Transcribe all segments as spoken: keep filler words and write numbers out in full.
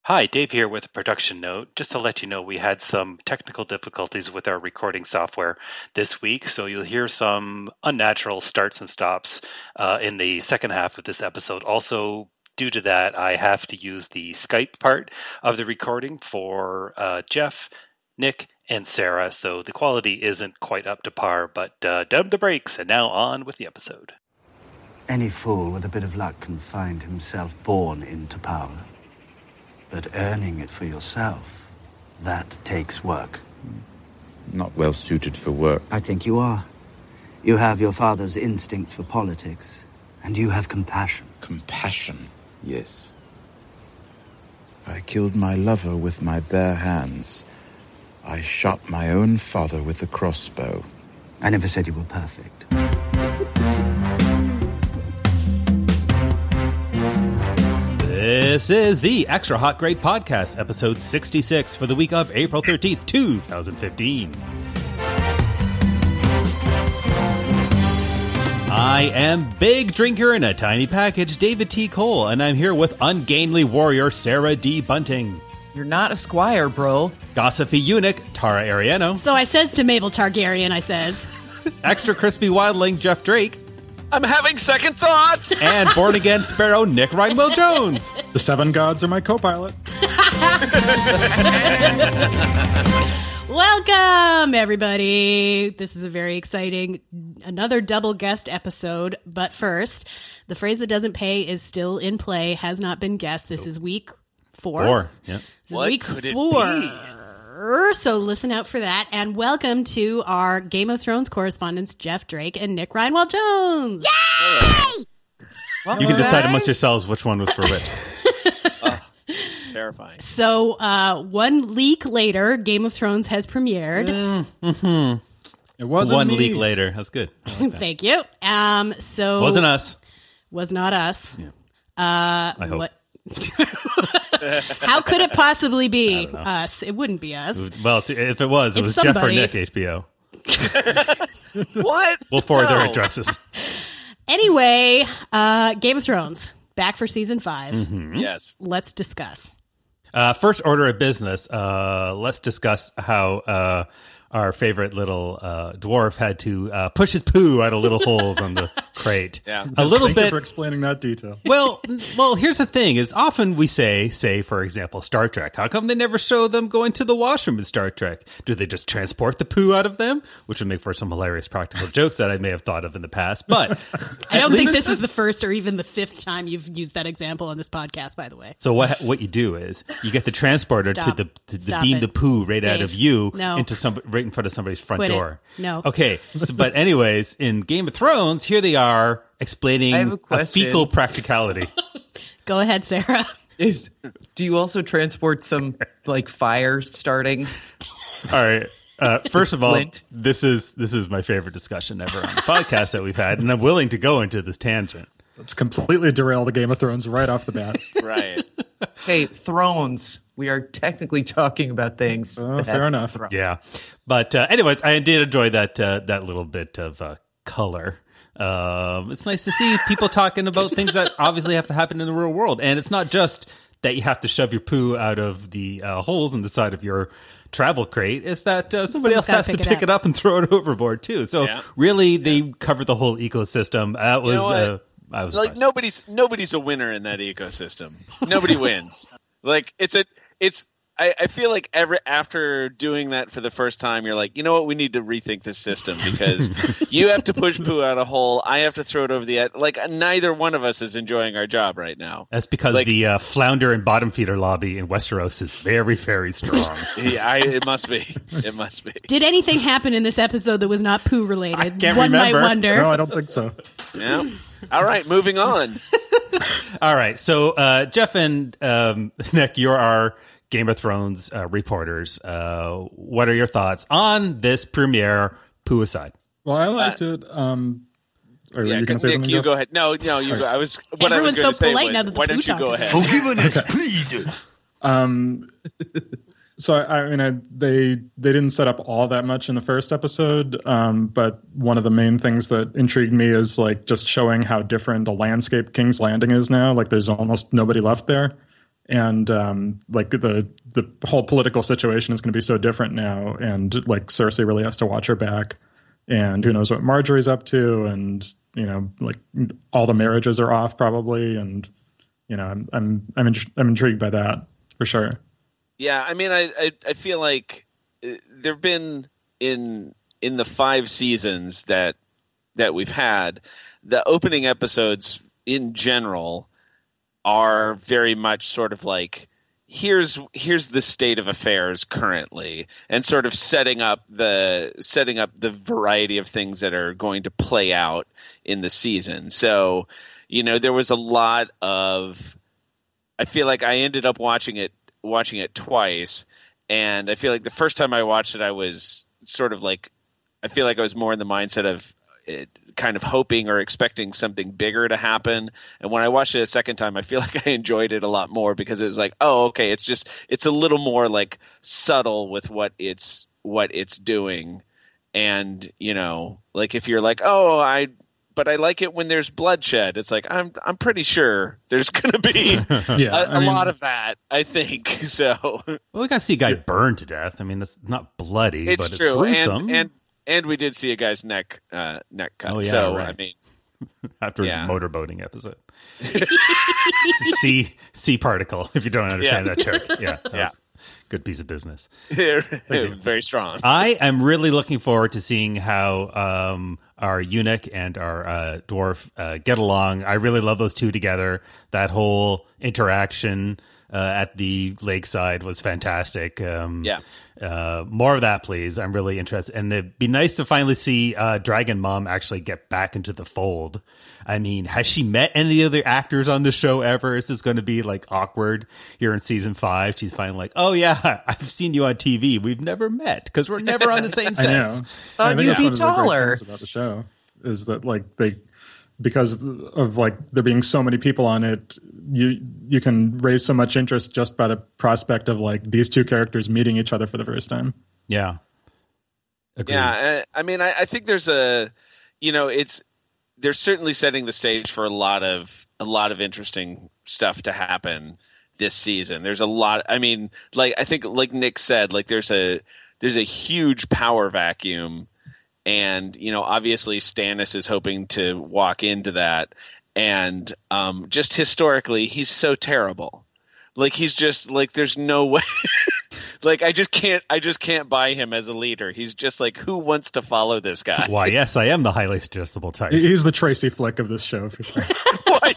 Hi, Dave here with a production note. Just to let you know, we had some technical difficulties with our recording software this week, so you'll hear some unnatural starts and stops uh, in the second half of this episode. Also, due to that, I have to use the Skype part of the recording for uh, Jeff, Nick, and Sarah, so the quality isn't quite up to par, but uh, dub the brakes, and now on with the episode. Any fool with a bit of luck can find himself born into power. But earning it for yourself, that takes work. Not well suited for work. I think you are. You have your father's instincts for politics, and you have compassion. Compassion, yes. I killed my lover with my bare hands. I shot my own father with a crossbow. I never said you were perfect. This is the Extra Hot Grade Podcast, episode sixty-six for the week of April thirteenth, two thousand fifteen. I am Big Drinker in a Tiny Package, David T. Cole, and I'm here with Ungainly Warrior Sarah D. Bunting. You're not a squire, bro. Gossipy Eunuch Tara Ariano. So I says to Mabel Targaryen, I says. Extra Crispy Wildling Jeff Drake. I'm having second thoughts! And Born Again Sparrow Nick Reinwell Jones. The Seven Gods are my co-pilot. Welcome, everybody. This is a very exciting, another double guest episode. But first, the phrase that doesn't pay is still in play, has not been guessed. This is week four. Four, yeah. This what is week could it four. be? So listen out for that. And welcome to our Game of Thrones correspondents, Jeff Drake and Nick Reinwell Jones. Yay! You can decide amongst yourselves which one was for which. Oh, terrifying. So uh, one leak later, Game of Thrones has premiered. Mm-hmm. It wasn't One me. leak later. That's good. I like that. Thank you. Um, so Wasn't us. Was not us. Yeah. Uh, I hope. What? How could it possibly be us? It wouldn't be us. Well, see, if it was, it It's was Jeff or somebody. Nick, H B O. What? We'll forward No. their addresses. Anyway, uh, Game of Thrones back for season five. Mm-hmm. Yes. Let's discuss. Uh, first order of business, uh, let's discuss how uh, our favorite little uh, dwarf had to uh, push his poo out of little holes on the crate. Yeah. A little Thank you bit. for explaining that detail. Well, well, here's the thing: is often we say, say for example, Star Trek. How come they never show them going to the washroom in Star Trek? Do they just transport the poo out of them? Which would make for some hilarious practical jokes that I may have thought of in the past. But I don't at think least- this is the first or even the fifth time you've used that example on this podcast, by the way. So what what you do is you get the transporter Stop. to the to the Stop beam it. the poo right out Dave, of you no. into some right in front of somebody's front Quit it. door. No. Okay. So, but anyways, in Game of Thrones, here they are explaining I have a a question. fecal practicality. Go ahead, Sarah. Is do you also transport some like fire starting? All right. Uh, first of all, Flint. this is this is my favorite discussion ever on the podcast that we've had, and I'm willing to go into this tangent. Let's completely derail the Game of Thrones right off the bat. Right. Hey, thrones. We are technically talking about things. Oh, that fair have enough. thrones. Yeah, but uh, anyways, I did enjoy that uh, that little bit of uh, color. Um, it's nice to see people talking about things that obviously have to happen in the real world, and it's not just that you have to shove your poo out of the uh, holes in the side of your travel crate. It's that uh, somebody Someone's else has gotta to pick it pick it up and throw it overboard too. So Yeah. really, they covered the whole ecosystem. That was know what? uh, I was Like impressed. nobody's nobody's a winner in that ecosystem. Nobody wins. Like it's a it's I, I feel like every after doing that for the first time, you're like, you know what, we need to rethink this system because you have to push poo out a hole, I have to throw it over the edge. Like neither one of us is enjoying our job right now. That's because Like- the uh, flounder and bottom feeder lobby in Westeros is very, very strong. Yeah, I, it must be. It must be. Did anything happen in this episode that was not poo related? I can't One remember. might wonder. No, I don't think so. Yeah. All right, moving on. All right, so uh, Jeff and um, Nick, you're our Game of Thrones uh, reporters. Uh, what are your thoughts on this premiere, poo aside? Well, I liked it. Um, are Yeah, you going to say Nick, something? you Jeff? go ahead. No, no, you go. I was what Everyone's I was going so to say polite was, now that the why poo don't you talk go is ahead? Forgiveness, please. Um, so I, I mean, I, they they didn't set up all that much in the first episode, um, but one of the main things that intrigued me is like just showing how different the landscape King's Landing is now. Like, there's almost nobody left there, and um, like the the whole political situation is going to be so different now, and like Cersei really has to watch her back, and who knows what Marjorie's up to, and you know, like all the marriages are off probably, and you know, I'm I'm I'm, int- I'm intrigued by that for sure. Yeah, I mean, I I, I feel like there've been in in the five seasons that that we've had, the opening episodes in general are very much sort of like, here's here's the state of affairs currently, and sort of setting up the setting up the variety of things that are going to play out in the season. So, you know, there was a lot of, I feel like I ended up watching it watching it twice, and I feel like the first time I watched it I was sort of like, I feel like I was more in the mindset of it, kind of hoping or expecting something bigger to happen. And when I watched it a second time, I feel like I enjoyed it a lot more, because it was like, oh, okay, it's just, it's a little more like subtle with what it's, what it's doing. And, you know, like if you're like, oh, I, but I like it when there's bloodshed. It's like, I'm, I'm pretty sure there's going to be Yeah, a, a I mean- lot of that, I think. So Well, we got to see a guy burned to death. I mean, that's not bloody, it's but it's true. gruesome. And, and, and we did see a guy's neck, uh, neck cut. Oh, yeah, so, right. I mean, After his yeah. motorboating episode. C C particle, if you don't understand Yeah. that joke. Yeah. That Yeah. was a good piece of business. very strong. I am really looking forward to seeing how um, our eunuch and our uh, dwarf uh, get along. I really love those two together. That whole interaction uh, at the lakeside was fantastic. Um, Yeah. Uh, more of that, please. I'm really interested. And it'd be nice to finally see uh, Dragon Mom actually get back into the fold. I mean, has she met any other actors on the show ever? Is this going to be like awkward here in season five? She's finally like, oh, yeah, I've seen you on T V. We've never met because we're never on the same I know. sets. Thought I think you'd that's be one of the great taller. things about the show is that like they, because of like there being so many people on it, you you can raise so much interest just by the prospect of like these two characters meeting each other for the first time. Yeah. Agreed. Yeah, I, I mean, I, I think there's a, you know, it's they're certainly setting the stage for a lot of a lot of interesting stuff to happen this season. There's a lot. I mean, like I think, like Nick said, like there's a there's a huge power vacuum, and you know, obviously Stannis is hoping to walk into that, and um, just historically, he's so terrible. Like he's just like there's no way. Like I just can't I just can't buy him as a leader. He's just like, who wants to follow this guy? Why, yes, I am the highly suggestible type. He's the Tracy Flick of this show for sure. Why?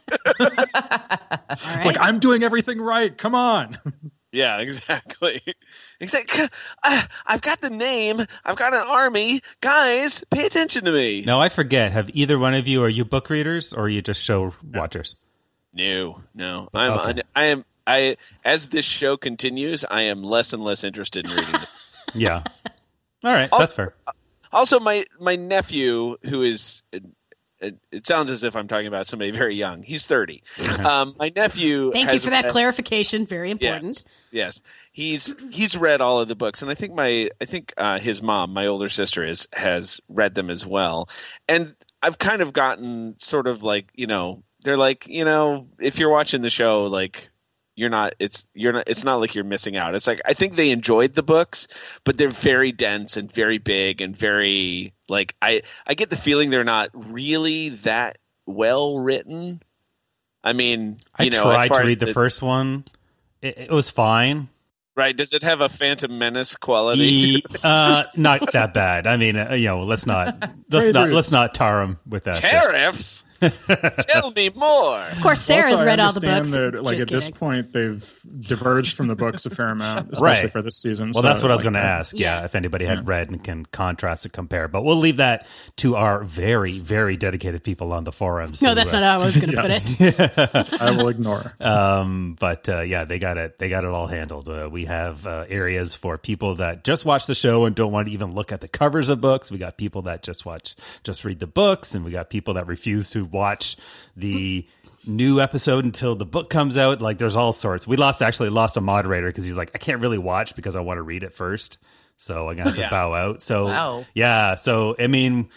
It's like, I'm doing everything right. Come on. Yeah, exactly. Exactly. Uh, I've got the name. I've got an army. Guys, pay attention to me. No, I forget. Have either one of you, are you book readers or are you just show watchers? No, no. I'm. Okay. I am. I. As this show continues, I am less and less interested in reading. Yeah. All right, Also- that's fair. Also, my my nephew, who is. It, it sounds as if I'm talking about somebody very young. He's thirty. Um, my nephew. Thank you has for that read- clarification. Very important. Yes, yes. He's he's read all of the books, and I think my I think uh, his mom, my older sister, is has read them as well. And I've kind of gotten sort of like, you know, they're like, you know, if you're watching the show, like you're not it's you're not it's not like you're missing out. It's like I think they enjoyed the books, but they're very dense and very big and very like I I get the feeling they're not really that well written. I mean, I you know, tried as far to as read the, first one. It, it was fine. right? Does it have a Phantom Menace quality? E- uh, not that bad. I mean, uh, you know, let's not let's Trade not routes. let's not tar him with that. stuff. Tariffs? Tell me more. Of course, Sarah's Also, I read all the understand books. That, like Just at this kidding. point, they've diverged from the books a fair amount, especially Right. for this season. Well, so, that's what I was like, going to uh, ask. Yeah, Yeah. if anybody had read and can contrast and compare, but we'll leave that to our very, very dedicated people on the forums. No, who, that's uh, not how I was going to put it. I will ignore. Um, but uh, yeah, they got it. They got it all handled. Uh, we have uh, areas for people that just watch the show and don't want to even look at the covers of books. We got people that just watch, just read the books, and we got people that refuse to watch the new episode until the book comes out. Like, there's all sorts. We lost actually lost a moderator because he's like, I can't really watch because I want to read it first. So I'm gonna have to Yeah. bow out. So Wow. yeah. So I mean,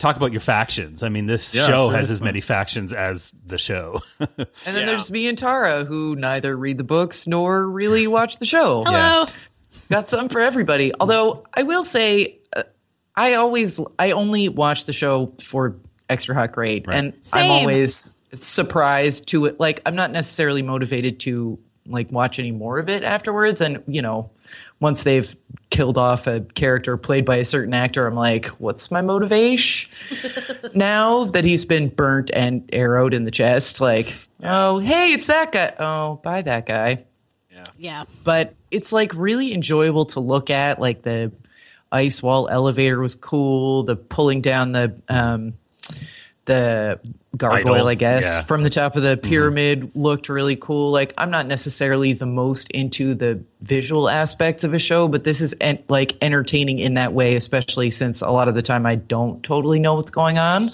talk about your factions. I mean, this Yeah, show has seriously. as many factions as the show. And then Yeah. there's me and Tara, who neither read the books nor really watch the show. Hello. Got some for everybody. Although I will say, uh, I always, I only watch the show for Extra Hot Grade, and I'm Same. always surprised to it. Like, I'm not necessarily motivated to like watch any more of it afterwards. And you know, once they've killed off a character played by a certain actor, I'm like, what's my motivation? Now that he's been burnt and arrowed in the chest, like, oh, hey, it's that guy. Oh, bye, that guy. Yeah. But it's like really enjoyable to look at. Like the ice wall elevator was cool. The pulling down the um, the gargoyle, Idol. I guess, Yeah. from the top of the pyramid looked really cool. Like I'm not necessarily the most into the visual aspects of a show, but this is en- like entertaining in that way, especially since a lot of the time I don't totally know what's going on.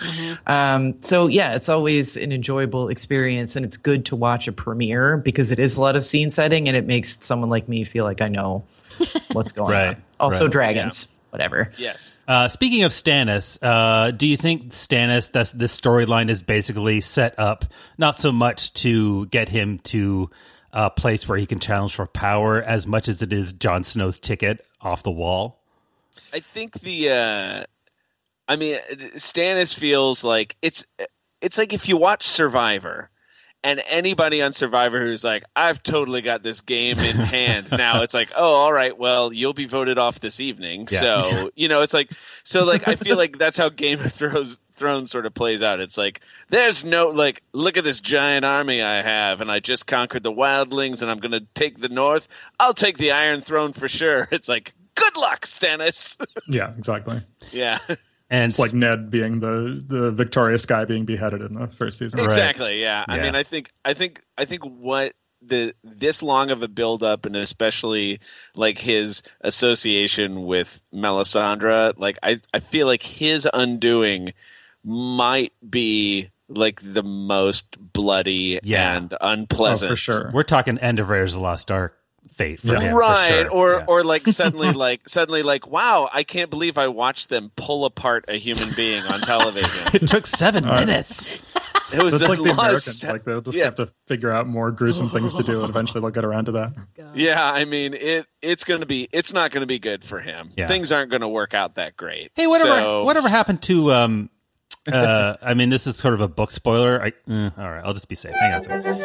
Um, so yeah, it's always an enjoyable experience, and it's good to watch a premiere because it is a lot of scene setting, and it makes someone like me feel like I know what's going Right, on. Also, right. dragons, whatever. Yes. Uh, speaking of Stannis, uh, do you think Stannis, that's, this storyline is basically set up not so much to get him to a place where he can challenge for power as much as it is Jon Snow's ticket off the wall? I think the, uh, I mean, Stannis feels like it's, it's like if you watch Survivor and anybody on Survivor who's like, I've totally got this game in hand. Now it's like, oh, all right, well, you'll be voted off this evening. Yeah. So, you know, it's like, so like, I feel like that's how Game of Thrones, Thrones sort of plays out. It's like, there's no, like, look at this giant army I have, and I just conquered the wildlings, and I'm going to take the north. I'll take the Iron Throne for sure. It's like, good luck, Stannis. Yeah, exactly. Yeah. And It's like Ned being the the victorious guy being beheaded in the first season. Exactly. Yeah. I Yeah. mean, I think, I think, I think what the this long of a build up, and especially like his association with Melisandre, like I, I feel like his undoing might be like the most bloody Yeah. and Oh, unpleasant. for sure. we're talking end of Raiders of the Lost Ark fate for Yeah. him, for Right, sure. or Yeah. or like suddenly, like suddenly, like wow, I can't believe I watched them pull apart a human being on television. It took seven minutes. It was It's a like the lot of Americans. se- Like they'll just yeah. have to figure out more gruesome things to do, and eventually they'll get around to that. Yeah, I mean it. It's going to be. It's not going to be good for him. Yeah. Things aren't going to work out that great. Hey, whatever, So- whatever happened to? Um, uh, I mean, this is sort of a book spoiler. I, eh, all right, I'll just be safe. Hang on a second.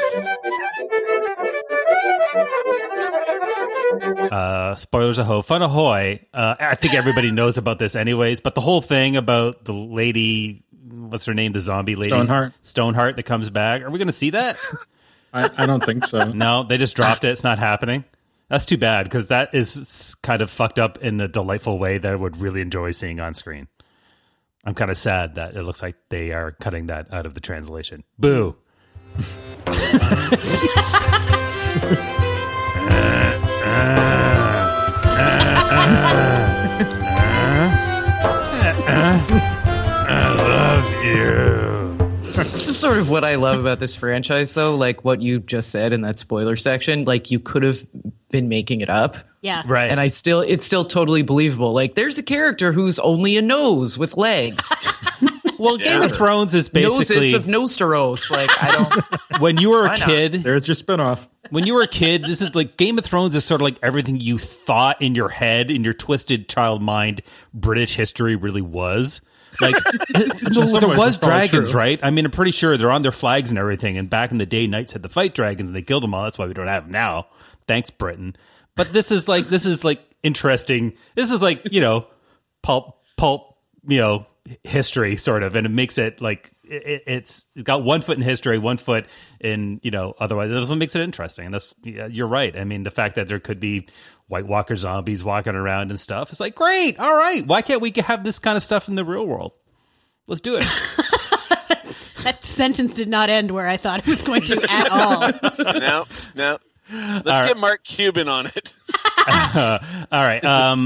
Uh, spoilers ahoy, fun ahoy. Uh, I think everybody knows about this, anyways. But the whole thing about the lady, what's her name, the zombie lady, Stoneheart. Stoneheart that comes back. Are we going to see that? I, I don't think so. No, they just dropped it. It's not happening. That's too bad because that is kind of fucked up in a delightful way that I would really enjoy seeing on screen. I'm kind of sad that it looks like they are cutting that out of the translation. Boo. I love you. This is sort of what I love about this franchise, though. Like what you just said in that spoiler section, like you could have been making it up. Yeah. Right. And I still, it's still totally believable. Like there's a character who's only a nose with legs. Well, Game of Thrones is basically Gnosis of Nosteros. Like I don't. when you were a Why not? kid. There's your spinoff. When you were a kid, this is like Game of Thrones is sort of like everything you thought in your head, in your twisted child mind, British history really was. Like, no, in some there ways was is probably dragons, true. right? I mean, I'm pretty sure they're on their flags and everything. And back in the day, knights had to fight dragons and they killed them all. That's why we don't have them now. Thanks, Britain. But this is like, this is like interesting. This is like, you know, pulp, pulp, you know, history sort of. And it makes it like, it, it's, it's got one foot in history, one foot in, you know, otherwise that's what makes it interesting. And that's, yeah, you're right. I mean, the fact that there could be White Walker zombies walking around and stuff, it's like, great. All right. Why can't we have this kind of stuff in the real world? Let's do it. That sentence did not end where I thought it was going to at all. No, no. Let's All get Mark Cuban on it. All right. Um, uh,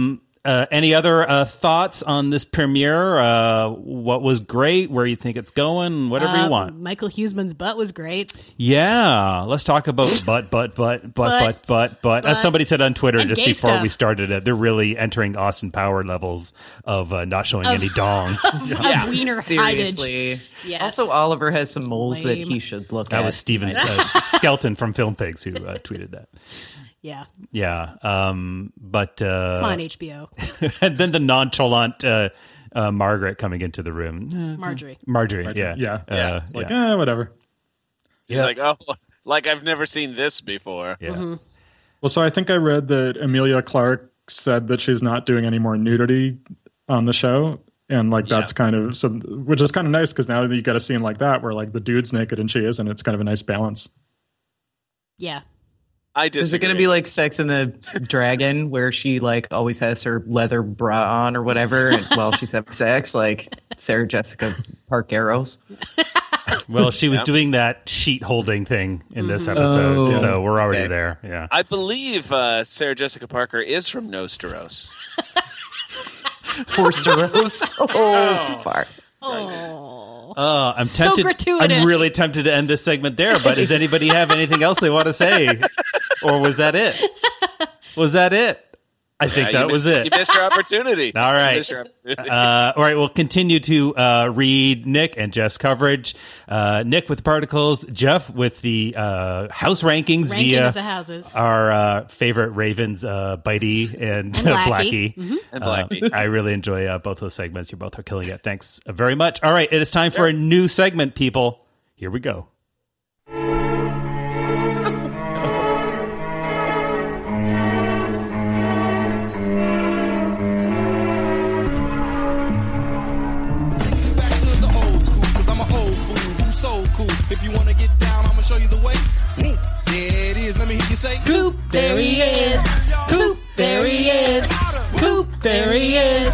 Uh, any other uh, thoughts on this premiere? Uh, what was great? Where you think it's going? Whatever Uh, you want. Michael Huseman's butt was great. Yeah, let's talk about butt, butt, butt, butt, butt, butt, butt. As somebody said on Twitter and just gay before stuff. we started it, they're really entering Austin Power levels of uh, not showing any dong. Of wiener hidage. Seriously. Yes. Also, Oliver has some moles that Lame. he should look That at. was Steven uh, Skelton from Film Pigs who uh, tweeted that. Yeah. Yeah, um, but uh, Come on, H B O. and then the nonchalant uh, uh, Margaret coming into the room. Marjorie. Marjorie, yeah, Yeah. Uh, It's like, yeah. eh, whatever. He's like, oh, like I've never seen this before. yeah. Mm-hmm. Well, so I think I read that Emilia Clarke said that she's not doing any more nudity on the show. And like, that's Yeah. kind of, so, which is kind of nice because now you get a scene like that where like the dude's naked and she isn't. It's kind of a nice balance. Yeah. I disagree. Is it going to be like Sex and the Dragon, where she like always has her leather bra on or whatever and, while she's having sex, like Sarah Jessica Parker Arrows? Well, she was doing that sheet holding thing in this episode, Oh, so we're already okay. there. Yeah. I believe uh, Sarah Jessica Parker is from Nosteros. Horse Rose. Oh, too far. Oh. Uh, I'm tempted. gratuitous. I'm really tempted to end this segment there. But does anybody have anything else they want to say, or was that it? Was that it? I think Yeah, that you was missed, it. You missed your opportunity. All right. You missed your opportunity. Uh, all right, we'll continue to uh, read Nick and Jeff's coverage. Uh, Nick with the particles, Jeff with the uh, house rankings Ranking via of the houses. our uh, favorite Ravens, uh, Bitey and, And Blackie. Blackie. And Uh, Blackie. I really enjoy uh, both those segments. You both are killing it. Thanks very much. All right, it is time for a new segment, people. Here we go. Back to the old school, cause I'm an old fool who's so cool. If you wanna get down, I'ma show you the way. Boom. There it is, let me hear you say. Coop, there he is. Coop, there he is. Coop, there he is.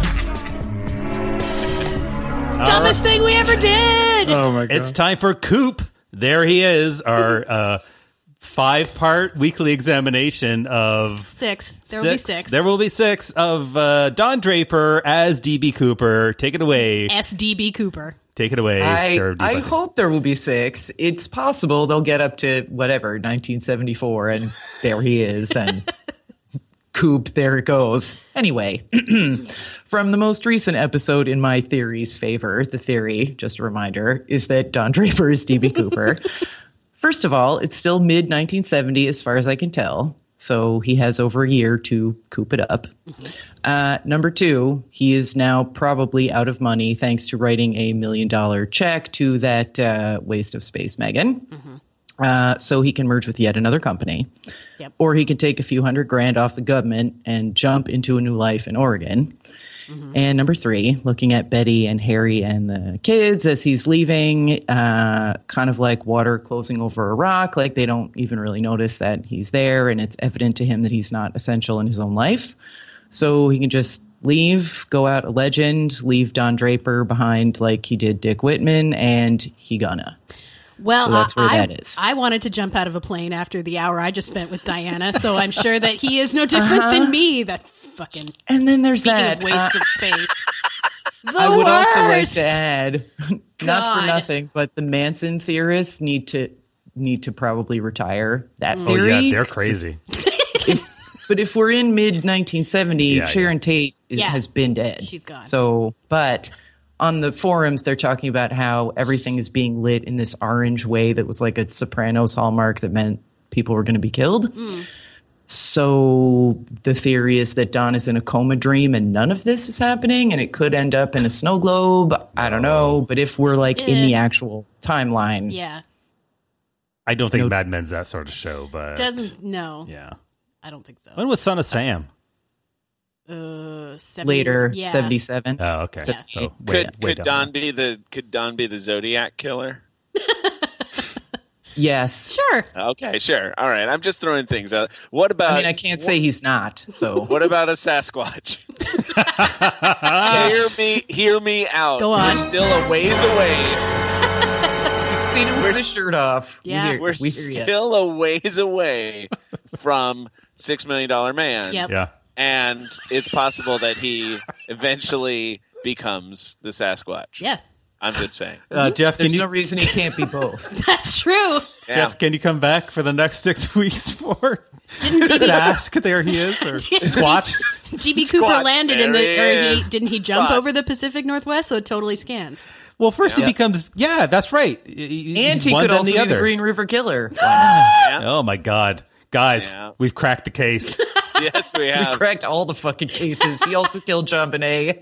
Dumbest thing we ever did. Oh my God. It's time for Coop. There he is, our uh, five-part weekly examination of Six. There will be six. There will be six of uh, Don Draper as D B Cooper. Take it away. S D B Cooper. Take it away, I, Sarah D. I Bunting. hope there will be six. It's possible they'll get up to whatever, nineteen seventy-four, and there he is, and Coop, there it goes. Anyway, from the most recent episode in my theory's favor, the theory, just a reminder, is that Don Draper is D B Cooper. First of all, it's still mid nineteen seventy as far as I can tell, so he has over a year to coop it up. Uh, number two, he is now probably out of money thanks to writing a million dollar check to that uh, waste of space Megan. Uh, so he can merge with yet another company. Yep. Or he can take a few hundred grand off the government and jump into a new life in Oregon. And number three, looking at Betty and Harry and the kids as he's leaving, uh, kind of like water closing over a rock, like they don't even really notice that he's there, and it's evident to him that he's not essential in his own life. So he can just leave, go out a legend, leave Don Draper behind like he did Dick Whitman, and he gonna. Well, So that's where I, that is. I wanted to jump out of a plane after the hour I just spent with Diana, so I'm sure that he is no different than me. That fucking And then there's speaking that. of waste uh, of space. The I would also like worst! to add, not God. for nothing, but the Manson theorists need to need to probably retire that Oh, theory. yeah, they're crazy. If, but if we're in mid nineteen seventy, Yeah, Sharon yeah. Tate is, Yeah. has been dead. She's gone. So, but on the forums, they're talking about how everything is being lit in this orange way that was like a Sopranos hallmark that meant people were going to be killed. Mm. So the theory is that Don is in a coma dream and none of this is happening, and it could end up in a snow globe. I don't know. But if we're like in Eh. the actual timeline, Yeah. I don't think No. Mad Men's that sort of show, but Doesn't, no. yeah. I don't think so. When was Son of Sam? Uh, seventy, later, yeah. seventy-seven. Oh, okay. Yeah. So Could way, way could down Don there. be the could Don be the Zodiac killer? Yes. Sure. Okay, sure. All right. I'm just throwing things out. What about? I mean, I can't say he's not. So What about a Sasquatch? Hear me, hear me out. Go on. We're still a ways away. you've seen him with his shirt off. We Yeah. hear- We're we hear ya. still a ways away from Six Million Dollar Man. Yep. Yeah. and it's possible that he eventually becomes the Sasquatch. Yeah. I'm just saying. Uh, Jeff, can There's you, no reason he can't be both. That's true. Yeah. Jeff, can you come back for the next six weeks for Sask? There he is, or Squatch. D B Cooper Squatch, landed in the, there he or he is. didn't he jump Spot. over the Pacific Northwest? So it totally scans. Well, first Yeah. he becomes, yeah, that's right. He- And he's he one, could then also the be other. the Green River Killer. Oh my God, guys, Yeah. we've cracked the case. Yes, we We've have. cracked all the fucking cases. He also killed John Bonet.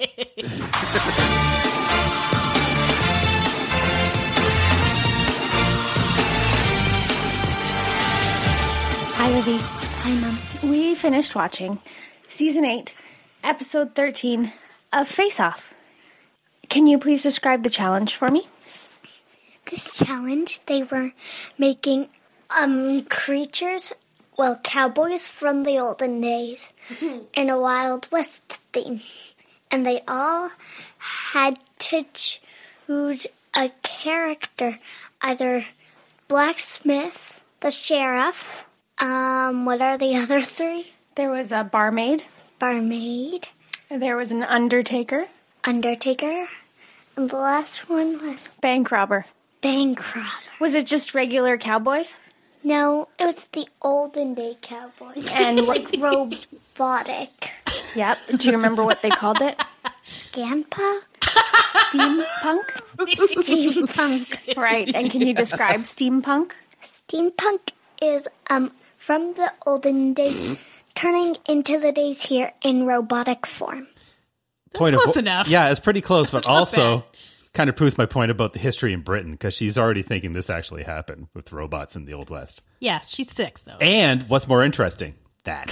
Hi, Livy. Hi, Mom. We finished watching Season eight, Episode thirteen of Face Off. Can you please describe the challenge for me? This challenge, they were making um creatures, well, cowboys from the olden days in a Wild West theme. And they all had to choose a character, either blacksmith, the sheriff, um, what are the other three? There was a barmaid, Barmaid, there was an undertaker, Undertaker, and the last one was bank robber. bank robber. Was it just regular cowboys? No, it was the olden day cowboy. And like robotic. Yep. Do you remember what they called it? Scampa? Steampunk? Steampunk. Right. And can you describe steampunk? Steampunk is um from the olden days turning into the days here in robotic form. Point close of, enough. Yeah, it's pretty close, but not also bad. kind of proves my point about the history in Britain, because she's already thinking this actually happened with robots in the Old West. Yeah, she's six though. And what's more interesting, that.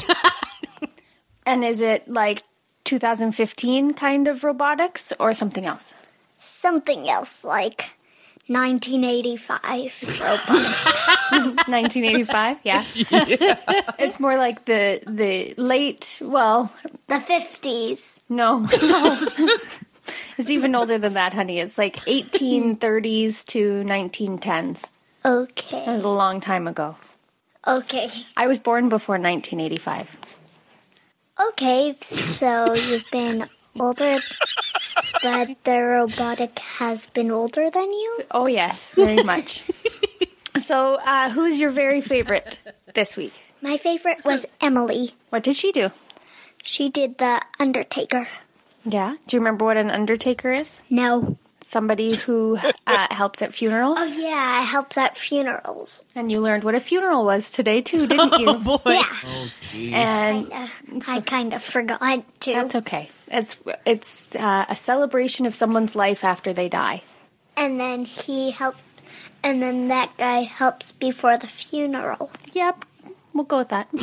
And is it like two thousand fifteen kind of robotics or something else? Something else like nineteen eighty-five robotics. nineteen eighty-five, yeah. It's more like the the late, well, The fifties. no, no. It's even older than that, honey. It's like eighteen thirties to nineteen tens. That Okay. was a long time ago. Okay. I was born before nineteen eighty-five. Okay, so you've been older, but the robotic has been older than you? Oh, yes, very much. So, uh, who's your very favorite this week? My favorite was Emily. What did she do? She did the Undertaker. Yeah. Do you remember what an undertaker is? No. Somebody who uh, helps at funerals. Oh, yeah, it helps at funerals. And you learned what a funeral was today, too, didn't you? Oh boy. Yeah. And Kinda. I kind of forgot to. that's okay. It's it's uh, a celebration of someone's life after they die. And then he helped, and then that guy helps before the funeral. Yep, we'll go with that.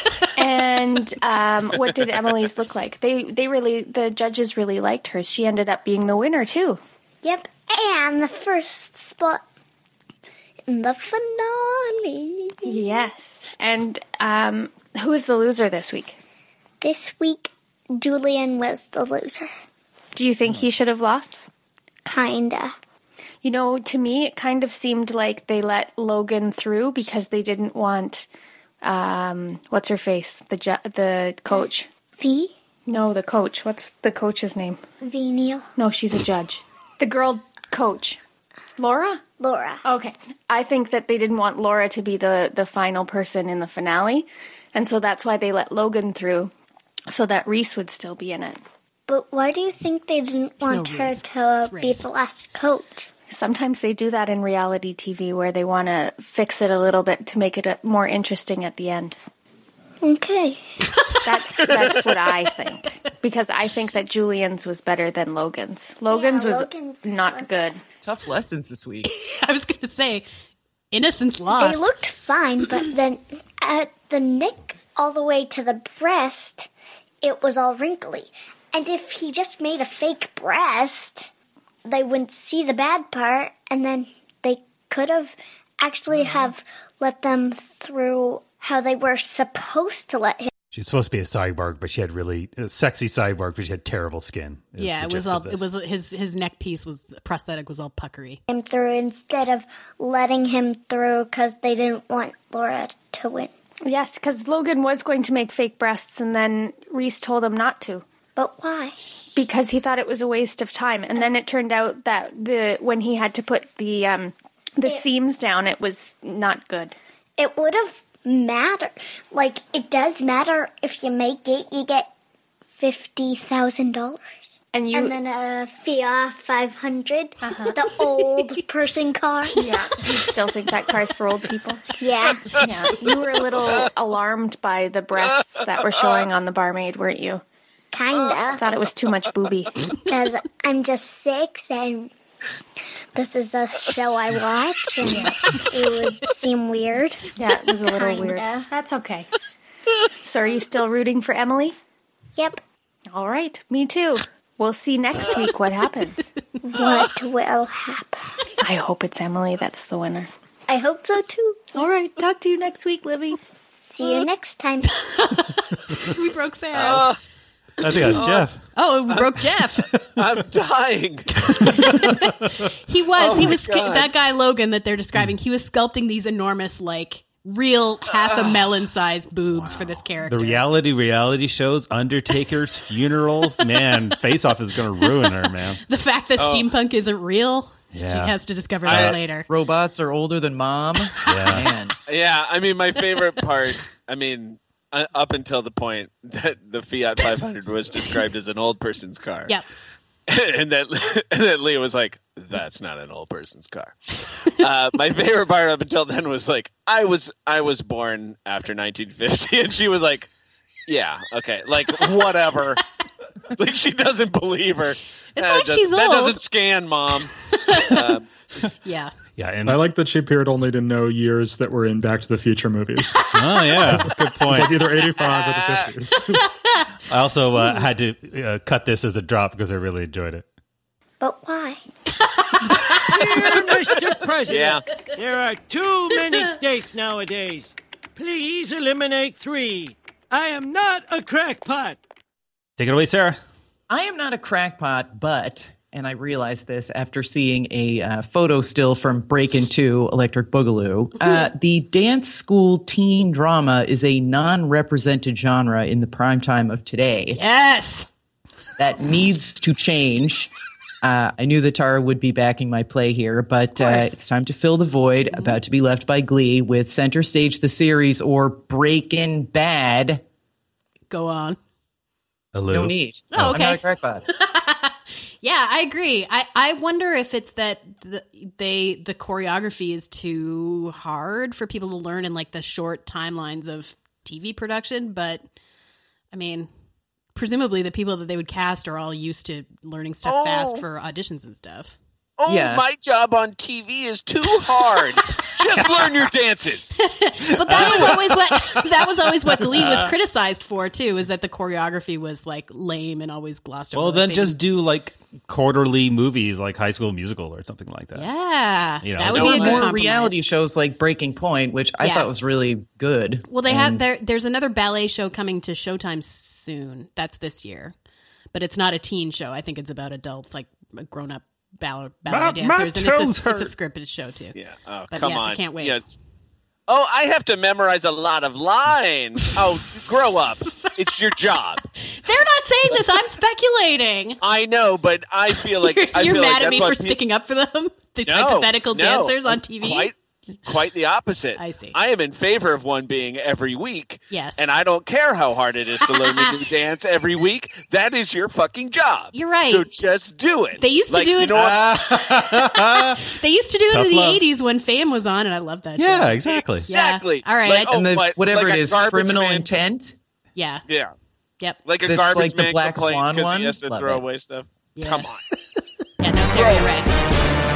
And um, what did Emily's look like? They they really the judges really liked her. She ended up being the winner too. Yep, and the first spot in the finale. Yes. And um, who is the loser this week? This week, Julian was the loser. Do you think he should have lost? Kinda. You know, to me, it kind of seemed like they let Logan through because they didn't want, um, what's her face, the ju- the coach. V? No, the coach. What's the coach's name? V. Neal. No, she's a judge. The girl coach, Laura. Laura. Okay, I think that they didn't want Laura to be the the final person in the finale, and so that's why they let Logan through, so that Reese would still be in it. But why do you think they didn't want her to be the last coach? Sometimes they do that in reality T V where they want to fix it a little bit to make it a, more interesting at the end. Okay. That's that's what I think, because I think that Julian's was better than Logan's. Logan's Yeah, was Logan's not was- good. Tough lessons this week. I was going to say, innocence lost. They looked fine, but then at the neck all the way to the breast, it was all wrinkly. And if he just made a fake breast, they wouldn't see the bad part, and then they could have actually have let them through how they were supposed to let him. She's supposed to be a cyborg, but she had really a sexy cyborg, but she had terrible skin. is yeah, the it was gist all. of It this. was his his neck piece was prosthetic was all puckery. him through instead of letting him through because they didn't want Laura to win. Yes, because Logan was going to make fake breasts, and then Reese told him not to. But why? Because he thought it was a waste of time. And then it turned out that the when he had to put the um, the It- seams down, it was not good. It would have mattered. Like, it does matter if you make it, you get fifty thousand dollars. And you, And then a Fiat five hundred, the old person car. yeah, you still think that car's for old people? Yeah. Yeah, you were a little alarmed by the breasts that were showing on the barmaid, weren't you? Kinda. Thought it was too much booby. Because I'm just six and this is a show I watch and it would seem weird. Yeah, it was a little Kinda. weird. That's okay. So are you still rooting for Emily? Yep. All right, me too. We'll see next week what happens. What will happen? I hope it's Emily that's the winner. I hope so too. All right, talk to you next week, Libby. See you next time. We broke Sarah. I think that's Jeff. Oh, we broke Jeff. I'm dying. He was. Oh he my was scu- God. that guy Logan that they're describing. He was sculpting these enormous, like real half a melon sized boobs for this character. The reality reality shows, Undertaker's funerals. Man, Face Off is going to ruin her, man. The fact that steampunk isn't real. Yeah. She has to discover that later. Robots are older than mom. Yeah. Man. Yeah, I mean, my favorite part, I mean, uh, up until the point that the Fiat five hundred was described as an old person's car. Yep. and that and that Leah was like, that's not an old person's car. Uh, my favorite part up until then was like, I was I was born after nineteen fifty, and she was like, yeah, okay, like whatever. Like she doesn't believe her. It's Uh, like does- she's that old. doesn't scan, Mom. Um, Yeah. Yeah, and I like that she appeared only to know years that were in Back to the Future movies. oh yeah, good It's point. like either eighty-five or the fifties. I also uh, had to uh, cut this as a drop because I really enjoyed it. But why? Dear Mister President, Yeah. there are too many states nowadays. Please eliminate three. I am not a crackpot. Take it away, Sarah. I am not a crackpot, but, and I realized this after seeing a uh, photo still from Breakin' two Electric Boogaloo, uh, the dance school teen drama is a non-represented genre in the primetime of today. Yes. That needs to change. Uh, I knew that Tara would be backing my play here, but uh, it's time to fill the void about to be left by Glee with Center Stage the Series or Breakin' Bad. Go on. Hello. No need. Oh, okay. I'm not a crackpot. Yeah, I agree. I, I wonder if it's that the, they the choreography is too hard for people to learn in like the short timelines of T V production. But I mean, presumably the people that they would cast are all used to learning stuff Oh. fast for auditions and stuff. Oh, Yeah. my job on T V is too hard. Just learn your dances. But that was always what that was always what Glee was criticized for too, is that the choreography was like lame and always glossed over. Well, like then they just didn't- do like quarterly movies, like High School Musical or something like that. yeah, You know, that would no, be a Or good more compromise. reality shows like Breaking Point, which I Yeah. thought was really good. Well, they have And there. There's another ballet show coming to Showtime soon. That's this year, but it's not a teen show. I think it's about adults, like grown up ballet, ballet My- my dancers, and toes it's a, it's a hurt. scripted show too. Yeah. Oh, But come yes, on. I can't wait. Yes. Oh, I have to memorize a lot of lines. Oh, grow up. It's your job. They're not saying this. I'm speculating. I know, but I feel like You're, I you're feel mad like at me that's for what pe- sticking up for them. These No, hypothetical no. dancers on T V. Quite, quite the opposite. I see. I am in favor of one being every week. Yes. And I don't care how hard it is to learn a new dance every week. That is your fucking job. You're right. So just do it. They used to Like, do you it- know what? They used to do it Tough in the love. eighties when Fame was on, and I love that. Yeah, show. exactly. Exactly. All right, Like, I- oh, and the, but whatever like it a is, garbage criminal man- intent. Yeah. Yeah. Yep. Like a That's garbage like the man Black complains Swan 'cause one? he has to Love throw it. away stuff. Yeah. Come on. Yeah, no, Sarah, you're right.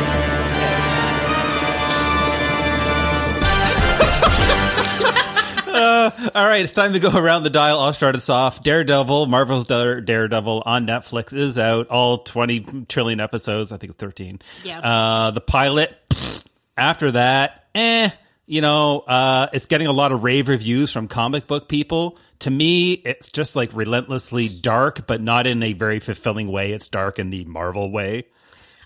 Uh, all right, it's time to go around the dial. I'll start us off. Daredevil, Marvel's Dare- Daredevil on Netflix is out. All twenty trillion episodes. I think it's thirteen. Yeah. Uh, the pilot. Pfft. After that, eh. You know, uh, it's getting a lot of rave reviews from comic book people. To me, it's just like relentlessly dark, but not in a very fulfilling way. It's dark in the Marvel way.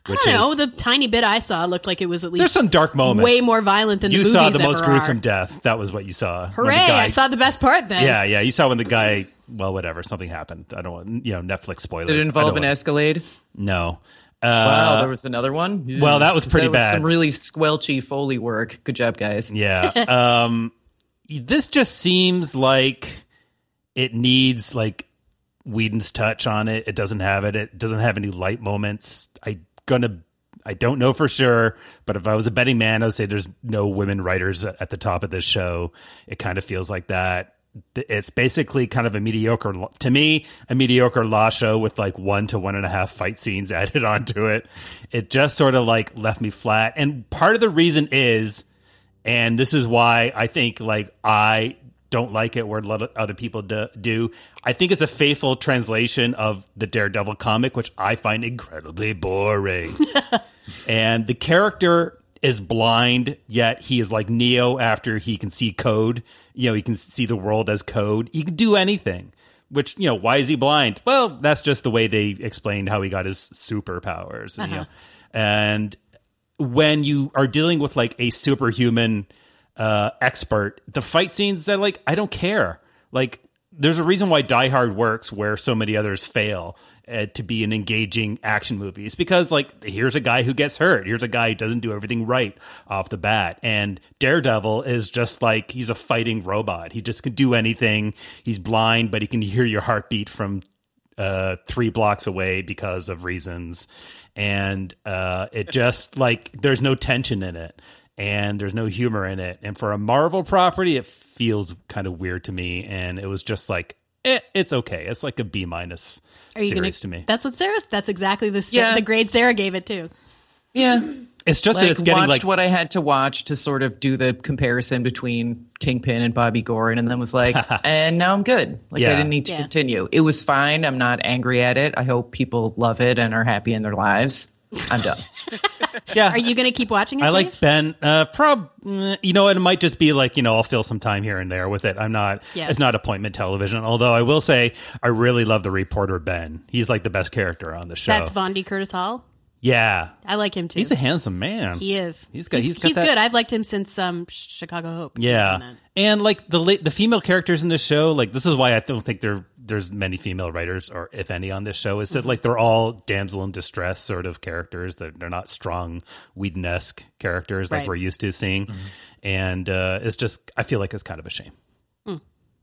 Which I don't know. is, The tiny bit I saw looked like it was at least there's some dark moments. way more violent than you the movies saw the most ever gruesome are. death. That was what you saw. Hooray! When the guy, I saw the best part then. Yeah, yeah. You saw when the guy. Well, whatever. Something happened. I don't want you know Netflix spoilers. Did it involve an want, Escalade? No. Uh, Wow, there was another one. Well, that was pretty that was bad. Some really squelchy Foley work. Good job, guys. Yeah. Um, this just seems like it needs like Whedon's touch on it. It doesn't have it. It doesn't have any light moments. I gonna. I don't know for sure, but if I was a betting man, I would say there's no women writers at the top of this show. It kind of feels like that. It's basically kind of a mediocre, to me, a mediocre Law show with like one to one and a half fight scenes added onto it. It just sort of like left me flat. And part of the reason is, and this is why I think like I don't like it where a lot of other people do, do. I think it's a faithful translation of the Daredevil comic, which I find incredibly boring. And the character is blind, yet he is like Neo after he can see code. You know, he can see the world as code. He can do anything. Which, you know, why is he blind? Well, that's just the way they explained how he got his superpowers. And, uh-huh. you know, and when you are dealing with like a superhuman uh, expert, the fight scenes that like, I don't care. Like, there's a reason why Die Hard works where so many others fail uh, to be an engaging action movie. It's because like, here's a guy who gets hurt. Here's a guy who doesn't do everything right off the bat. And Daredevil is just like, he's a fighting robot. He just can do anything. He's blind, but he can hear your heartbeat from uh, three blocks away because of reasons. And uh, it just like, there's no tension in it. And there's no humor in it. And for a Marvel property, it feels kind of weird to me. And it was just like, eh, it's okay. It's like a B minus series gonna, to me. That's what Sarah, that's exactly the, Yeah. the grade Sarah gave it too. Yeah. It's just like, that it's getting watched like what I had to watch to sort of do the comparison between Kingpin and Bobby Gorin, and then was like, and now I'm good. Like Yeah. I didn't need to Yeah. continue. It was fine. I'm not angry at it. I hope people love it and are happy in their lives. I'm done. yeah. Are you going to keep watching it, I like Dave? Ben. Uh, prob, mm, you know, it might just be like, you know, I'll fill some time here and there with it. I'm not, Yeah. it's not appointment television. Although I will say, I really love the reporter Ben. He's like the best character on the show. That's Von D. Curtis Hall. yeah. I like him too. He's a handsome man. He is. He's got, he's he's, got that- good. I've liked him since um, Chicago Hope. He's on Yeah. that. And like the la- the female characters in this show, like this is why I don't think there there's many female writers or if any on this show, is that like they're all damsel in distress sort of characters. They're, they're not strong Whedon-esque characters like Right. we're used to seeing. Mm-hmm. And uh, it's just, I feel like it's kind of a shame. Mm.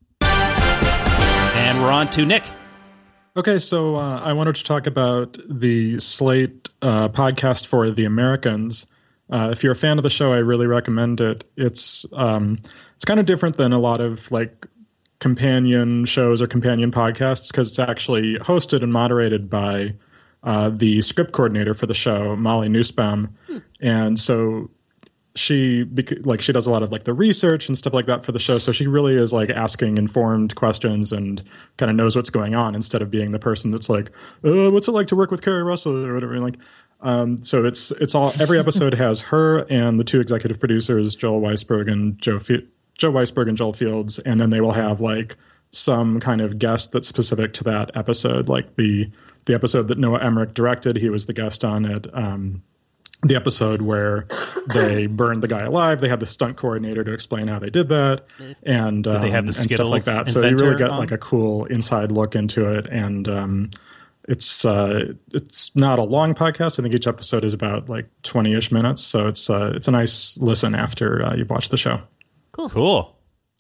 And we're on to Nick. Okay, so uh, I wanted to talk about the Slate uh, podcast for the Americans. Uh, if you're a fan of the show, I really recommend it. It's um, it's kind of different than a lot of like companion shows or companion podcasts because it's actually hosted and moderated by uh, the script coordinator for the show, Molly Nussbaum, hmm. and so she like she does a lot of like the research and stuff like that for the show. So she really is like asking informed questions and kind of knows what's going on instead of being the person that's like, oh, what's it like to work with Kerry Russell or whatever. Like, um, so it's it's all every episode has her and the two executive producers, Joel Weisberg and Joe Fe- Joe Weisberg and Joel Fields, and then they will have like some kind of guest that's specific to that episode. Like the the episode that Noah Emmerich directed, he was the guest on it. Um, the episode where they burned the guy alive, they had the stunt coordinator to explain how they did that, and um, Did they have the and stuff like Skittles that. So you really inventor get on? like a cool inside look into it, and um, it's uh, it's not a long podcast. I think each episode is about like twenty-ish minutes, so it's uh, it's a nice listen after uh, you've watched the show. Cool. Cool.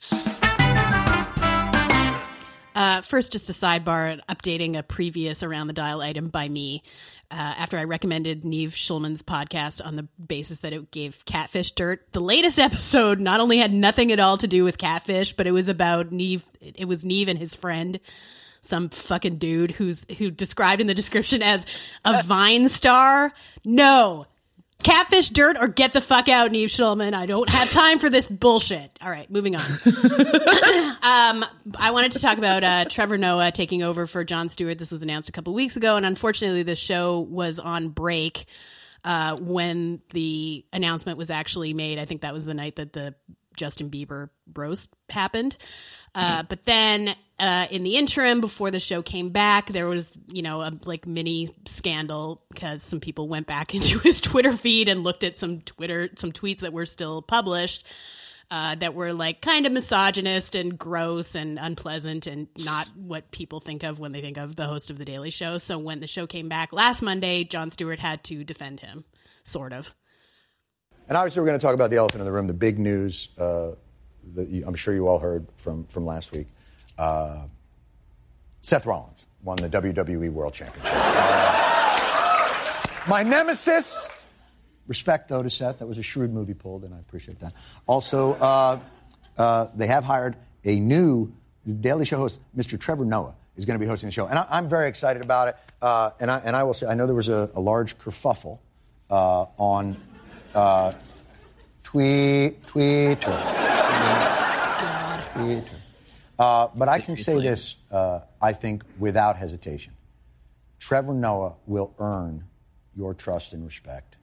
Uh, first, just a sidebar, updating a previous Around the Dial item by me. Uh, after I recommended Neve Schulman's podcast on the basis that it gave catfish dirt. The latest episode not only had nothing at all to do with catfish, but it was about Neve. It was Neve and his friend, some fucking dude who's who described in the description as a Vine star. No. Catfish dirt or get the fuck out, Neve Schulman. I don't have time for this bullshit. All right, moving on. um, I wanted to talk about uh, Trevor Noah taking over for Jon Stewart. This was announced a couple weeks ago, and unfortunately, the show was on break uh, when the announcement was actually made. I think that was the night that the Justin Bieber roast happened. Uh, but then uh, in the interim, before the show came back, there was, you know, a like mini scandal because some people went back into his Twitter feed and looked at some Twitter, some tweets that were still published uh, that were like kind of misogynist and gross and unpleasant and not what people think of when they think of the host of The Daily Show. So when the show came back last Monday, Jon Stewart had to defend him, sort of. And obviously we're going to talk about the elephant in the room, the big news uh, that you, I'm sure you all heard from, from last week. Uh, Seth Rollins won the W W E World Championship. Uh, my nemesis. Respect, though, to Seth. That was a shrewd move he pulled, and I appreciate that. Also, uh, uh, they have hired a new Daily Show host, Mister Trevor Noah, is going to be hosting the show. And I, I'm very excited about it. Uh, and, I, and I will say, I know there was a, a large kerfuffle uh, on uh, tweet, Twitter. Twitter. Uh, but I can say this, uh, I think, without hesitation. Trevor Noah will earn your trust and respect.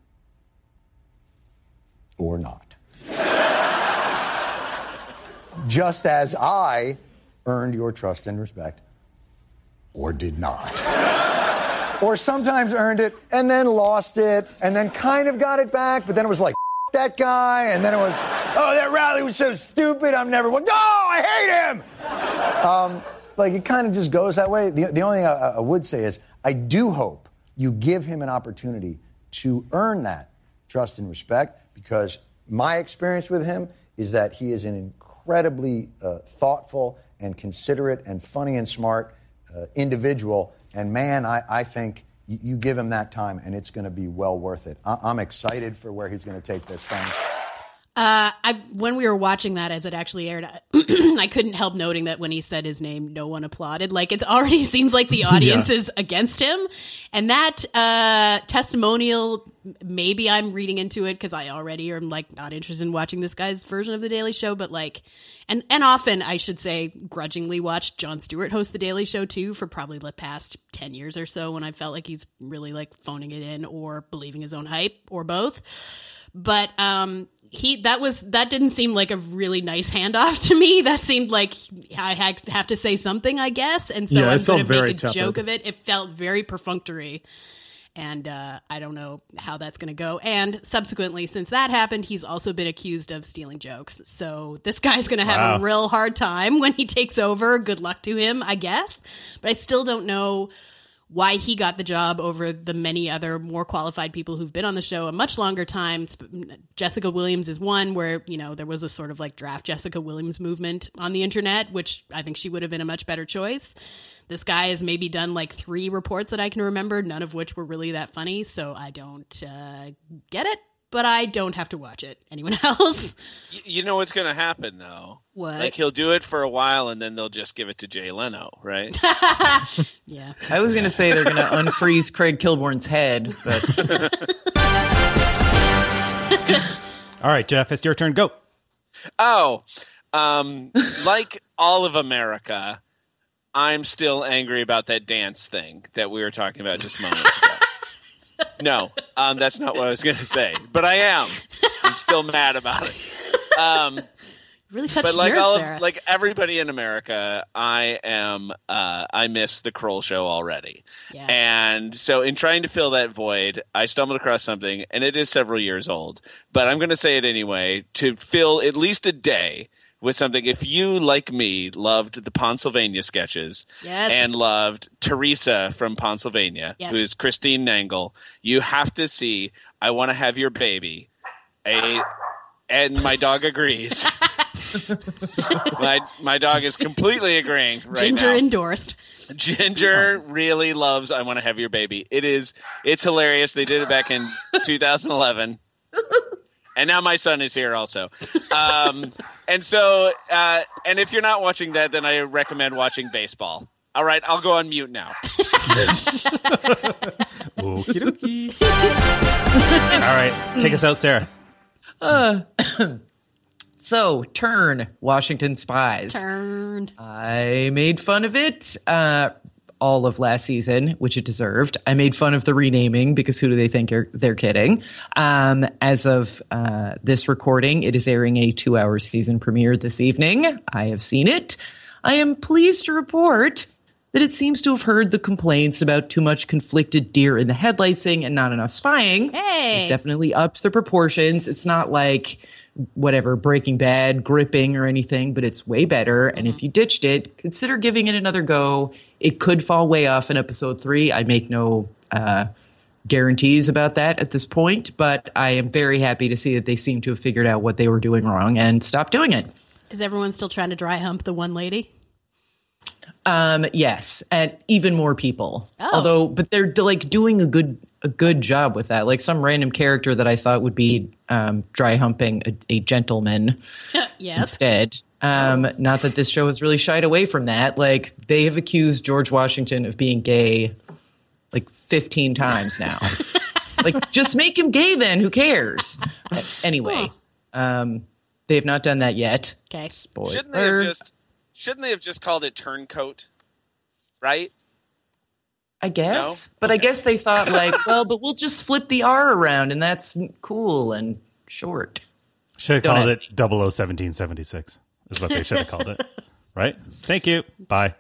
Or not. Just as I earned your trust and respect. Or did not. Or sometimes earned it and then lost it and then kind of got it back, but then it was like, that guy, and then it was, oh, that rally was so stupid, I'm never, no, I hate him! Um, like, it kind of just goes that way. The, the only thing I, I would say is, I do hope you give him an opportunity to earn that trust and respect, because my experience with him is that he is an incredibly uh, thoughtful and considerate and funny and smart uh, individual, and man, I, I think you give him that time, and it's going to be well worth it. I'm excited for where he's going to take this thing. Uh, I when we were watching that as it actually aired, I couldn't help noting that when he said his name, no one applauded. Like, it already seems like the audience yeah. is against him. And that uh, testimonial, maybe I'm reading into it because I already am like not interested in watching this guy's version of The Daily Show. But like, and and often I should say, grudgingly watched Jon Stewart host The Daily Show too for probably the past ten years or so, when I felt like he's really like phoning it in or believing his own hype or both. But um, he that was that didn't seem like a really nice handoff to me. That seemed like I had to have to say something, I guess. And so yeah, I'm going to make a tepid. joke of it. It felt very perfunctory. And uh, I don't know how that's going to go. And subsequently, since that happened, he's also been accused of stealing jokes. So this guy's going to have wow. a real hard time when he takes over. Good luck to him, I guess. But I still don't know why he got the job over the many other more qualified people who've been on the show a much longer time. Jessica Williams is one where, you know, there was a sort of like draft Jessica Williams movement on the internet, which I think she would have been a much better choice. This guy has maybe done like three reports that I can remember, none of which were really that funny. So I don't uh, get it, but I don't have to watch it. Anyone else? You know what's going to happen, though? What? Like, he'll do it for a while, and then they'll just give it to Jay Leno, right? Yeah. I was going to say they're going to unfreeze Craig Kilborn's head, but... All right, Jeff, it's your turn. Go. Oh, um, like all of America, I'm still angry about that dance thing that we were talking about just moments ago. No, um, that's not what I was going to say, but I am. I'm still mad about it. Um, really touched but like nerves, all of, Sarah. like everybody in America, I am. Uh, I miss the Kroll Show already, yeah. and so in trying to fill that void, I stumbled across something, and it is several years old, but I'm going to say it anyway to fill at least a day with something. If you, like me, loved the Pennsylvania sketches yes. and loved Teresa from Pennsylvania, yes. who is Christine Nangle, you have to see I Want to Have Your Baby. A, and my dog agrees. my my dog is completely agreeing right Ginger now. endorsed. Ginger really loves I Want to Have Your Baby. It is it's hilarious. They did it back in two thousand eleven. And now my son is here also. Um, and so, uh, and if you're not watching that, then I recommend watching baseball. All right, I'll go on mute now. Okie dokie. All right, take us out, Sarah. Uh, so, Turn, Washington Spies. Turned. I made fun of it uh, all of last season, which it deserved. I made fun of the renaming because who do they think are, they're kidding? Um, as of uh, this recording, it is airing a two-hour season premiere this evening. I have seen it. I am pleased to report that it seems to have heard the complaints about too much conflicted deer in the headlightsing and not enough spying. Hey! It's definitely upped the proportions. It's not like whatever, Breaking Bad, gripping or anything, but it's way better. And if you ditched it, consider giving it another go. It could fall way off in episode three. I make no uh, guarantees about that at this point, but I am very happy to see that they seem to have figured out what they were doing wrong and stopped doing it. Is everyone still trying to dry hump the one lady? Um, yes, and even more people. Oh. Although, but they're like doing a good a good job with that. Like some random character that I thought would be um, dry humping a, a gentleman yes. instead. Um, oh. Not that this show has really shied away from that. Like they have accused George Washington of being gay like fifteen times now. Like just make him gay then. Who cares? Anyway, um, they have not done that yet. Okay. Spoiler. Shouldn't they have just Shouldn't they have just called it turncoat? Right? I guess. No? But Okay. I guess they thought like, well, but we'll just flip the R around and that's cool and short. Should have Don't called ask it double oh seventeen seventy-six is what they should have called it. Right? Thank you. Bye.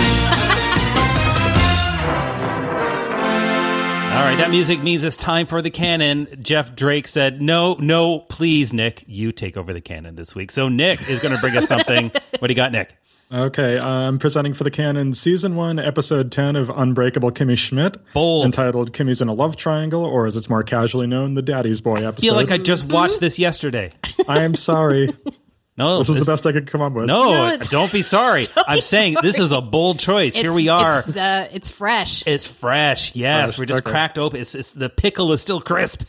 All right, that music means it's time for the canon. Jeff Drake said, no, no, please, Nick, you take over the canon this week. So Nick is going to bring us something. What do you got, Nick? Okay, I'm presenting for the canon Season one, Episode ten of Unbreakable Kimmy Schmidt. Bold. Entitled Kimmy's in a Love Triangle, or as it's more casually known, the Daddy's Boy episode. I feel like I just watched this yesterday. I am sorry. No, this is the best I could come up with. No, No, it's- don't be sorry. Don't I'm be saying sorry. this is a bold choice. Here It's- we are. It's, uh, it's fresh. It's fresh. Yes, fresh. we're just Okay. cracked open. It's, it's the pickle is still crisp.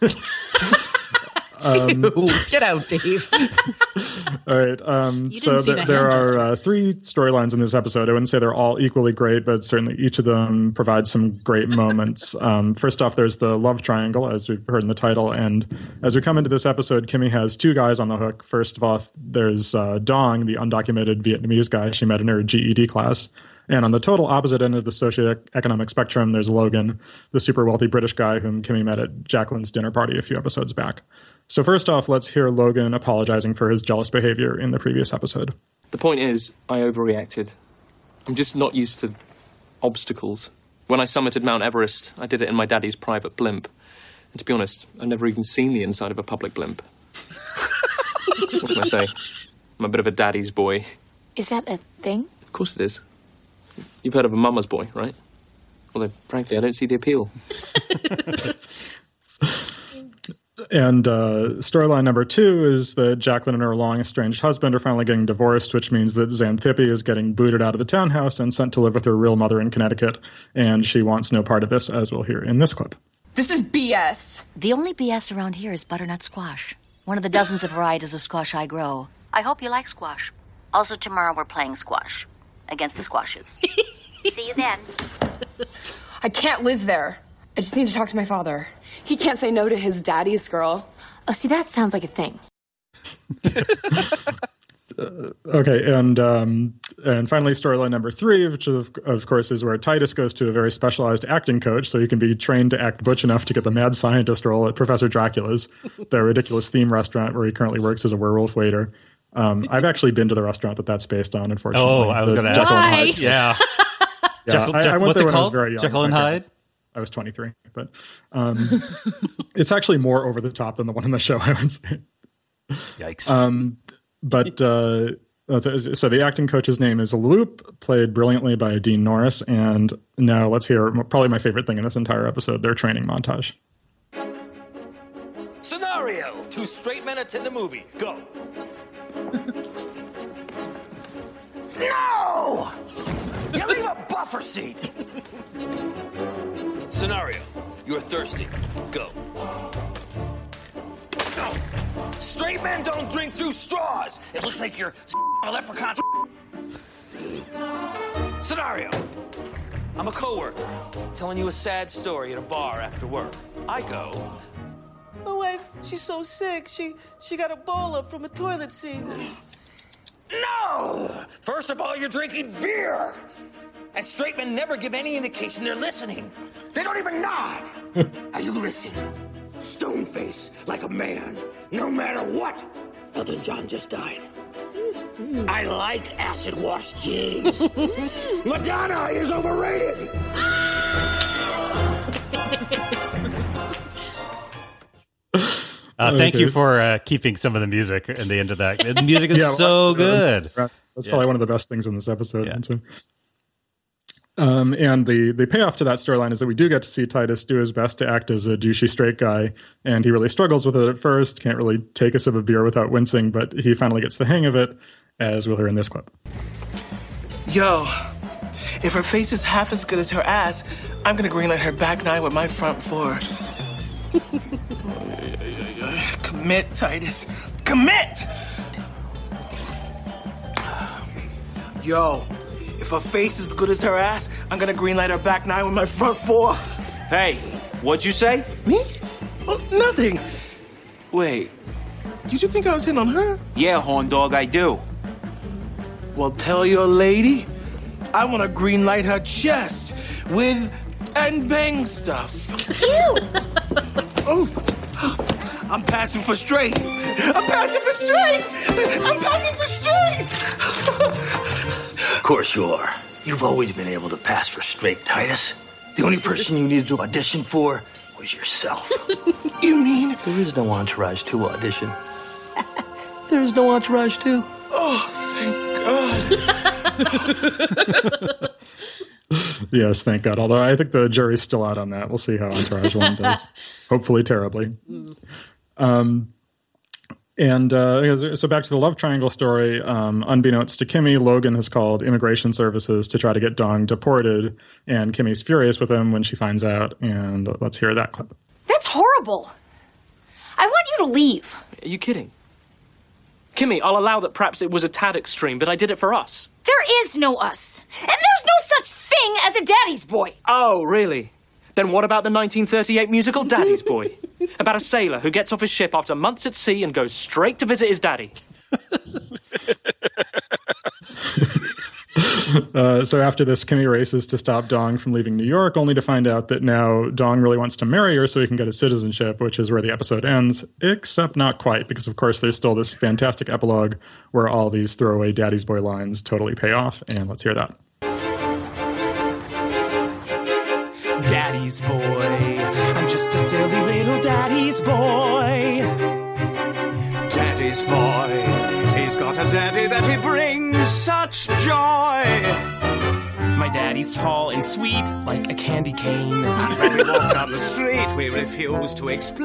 Um, Ew, get out, Dave. All right. Um, You so didn't see th- the there hand are gesture. uh, three storylines in this episode. I wouldn't say they're all equally great, but certainly each of them provides some great moments. Um, first off, there's the love triangle, as we've heard in the title. And as we come into this episode, Kimmy has two guys on the hook. First of all, there's uh, Dong, the undocumented Vietnamese guy she met in her G E D class. And on the total opposite end of the socioeconomic spectrum, there's Logan, the super wealthy British guy whom Kimmy met at Jacqueline's dinner party a few episodes back. So first off, let's hear Logan apologizing for his jealous behavior in the previous episode. The point is, I overreacted. I'm just not used to obstacles. When I summited Mount Everest, I did it in my daddy's private blimp. And to be honest, I've never even seen the inside of a public blimp. What can I say? I'm a bit of a daddy's boy. Is that a thing? Of course it is. You've heard of a mama's boy, right? Although, frankly, I don't see the appeal. And uh, storyline number two is that Jacqueline and her long estranged husband are finally getting divorced, which means that Xanthippe is getting booted out of the townhouse and sent to live with her real mother in Connecticut. And she wants no part of this, as we'll hear in this clip. This is B S. The only B S around here is butternut squash. One of the dozens of varieties of squash I grow. I hope you like squash. Also, tomorrow we're playing squash. Against the squashes. See you then. I can't live there. I just need to talk to my father. He can't say no to his daddy's girl. Oh, see, that sounds like a thing. Okay, and um, and finally, storyline number three, which of, of course is where Titus goes to a very specialized acting coach, so he can be trained to act butch enough to get the mad scientist role at Professor Dracula's, the ridiculous theme restaurant where he currently works as a werewolf waiter. Um, I've actually been to the restaurant that that's based on, unfortunately. Oh, I was The going to Jekyll and ask. Hyde. Yeah. Yeah, Jekyll, I, Jekyll, I went what's there it when I was called? very young. Jekyll and Hyde? I was twenty-three, but um, it's actually more over the top than the one in the show, I would say. Yikes. Um, but uh, so the acting coach's name is Loop, played brilliantly by Dean Norris. And now let's hear probably my favorite thing in this entire episode, their training montage. Scenario: two straight men attend a movie. Go. No! You leave a buffer seat. Scenario: you're thirsty. Go. No. Straight men don't drink through straws. It looks like you're a leprechaun. Scenario: I'm a coworker telling you a sad story at a bar after work. I go. My wife, she's so sick. She she got Ebola from a toilet seat. No! First of all, you're drinking beer. And straight men never give any indication they're listening. They don't even nod. Now you listen. Stone face, like a man, no matter what. Elton John just died. I like acid wash jeans. Madonna is overrated. Uh, thank Okay. you for uh, keeping some of the music at the end of that. The music is Yeah, so well, good. That's Yeah. probably one of the best things in this episode. And, so, um, and the the payoff to that storyline is that we do get to see Titus do his best to act as a douchey straight guy, and he really struggles with it at first. Can't really take a sip of beer without wincing, but he finally gets the hang of it, as we'll hear in this clip. Yo, if her face is half as good as her ass, I'm gonna greenlight her back nine with my front four. Commit, Titus. Commit! Yo, if her face is as good as her ass, I'm gonna greenlight her back nine with my front four. Hey, what'd you say? Me? Oh, nothing. Wait, did you think I was hitting on her? Yeah, horn dog, I do. Well, tell your lady I want to greenlight her chest with and bang stuff. Ew! Oh, I'm passing for straight. I'm passing for straight. I'm passing for straight. Of course you are. You've always been able to pass for straight, Titus. The only person you needed to audition for was yourself. You mean? There is no Entourage two audition. There is no Entourage two. Oh, thank God. Yes, thank God. Although I think the jury's still out on that. We'll see how Entourage one does. Hopefully terribly. Um, and uh, so back to the love triangle story. Um, unbeknownst to Kimmy, Logan has called immigration services to try to get Dong deported. And Kimmy's furious with him when she finds out. And let's hear that clip. That's horrible. I want you to leave. Are you kidding? Kimmy, I'll allow that perhaps it was a tad extreme, but I did it for us. There is no us. And there's no such thing as a daddy's boy. Oh, really? Then what about the nineteen thirty-eight musical Daddy's Boy? About a sailor who gets off his ship after months at sea and goes straight to visit his daddy. Uh, so after this, Kimmy races to stop Dong from leaving New York, only to find out that now Dong really wants to marry her so he can get his citizenship, which is where the episode ends, except not quite, because of course there's still this fantastic epilogue where all these throwaway Daddy's Boy lines totally pay off, and let's hear that. Daddy's boy, I'm just a silly little daddy's boy. Daddy's boy, he's got a daddy that he brings such joy. My daddy's tall and sweet, like a candy cane. And when we walk down the street, we refuse to explain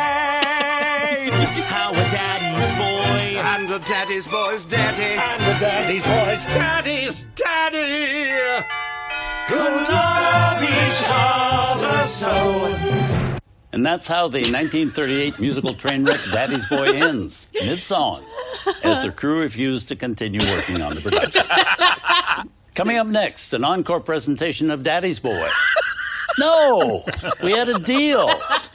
how a daddy's boy and a daddy's boy's daddy and a daddy's boy's daddy's daddy could love each other so. And that's how the nineteen thirty-eight musical train wreck Daddy's Boy ends, mid-song, as the crew refused to continue working on the production. Coming up next, an encore presentation of Daddy's Boy. No, we had a deal.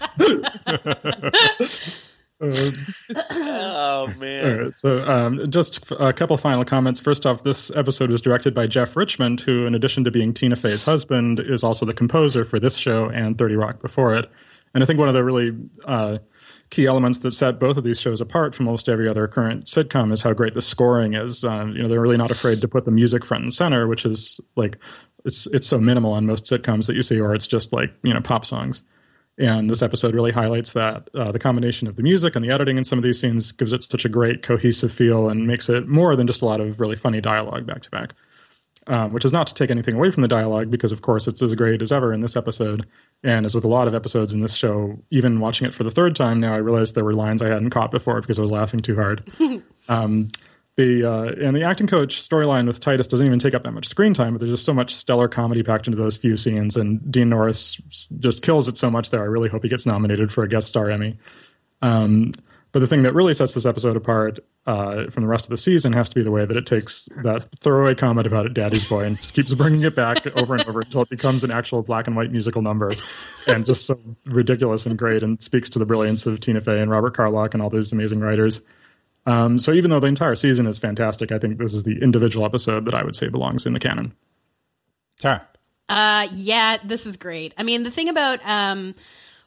Uh, oh man! All right, so um, just a couple final comments. First off, this episode was directed by Jeff Richmond, who, in addition to being Tina Fey's husband, is also the composer for this show and thirty Rock before it. And I think one of the really uh, key elements that set both of these shows apart from almost every other current sitcom is how great the scoring is. Um, you know, they're really not afraid to put the music front and center, which is like it's it's so minimal on most sitcoms that you see, or it's just like you know pop songs. And this episode really highlights that. Uh, the combination of the music and the editing in some of these scenes gives it such a great cohesive feel and makes it more than just a lot of really funny dialogue back to back. Um, which is not to take anything away from the dialogue, because of course it's as great as ever in this episode. And as with a lot of episodes in this show, even watching it for the third time now, I realized there were lines I hadn't caught before because I was laughing too hard. um, the uh, and the acting coach storyline with Titus doesn't even take up that much screen time, but there's just so much stellar comedy packed into those few scenes, and Dean Norris just kills it so much there. I really hope he gets nominated for a guest star Emmy. Um, but the thing that really sets this episode apart uh, from the rest of the season has to be the way that it takes that throwaway comment about it, Daddy's Boy, and just keeps bringing it back over and over until it becomes an actual black and white musical number, and just so ridiculous and great, and speaks to the brilliance of Tina Fey and Robert Carlock and all these amazing writers. Um, so even though the entire season is fantastic, I think this is the individual episode that I would say belongs in the canon. Sorry. Uh, yeah, this is great. I mean, the thing about um,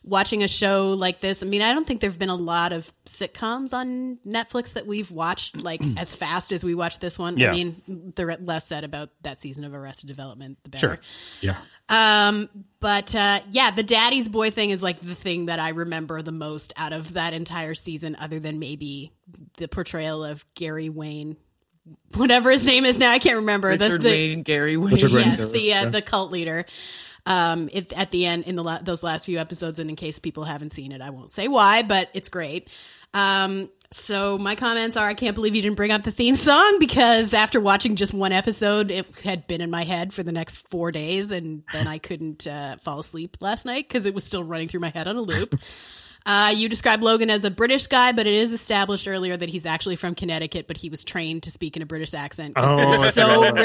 watching a show like this. I mean, I don't think there've been a lot of sitcoms on Netflix that we've watched like as fast as we watched this one. Yeah. I mean, the less said about that season of Arrested Development, the better. Sure. Yeah. Um, but uh, yeah, the daddy's boy thing is like the thing that I remember the most out of that entire season, other than maybe the portrayal of Gary Wayne, whatever his name is now. I can't remember. Richard the, the, Wayne, Gary Wayne. Richard Wayne, yes, Gary, the uh, yeah. the cult leader. Um, it, at the end in the la- those last few episodes, and in case people haven't seen it, I won't say why, but it's great. Um, so my comments are, I can't believe you didn't bring up the theme song, because after watching just one episode, it had been in my head for the next four days, and then I couldn't uh, fall asleep last night because it was still running through my head on a loop. Uh, you described Logan as a British guy, but it is established earlier that he's actually from Connecticut, but he was trained to speak in a British accent because Oh, they're I so forgot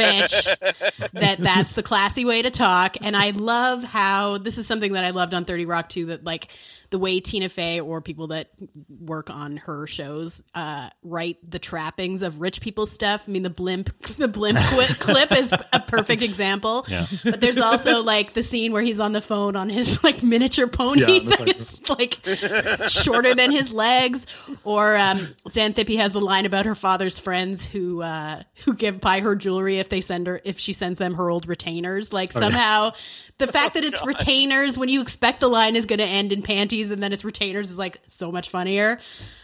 rich that that's the classy way to talk. And I love how this is something that I loved on thirty Rock too, that like the way Tina Fey or people that work on her shows uh, write the trappings of rich people's stuff. I mean, the blimp, the blimp qu- clip is a perfect example. Yeah. But there's also like the scene where he's on the phone on his like miniature pony Yeah, that is like shorter than his legs. Or um, Xanthippe has the line about her father's friends who uh, who give buy her jewelry if they send her if she sends them her old retainers. Like Oh, yeah. somehow the fact that it's retainers when you expect the line is going to end in panties and then it's retainers is like so much funnier.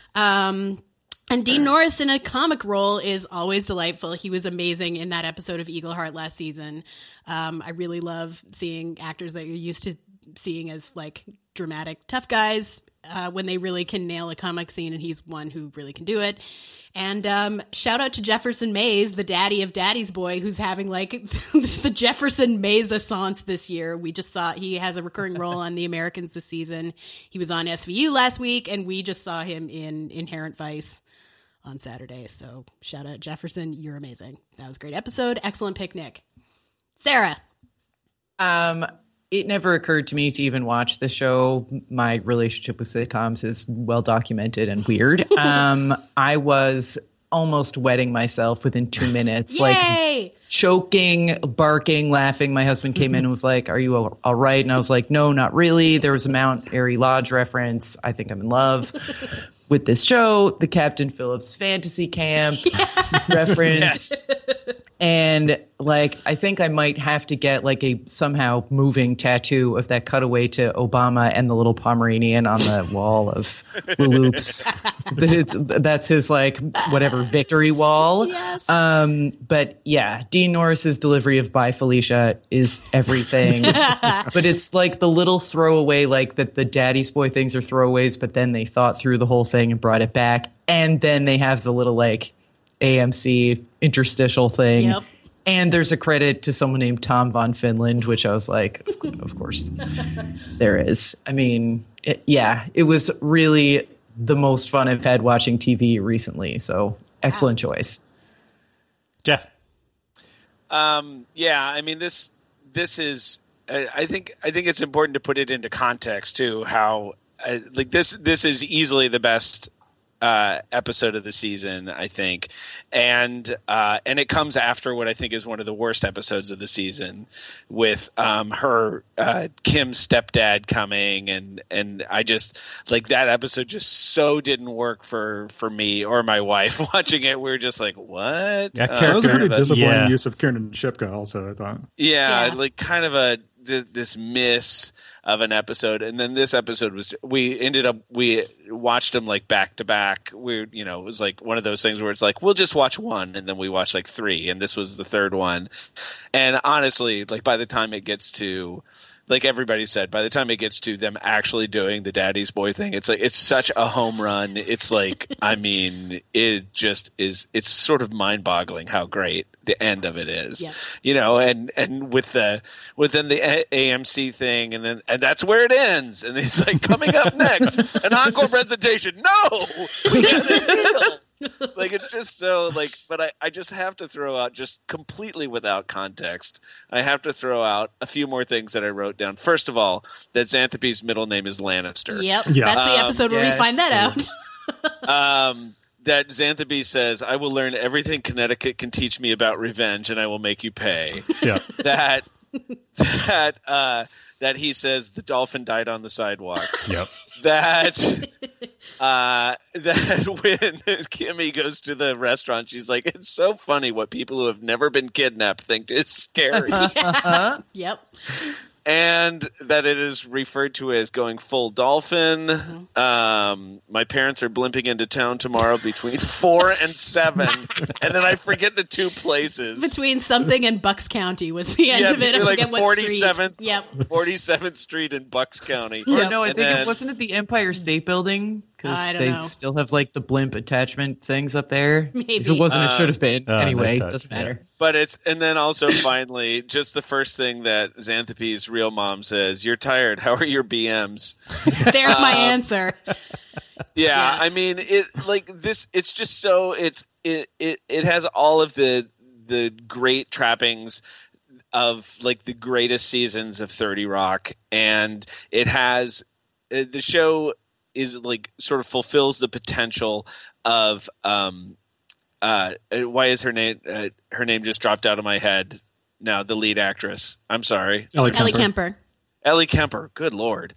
Um, and Dean Norris in a comic role is always delightful. He was amazing in that episode of Eagleheart last season. Um, I really love seeing actors that you're used to seeing as like dramatic tough guys uh, when they really can nail a comic scene, and he's one who really can do it. And um, shout out to Jefferson Mays, the daddy of Daddy's Boy, who's having like the Jefferson Mays-assance this year. We just saw he has a recurring role on The Americans this season. He was on S V U last week, and we just saw him in Inherent Vice on Saturday. So shout out Jefferson, you're amazing. That was a great episode. Excellent picnic. Sarah. Um, it never occurred to me to even watch the show. My relationship with sitcoms is well documented and weird. um, I was almost wetting myself within two minutes, like choking, barking, laughing. My husband came in and was like, "Are you all, all right?" And I was like, "No, not really." There was a Mount Airy Lodge reference. I think I'm in love with this show. The Captain Phillips Fantasy Camp reference. And like, I think I might have to get like a somehow moving tattoo of that cutaway to Obama and the little Pomeranian on the wall of Loops. That it's, that's his like whatever victory wall. Yes. Um, but yeah, Dean Norris's delivery of Bye Felicia is everything. But it's like the little throwaway, like that the Daddy's Boy things are throwaways, but then they thought through the whole thing and brought it back. And then they have the little like A M C interstitial thing. Yep. And there's a credit to someone named Tom Von Finland, which I was like, of, of course, there is. I mean, it, yeah, it was really the most fun I've had watching T V recently. So excellent wow. choice. Jeff. Um, yeah, I mean, this, this is, I, I think, I think it's important to put it into context too, how uh, like this, this is easily the best Uh, episode of the season, I think, and uh, and it comes after what I think is one of the worst episodes of the season, with um, her uh, Kim's stepdad coming, and and I just like that episode just so didn't work for for me or my wife watching it. We were just like, what? Yeah, uh, that was a pretty but, disappointing yeah. use of Kiernan Shipka. Also, I thought. Yeah, Yeah. like kind of a th- this miss of an episode, and then this episode was we ended up we watched them like back to back. We you know it was like one of those things where it's like we'll just watch one, and then we watched like three, and this was the third one. And honestly, like by the time it gets to like everybody said, by the time it gets to them actually doing the Daddy's Boy thing, it's like it's such a home run. It's like I mean, it just is. It's sort of mind-boggling how great the end of it is. Yep. You know, and and with the within the A- AMC thing, and then and that's where it ends. And it's like coming up next, an encore presentation. No, we got a deal. Like it's just so like, but I, I just have to throw out just completely without context. I have to throw out a few more things that I wrote down. First of all, that Xanthippe's middle name is Lannister. Yep. Yeah. That's the Um, episode where yes. we find that out. Um, that Xanthippe says, "I will learn everything Connecticut can teach me about revenge, and I will make you pay." Yeah. That that uh, that he says the dolphin died on the sidewalk. Yep. That uh, that when Kimmy goes to the restaurant, she's like, "It's so funny what people who have never been kidnapped think is scary." Yeah. Yep. And that it is referred to as going full dolphin. Mm-hmm. Um, my parents are blimping into town tomorrow between four and seven, and then I forget the two places between something and Bucks County was the end yeah, of it. I like forget what forty-seventh, street. Yep, forty-seventh Street in Bucks County. Or no, I and think then, it wasn't it the Empire State Building because I don't they know. still have like the blimp attachment things up there. Maybe. If it wasn't, it Uh, should have been. oh, anyway, nice touch. doesn't matter. But it's and then also finally, just the first thing that Xanthopy's real mom says: "You're tired. How are your B Ms?" There's my Um, answer. Yeah, Yeah. I mean it like this it's just so it's it it, it has all of the the great trappings of like the greatest seasons of thirty Rock, and it has uh, the show is like sort of fulfills the potential of um uh why is her name uh, her name just dropped out of my head now, the lead actress. I'm sorry. Ellie Kemper. Ellie Kemper. Ellie Kemper, good lord.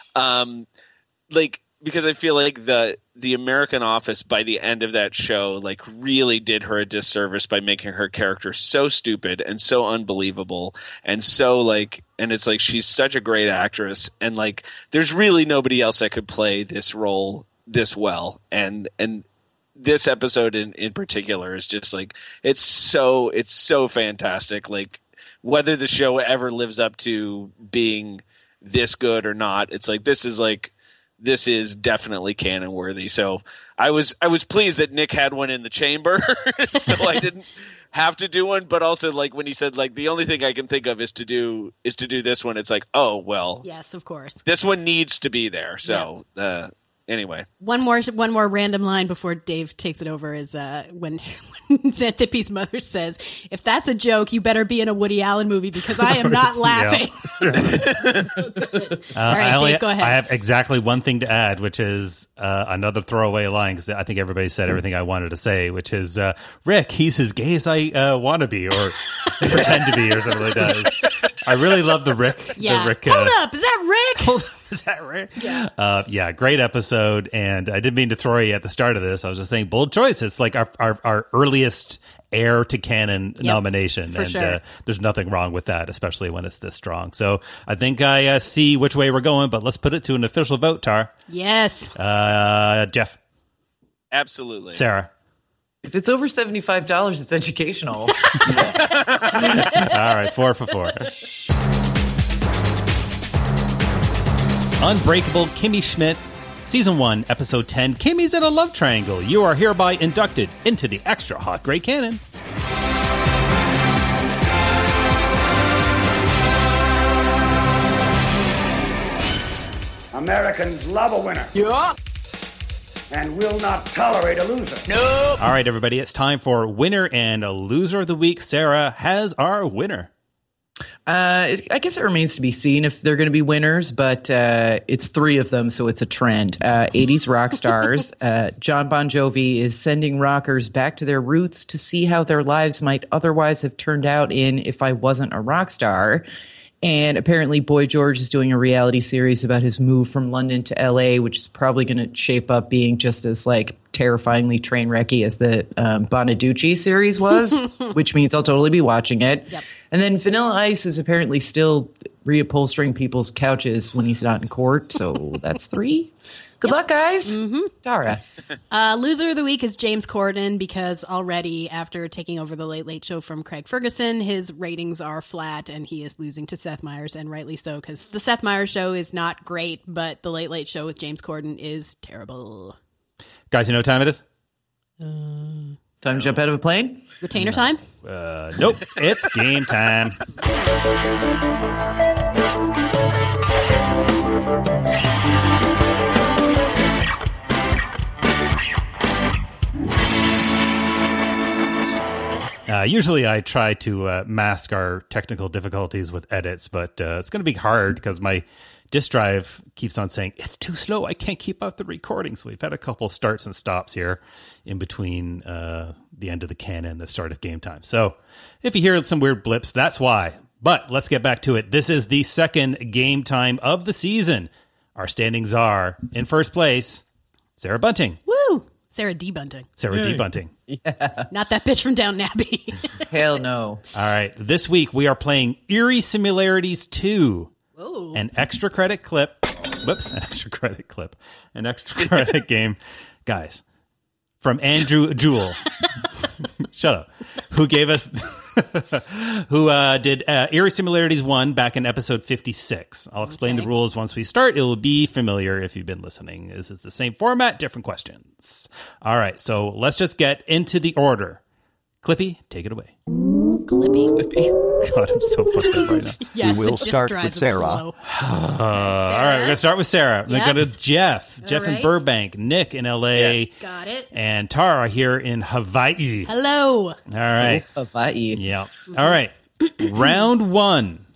Um, like because I feel like the the American Office by the end of that show like really did her a disservice by making her character so stupid and so unbelievable and so like and it's like she's such a great actress and like there's really nobody else that could play this role this well and and this episode in, in particular is just like it's so it's so fantastic. Like whether the show ever lives up to being this good or not, it's like this is like this is definitely canon worthy. So I was I was pleased that Nick had one in the chamber, so I didn't have to do one. But also like when he said like the only thing I can think of is to do is to do this one, it's like oh well, Yes, of course. this one needs to be there. So uh, anyway. One more, one more random line before Dave takes it over is uh, when, when Xanthopy's mother says, "If that's a joke, you better be in a Woody Allen movie because I am not laughing." So good. Uh, All right, I only, Dave, go ahead. I have exactly one thing to add, which is uh, another throwaway line because I think everybody said everything I wanted to say, which is uh, Rick, he's as gay as I uh, want to be or pretend to be or something like that. I really love the Rick. Yeah. The Rick, Hold uh, up, is that Rick? Hold up, is that Rick? Yeah. Uh, yeah, great episode. And I didn't mean to throw you at the start of this. I was just saying bold choice. It's like our our, our earliest heir to canon Yep, nomination. for and sure. uh, there's nothing wrong with that, especially when it's this strong. So I think I uh, see which way we're going, but let's put it to an official vote, Tar. Yes. Uh, Jeff. Absolutely. Sarah. If it's over seventy-five dollars, it's educational. All right, four for four. Unbreakable Kimmy Schmidt, Season one, Episode ten, Kimmy's in a Love Triangle. You are hereby inducted into the Extra Hot Great Canon. Americans love a winner. Yeah. And will not tolerate a loser. All right, everybody, it's time for Winner and a Loser of the Week. Sarah has our winner. Uh, it, I guess it remains to be seen if they're going to be winners, but uh, it's three of them, so it's a trend. Uh, eighties rock stars. uh, John Bon Jovi is sending rockers back to their roots to see how their lives might otherwise have turned out in If I Wasn't a Rock Star. And apparently Boy George is doing a reality series about his move from London to L A, which is probably going to shape up being just as like terrifyingly train wrecky as the um, Bonaducci series was, which means I'll totally be watching it. Yep. And then Vanilla Ice is apparently still reupholstering people's couches when he's not in court. So that's three. Good luck, guys. Mm-hmm. Tara. Uh, loser of the week is James Corden because already after taking over the Late Late Show from Craig Ferguson, his ratings are flat and he is losing to Seth Meyers, and rightly so because the Seth Meyers Show is not great, but the Late Late Show with James Corden is terrible. Guys, you know what time it is? Time to jump out of a plane? Retainer time? Uh, nope, it's game time. Uh, usually I try to uh, mask our technical difficulties with edits, but uh, it's going to be hard because my disk drive keeps on saying, it's too slow, I can't keep up the recording. So we've had a couple starts and stops here in between uh, the end of the canon and the start of game time. So if you hear some weird blips, that's why. But let's get back to it. This is the second game time of the season. Our standings are, in first place, Sarah Bunting. Woo! Sarah D. Bunting. Sarah D. Bunting. Yeah. Not that bitch from Downton Abbey. Hell no. All right. This week we are playing Eerie Similarities two. Whoa. An extra credit clip. Whoops. An extra credit clip. An extra credit game. Guys, from Andrew Jewell. Shut up. Who gave us, who uh, did uh, Eerie Similarities one back in episode fifty-six. I'll explain okay. the rules once we start. It will be familiar if you've been listening. This is the same format, different questions. All right, so let's just get into the order. Clippy, take it away. Clippy. Clippy. God, I'm so fucked up right now. Yes, we will start with Sarah. Uh, all right, we're going to start with Sarah. We're Yes. going to go to Jeff. All Jeff right. in Burbank. Nick in L A. Yes. Got it. And Tara here in Hawaii. Hello. All right. Oh, Hawaii. Yeah. All right. Round one.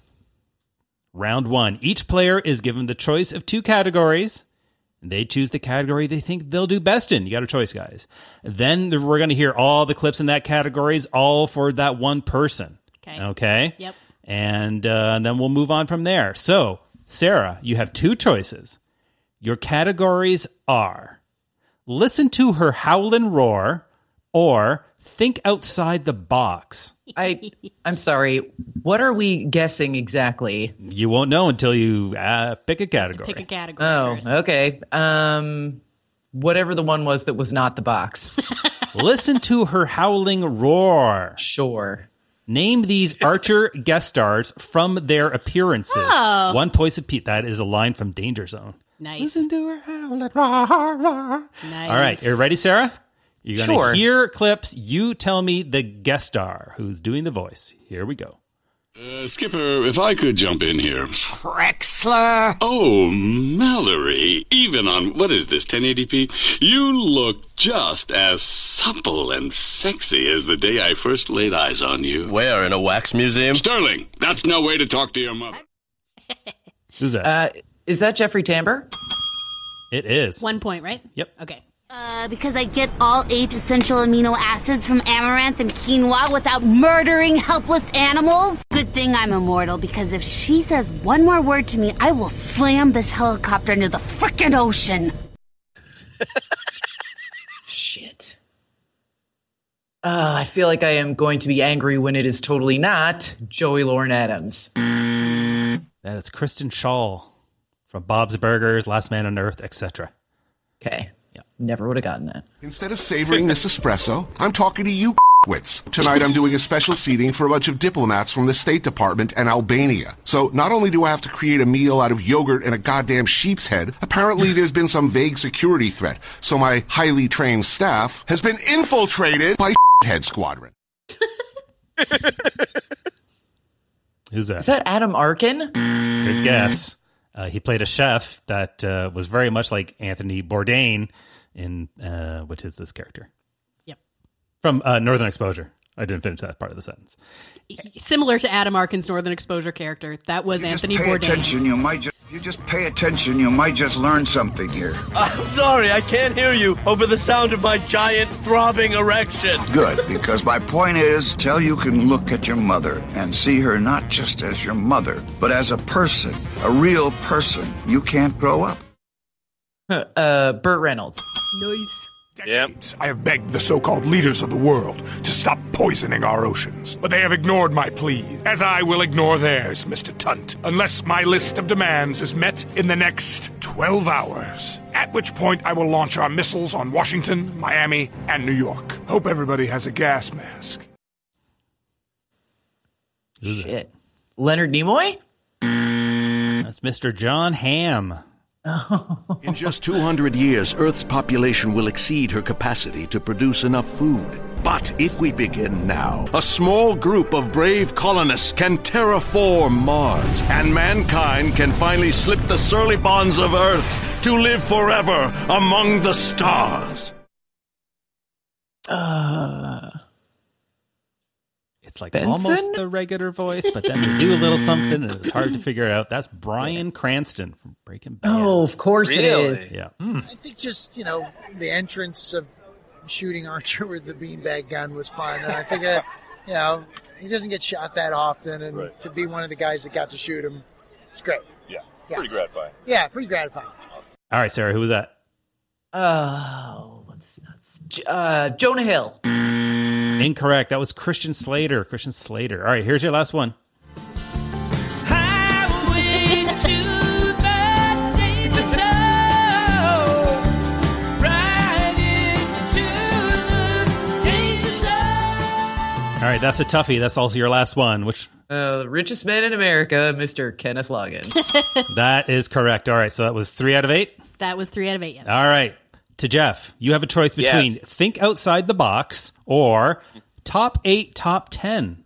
Round one. Each player is given the choice of two categories. They choose the category they think they'll do best in. You got a choice, guys. Then we're going to hear all the clips in that categories, all for that one person. Okay. Okay? Yep. And, uh, and then we'll move on from there. So, Sarah, you have two choices. Your categories are listen to her howl and roar or think outside the box. I, I'm sorry. What are we guessing exactly? You won't know until you uh, pick a category. Pick a category Oh, first. okay. Um, whatever the one was that was not the box. Listen to her howling roar. Sure. Name these Archer guest stars from their appearances. Oh. One point of Pete. That is a line from Danger Zone. Nice. Listen to her howling roar, roar. Nice. All right, you ready, Sarah? You're going to Sure. hear clips. You tell me the guest star who's doing the voice. Here we go. Uh, Skipper, if I could jump in here. Trexler. Oh, Mallory, even on, what is this, ten eighty p? You look just as supple and sexy as the day I first laid eyes on you. Where, in a wax museum? Sterling, that's no way to talk to your mother. Who's that? Uh, is that Jeffrey Tambor? It is. One point, right? Yep. Okay. Uh, because I get all eight essential amino acids from amaranth and quinoa without murdering helpless animals. Good thing I'm immortal, because if she says one more word to me, I will slam this helicopter into the frickin' ocean. Shit. Uh, I feel like I am going to be angry when it is totally not Joey Lauren Adams. That is Kristen Schaal from Bob's Burgers, Last Man on Earth, et cetera. Okay. Yeah. Never would have gotten that. Instead of savoring this espresso, I'm talking to you wits. Tonight I'm doing a special seating for a bunch of diplomats from the State Department and Albania. So not only do I have to create a meal out of yogurt and a goddamn sheep's head, apparently there's been some vague security threat. So my highly trained staff has been infiltrated by head squadron. Who's that? Is that Adam Arkin? Good guess. Uh, he played a chef that uh, was very much like Anthony Bourdain in, uh, which is this character? Yep. From uh, Northern Exposure. I didn't finish that part of the sentence. Similar to Adam Arkin's Northern Exposure character. That was you Anthony just pay Bourdain. Attention, you might just, you just pay attention, you might just learn something here. I'm sorry, I can't hear you over the sound of my giant throbbing erection. Good, because my point is, till you can look at your mother and see her not just as your mother, but as a person, a real person, you can't grow up. Uh, Burt Reynolds. Nice. Decades, I have begged the so-called leaders of the world to stop poisoning our oceans, but they have ignored my plea, as I will ignore theirs, Mister Tunt, unless my list of demands is met in the next twelve hours, at which point I will launch our missiles on Washington, Miami, and New York. Hope everybody has a gas mask. Shit. Leonard Nimoy? That's Mister John Hamm. In just two hundred years, Earth's population will exceed her capacity to produce enough food. But if we begin now, a small group of brave colonists can terraform Mars, and mankind can finally slip the surly bonds of Earth to live forever among the stars. Uh, it's like Benson? almost the regular voice, but then they do a little something, and it's hard to figure out. That's Bryan Cranston from Breaking Bad. Oh, of course Really? it is. Yeah. I think just, you know, the entrance of shooting Archer with the beanbag gun was fun. And I think, that, you know, he doesn't get shot that often, and Right. to be one of the guys that got to shoot him, it's great. Yeah, Yeah. pretty gratifying. Yeah, pretty gratifying. All right, Sarah, who was that? Oh, what's that's uh, Jonah Hill. Incorrect. That was Christian Slater. Christian Slater. All right, here's your last one. All right, that's a toughie. That's also your last one. Which Uh, the richest man in America, Mister Kenneth Loggins. that is correct. All right, so that was three out of eight. That was three out of eight, yes. All right, to Jeff, you have a choice between Yes. think outside the box or top eight, top ten.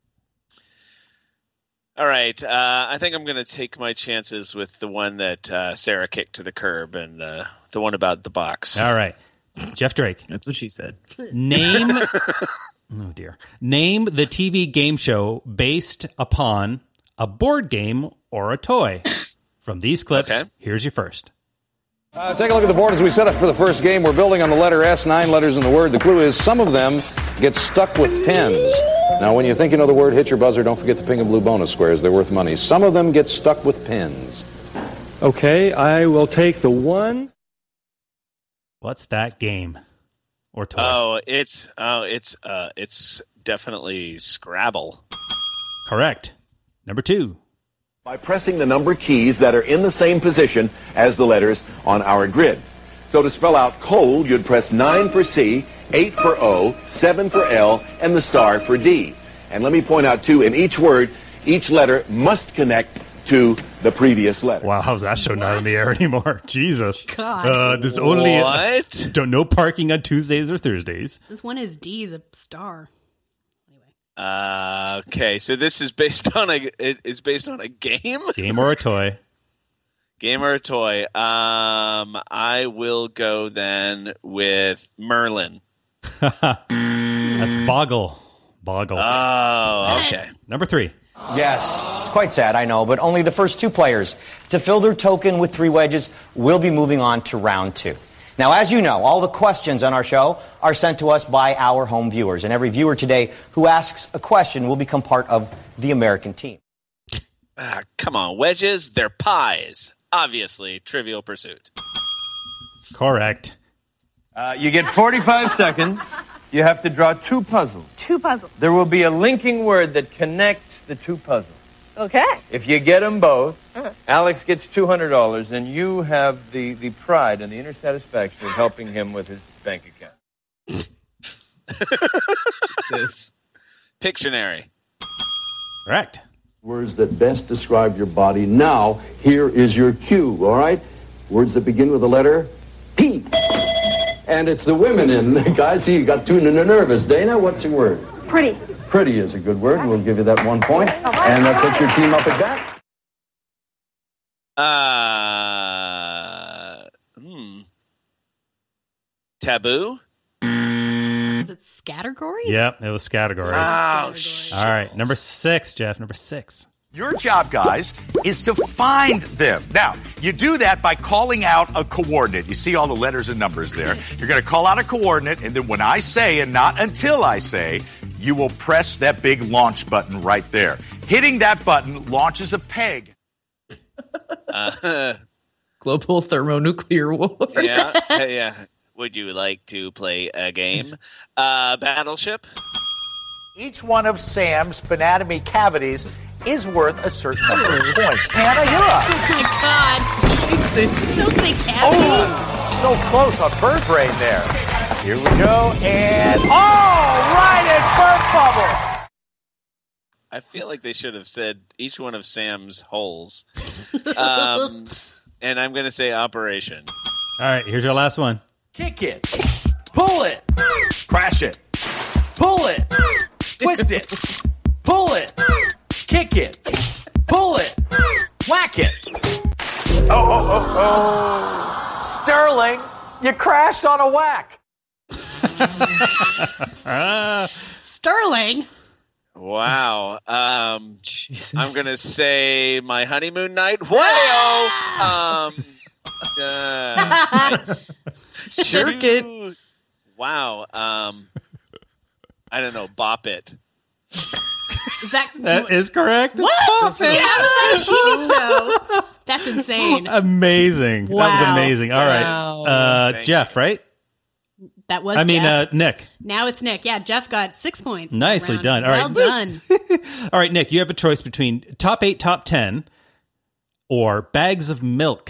All right. Uh, I think I'm going to take my chances with the one that uh, Sarah kicked to the curb and uh, the one about the box. All right, Jeff Drake. That's what she said. Name. Oh dear. Name the T V game show based upon a board game or a toy. From these clips, Okay. here's your first. Uh, take a look at the board as we set up for the first game. We're building on the letter S, nine letters in the word. The clue is some of them get stuck with pens. Now, when you think you know the word, hit your buzzer. Don't forget the pink and blue bonus squares. They're worth money. Some of them get stuck with pens. Okay, I will take the one. What's that game or toy? Oh, it's oh, it's uh, it's definitely Scrabble. Correct. Number two. By pressing the number keys that are in the same position as the letters on our grid. So to spell out cold, you'd press nine for C, eight for O, seven for L, and the star for D. And let me point out, too, in each word, each letter must connect to the previous letter. Wow, how's that show not in the air anymore? Jesus. Gosh. Uh, there's only What? don't no parking on Tuesdays or Thursdays. This one is D, the star. Uh, okay, so this is based on a it is based on a game, Game or a toy. game or a toy. Um, I will go then with Merlin. That's Boggle. Boggle. Oh, okay. Number three. Yes, it's quite sad, I know, but only the first two players to fill their token with three wedges will be moving on to round two. Now, as you know, all the questions on our show are sent to us by our home viewers, and every viewer today who asks a question will become part of the American team. Ah, come on, wedges. They're pies. Obviously, Trivial Pursuit. Correct. Uh, you get forty-five seconds. You have to draw two puzzles. Two puzzles. There will be a linking word that connects the two puzzles. Okay. If you get them both, Uh-huh. Alex gets two hundred dollars, and you have the, the pride and the inner satisfaction of helping him with his bank account. Jesus. Pictionary. Correct. Words that best describe your body. Now, here is your cue, all right? Words that begin with the letter P. And it's the women in. Guys, see, you got too n- nervous. Dana, what's your word? Pretty. Pretty is a good word. We'll give you that one point. And that puts your team up at bat. Uh, hmm. Taboo. Is it Scattergories? Yep, it was categories. Oh, All right, number six, Jeff. Number six. Your job, guys, is to find them. Now, you do that by calling out a coordinate. You see all the letters and numbers there. You're going to call out a coordinate, and then when I say, and not until I say, you will press that big launch button right there. Hitting that button launches a peg. Uh, Global thermonuclear war. yeah, yeah. Would you like to play a game? Uh, Battleship. Each one of Sam's anatomy cavities is worth a certain number of points. Hannah, you're up. Oh my god. Jesus. Don't say cavities. Oh, so close on bird brain there. Here we go, and oh, right at bird bubble. I feel like they should have said each one of Sam's holes. Um, and I'm going to say Operation. All right, here's your last one. Kick it. Pull it. Crash it. Pull it. Twist it. Pull it. Kick it. Pull it. Whack it. Oh, oh, oh, oh. Sterling, you crashed on a whack. Sterling. Wow. Um, I'm going to say my honeymoon night. Whoa! um, uh, Jerk it. Wow. Um, I don't know. Bop it. Is that That is correct. what? Yeah, how is that a T V show? That's insane. Amazing. That was Wow. amazing. All right. Wow. Uh, Thank Jeff, right? That was. I mean, uh, Jeff. Nick. Now it's Nick. Yeah, Jeff got six points. Nicely Round. done. All well right. done. All right, Nick, you have a choice between top eight, top ten, or bags of milk.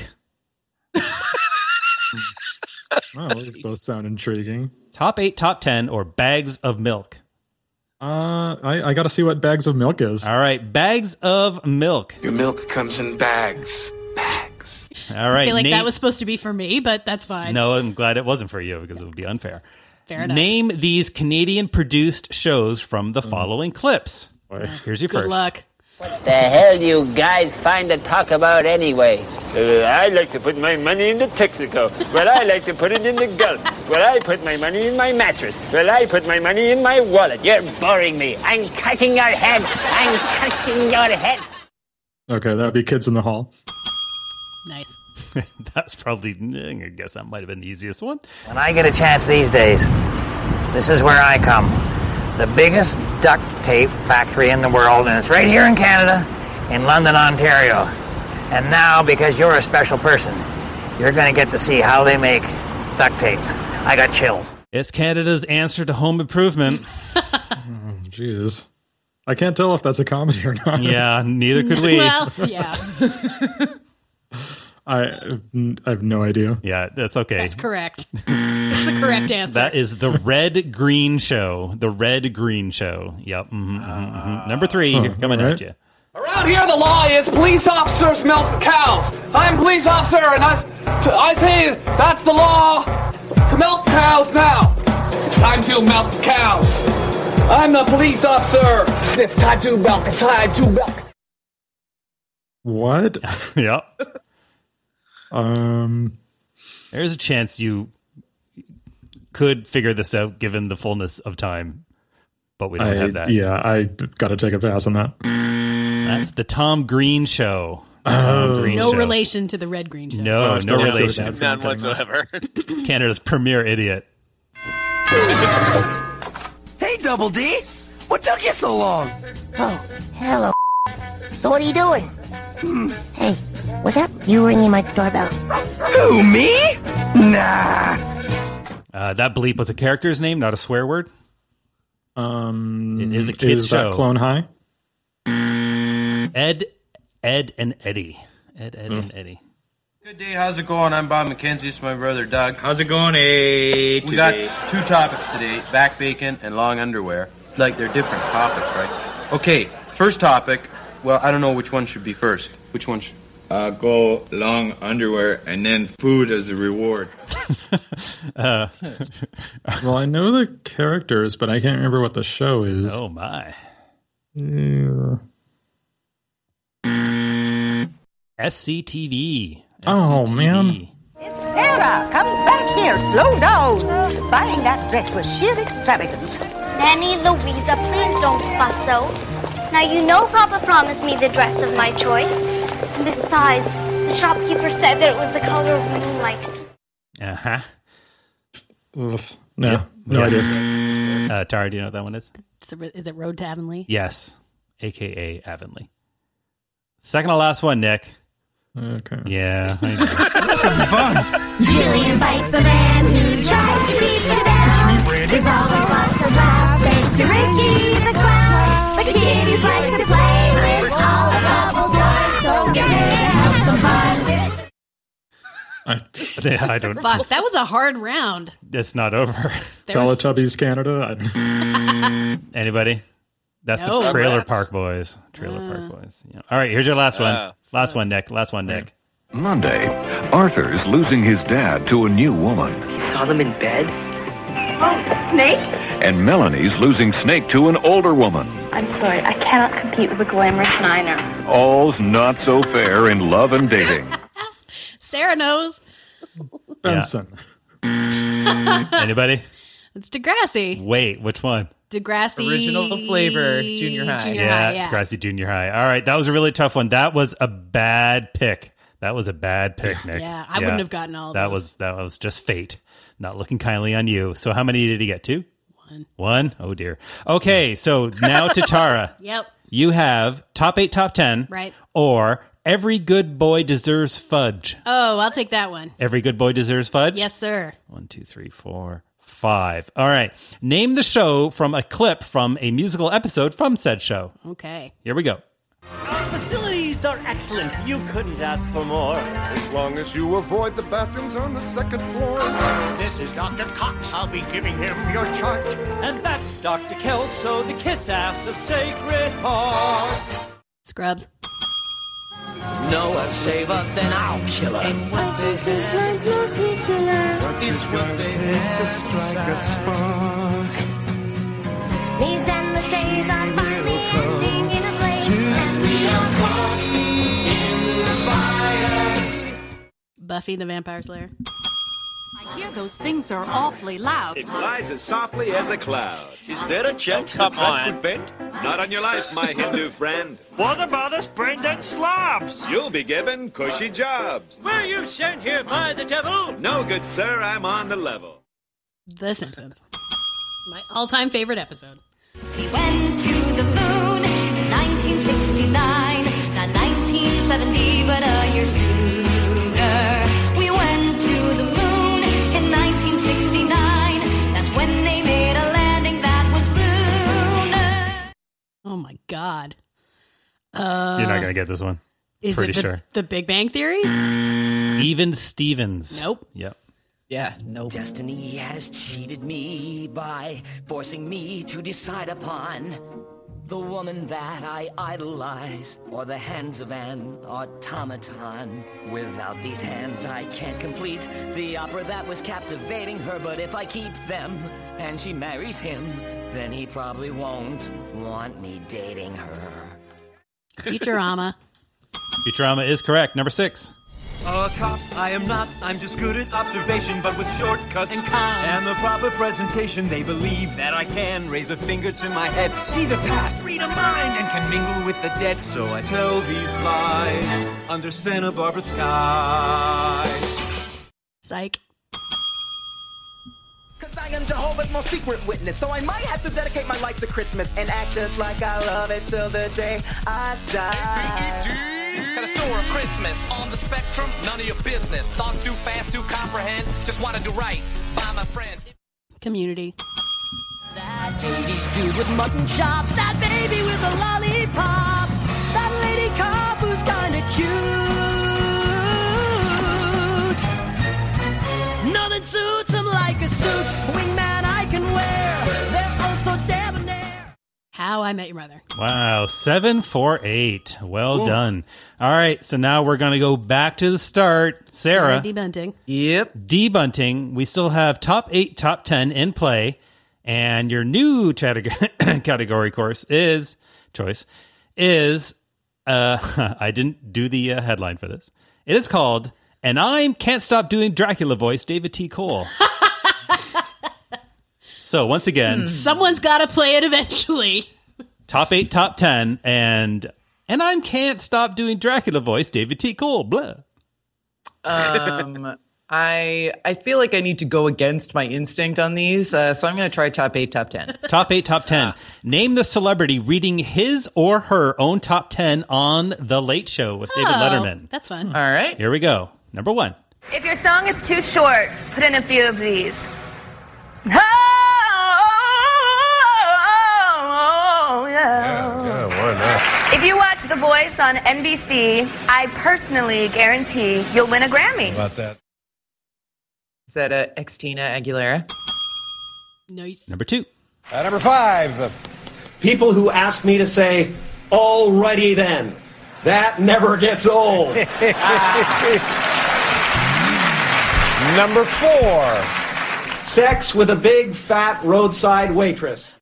Oh, those both sound intriguing. Top eight, top ten, or bags of milk. Uh, I, I got to see what bags of milk is. All right, bags of milk. Your milk comes in bags. All I right. feel like name- that was supposed to be for me, but that's fine. No, I'm glad it wasn't for you because it would be unfair. Fair enough. Name these Canadian-produced shows from the following clips. Here's your Good first. luck. The hell you guys find to talk about anyway? Uh, I like to put my money into Texaco. Well, I like to put it in the Gulf. Well, I put my money in my mattress. Well, I put my money in my wallet. You're boring me. I'm cutting your head. I'm cutting your head. Okay, that would be Kids in the Hall. Nice. That's probably, I guess that might have been the easiest one. When I get a chance these days, this is where I come. The biggest duct tape factory in the world, and it's right here in Canada, in London, Ontario. And now, because you're a special person, you're going to get to see how they make duct tape. I got chills. It's Canada's answer to Home Improvement. Jeez. I can't tell if that's a comedy or not. Yeah, neither could we. Well, yeah. I, I have no idea. Yeah, that's okay. That's correct. It's the correct answer. That is the Red Green Show. The Red Green Show. Yep. Mm-hmm, mm-hmm, mm-hmm. Number three, Oh, here, coming all right. at you. Around here, the law is police officers milk cows. I'm a police officer, and I, I say that's the law to milk cows now. It's time to milk the cows. I'm the police officer. It's time to milk. It's time to milk. What? Yep. Um, There's a chance you could figure this out given the fullness of time, but we don't I, have that. Yeah, I got to take a pass on that. That's the Tom Green Show. The Oh. Tom Green no Show. relation to the Red Green Show. No, Oh, no still have to relation. adapt. None whatsoever. Canada's premier idiot. Hey, Double D. What took you so long? Oh, hello. So what are you doing? Hmm. Hey, what's up? You ringing my doorbell? Who, me? Nah. Uh, that bleep was a character's name, not a swear word. Um, It is a kid's is that show. Clone High? Ed, Ed, and Eddie. Ed, Ed, and Eddie. Good day, how's it going? I'm Bob McKenzie, it's my brother Doug. How's it going, eh? We got two topics today, back bacon and long underwear. Like, they're different topics, right? Okay, first topic, well, I don't know which one should be first. Which one should... Uh, go long underwear and then food as a reward. Uh, Well, I know the characters, but I can't remember what the show is. oh, my. Yeah. S C T V. Oh, man. Sarah, come back here. Slow down. Buying that dress was sheer extravagance. Nanny Louisa, please don't fuss so. Now you know Papa promised me the dress of my choice. And besides, the shopkeeper said that it was the color of moonlight. Uh-huh. Oof. No, Yep. no Yeah. idea. Uh, Tara, do you know what that one is? So is it Road to Avonlea? Yes. A K A Avonlea. Second to last one, Nick. Okay. Yeah. I know. Fun. Jillian bites the man who tries to keep the bell. There's always lots of laughing to Ricky the clown. The kiddies like to play with all the bubbles. So get ready to have some fun. I, I don't. Fuck, that was a hard round. It's not over. There was- Teletubbies Canada. I don't... Anybody? That's No. the Trailer Rugrats. Park Boys. Trailer Uh. Park Boys. Yeah. All right, here's your last one. Uh, last one, Nick. Last one, Nick. Monday, Arthur's losing his dad to a new woman. Saw them in bed? Oh, Snake? And Melanie's losing Snake to an older woman. I'm sorry, I cannot compete with a glamorous Niner. All's not so fair in love and dating. Sarah knows. Benson. Anybody? It's Degrassi. Wait, which one? Degrassi. Original flavor, junior high. Junior yeah, high, yeah. Degrassi Junior High. All right, that was a really tough one. That was a bad pick. That was a bad pick, Nick. Yeah, I wouldn't have gotten all of that those. was that was just fate. Not looking kindly on you. So how many did he get? Two? One. One? Oh dear. Okay, so now to Tara. Yep. You have top eight, top ten. Right. Or every good boy deserves fudge. Oh, I'll take that one. Every good boy deserves fudge? Yes, sir. One, two, three, four, five. All right. Name the show from a clip from a musical episode from said show. Okay. Here we go. Our facilities are excellent. You couldn't ask for more. As long as you avoid the bathrooms on the second floor. This is Doctor Cox. I'll be giving him your chart. And that's Doctor Kelso, the kiss ass of Sacred Heart. Scrubs. Noah, save us, then I'll kill her. I think this line's mostly filler. It's what they take to strike a spark. These endless days are finally ending in a place. And we are caught in the fire. Buffy the Vampire Slayer. I hear those things are awfully loud. It glides as softly as a cloud. Is there a chance Oh, the come track on. would bend? Not on your life, my Hindu friend. What about us brain-dead slobs? You'll be given cushy jobs. Were you sent here by the devil? No, good sir, I'm on the level. The Simpsons. My all-time favorite episode. We went to the moon in nineteen sixty-nine, not nineteen seventy, but a year sooner. We went to the moon in nineteen sixty-nine. That's when they made a landing that was lunar. Oh my God. Uh, You're not going to get this one. Is Pretty it the, sure. the Big Bang Theory? Even Stevens. Nope. Yep. Yeah, nope. Destiny has cheated me by forcing me to decide upon the woman that I idolize, or the hands of an automaton. Without these hands, I can't complete the opera that was captivating her. But if I keep them and she marries him, then he probably won't want me dating her. Futurama. Futurama is correct. Number six. A cop, I am not. I'm just good at observation, but with shortcuts and cons. And the proper presentation, they believe that I can raise a finger to my head, see the past, read a mind, and can mingle with the dead. So I tell these lies under Santa Barbara skies. Psych. Cause I am Jehovah's most secret witness, so I might have to dedicate my life to Christmas and act just like I love it till the day I die. Got a store of Christmas on the spectrum, none of your business. Thoughts too fast to comprehend, just wanna do right by my friends. Community. That eighties dude with mutton chops, that baby with a lollipop, that lady cop who's kinda cute. Nothing suits him like a suit, wingman I can wear. They're also debonair. How I Met Your Mother. Wow. Seven, four, eight. Well Ooh. done. All right. So now we're going to go back to the start. Sarah. Debunting. Yep. Debunting. We still have top eight, top ten in play. And your new category course is, choice, is, uh, I didn't do the uh, headline for this. It is called, And I Can't Stop Doing Dracula Voice, David T. Cole. So once again, someone's got to play it eventually. Top eight, top ten, and and I can't stop doing Dracula voice, David T. Cole. Blah. Um, I I feel like I need to go against my instinct on these, uh, so I'm going to try top eight, top ten. Top eight, top ten. Name the celebrity reading his or her own top ten on The Late Show with David Oh, Letterman. That's fun. All right. Here we go. Number one. If your song is too short, put in a few of these. Oh, yeah. Yeah, why not? If you watch The Voice on N B C, I personally guarantee you'll win a Grammy. How about that? Is that uh, Xtina Aguilera? Nice. Number two. Uh, number five. People who ask me to say, alrighty then. That never gets old. Number four. Sex with a big, fat roadside waitress.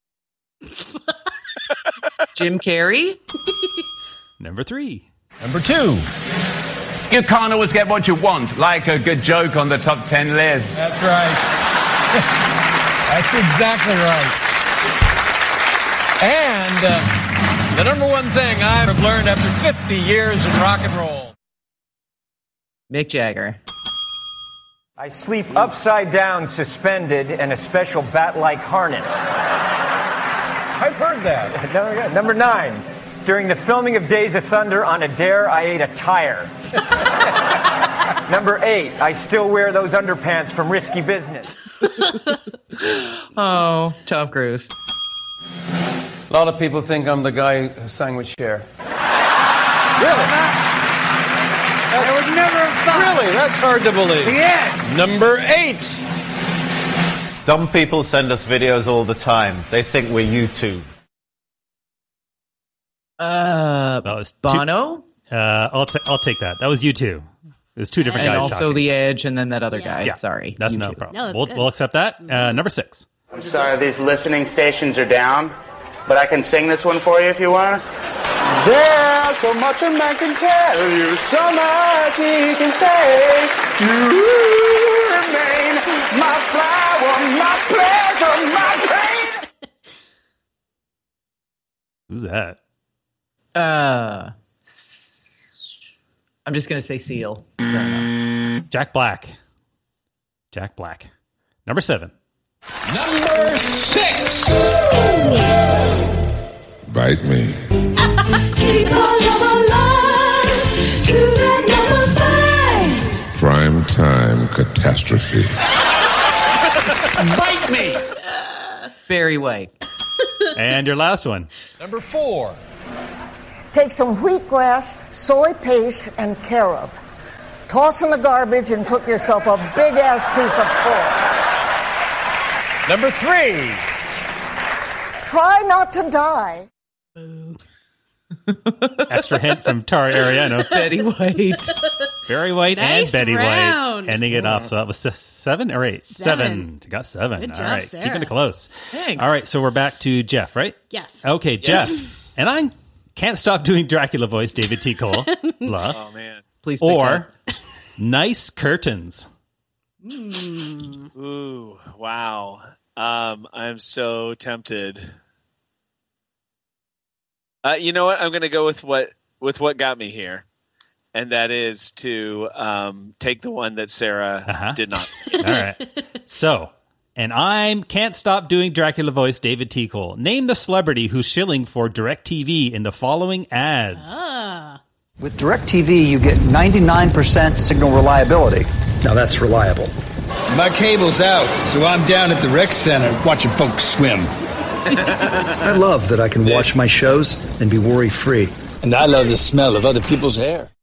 Jim Carrey? Number three. Number two. You can't always get what you want, like a good joke on the top ten list. That's right. That's exactly right. And uh, the number one thing I've learned after fifty years in rock and roll. Mick Jagger. I sleep upside down, suspended in a special bat-like harness. I've heard that. Number nine. During the filming of Days of Thunder on Adair, I ate a tire. Number eight, I still wear those underpants from Risky Business. Oh, Tom Cruise. A lot of people think I'm the guy who sang with Cher. Really? I would never have thought. Really? That's hard to believe. The end. Number eight. Dumb people send us videos all the time. They think we're YouTube. Uh, that was Bono? Two, uh, I'll, t- I'll take that. That was U two. There's two different and guys also talking. The Edge and then that other guy. Yeah, Sorry. That's you no two. problem. No, that's we'll, good. we'll accept that. Uh, number six. I'm sorry, these listening stations are down, but I can sing this one for you if you want. There's so much a man can tell you, so much he can say. You remain my flower, my pleasure, my pain. Who's that? Uh, I'm just gonna say Seal. Jack Black. Jack Black. Number seven. Number six. Bite me. Keep all of our life to that number five. Prime time catastrophe. Bite me. Barry White. And your last one. Number four. Take some wheatgrass, soy paste, and carob. Toss in the garbage and cook yourself a big-ass piece of pork. Number three. Try not to die. Extra hint from Tara Ariano. Betty White. Barry White Nice and Betty round. White. Ending it off. So that was se- seven or eight? Seven. Seven. You got seven. Good All job, right. Sarah. Keeping it close. Thanks. All right. So we're back to Jeff, right? Yes. Okay, Jeff. And I can't stop doing Dracula voice, David T. Cole. Blah. Oh, man. Please pick Or nice curtains. Mm. Ooh, wow. Um, I'm so tempted. Uh, you know what? I'm going to go with what with what got me here, and that is to um, take the one that Sarah Uh-huh. did not. All right. So, and I can't stop doing Dracula voice, David T. Cole. Name the celebrity who's shilling for DirecTV in the following ads. Ah. With DirecTV, you get ninety-nine percent signal reliability. Now that's reliable. My cable's out, so I'm down at the rec center watching folks swim. I love that I can watch my shows and be worry-free. And I love the smell of other people's hair.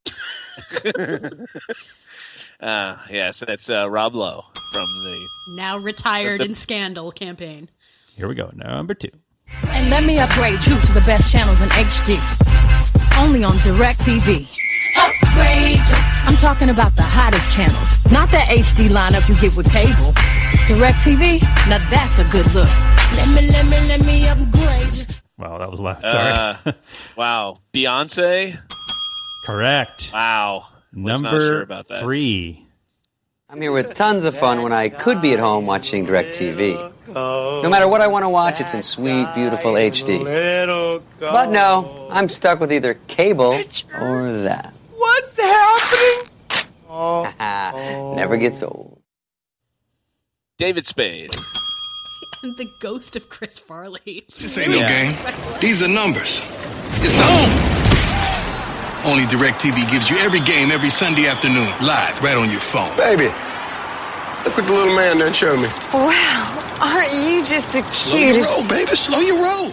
uh, yes, that's uh, Rob Lowe from the Now retired The- in Scandal campaign. Here we go. Number two. And let me upgrade you to the best channels in H D. Only on DirecTV. Upgrade. I'm talking about the hottest channels, not that H D lineup you get with cable. DirecTV, now that's a good look. Let me, let me, let me upgrade you. Wow, that was loud. Sorry. Uh, wow, Beyonce. Correct. Wow, was Number not sure about that. three. I'm here with tons of fun when I could be at home watching DirecTV. No matter what I want to watch, it's in sweet, beautiful H D. But no, I'm stuck with either cable or that. What's happening? Never gets old. David Spade. And the ghost of Chris Farley. This ain't no game. These are numbers. It's home. Only DirecTV gives you every game every Sunday afternoon, live, right on your phone. Baby, look what the little man done showed me. Wow, aren't you just the Slow your cutest? roll, baby. Slow your roll.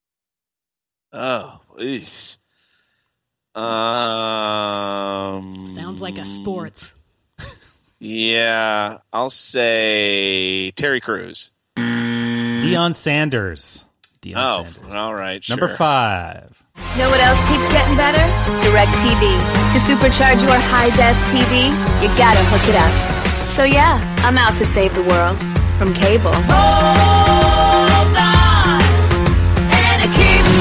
Oh, eesh. Um, Sounds like a sports. Yeah, I'll say Terry Crews. Deion Sanders. Deion Oh, Sanders. all right, Number sure. five. Know what else keeps getting better? DirecTV. To supercharge your high-def T V, you gotta hook it up. So yeah, I'm out to save the world from cable. Hold on, and it keeps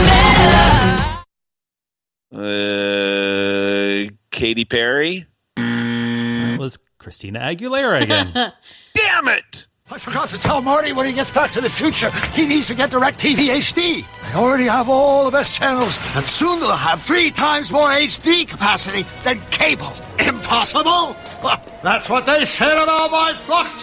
getting better. Uh, Katy Perry. That was Christina Aguilera again. Damn it! I forgot to tell Marty when he gets back to the future, he needs to get DirecTV H D. They already have all the best channels, and soon they'll have three times more H D capacity than cable. Impossible? That's what they said about my flux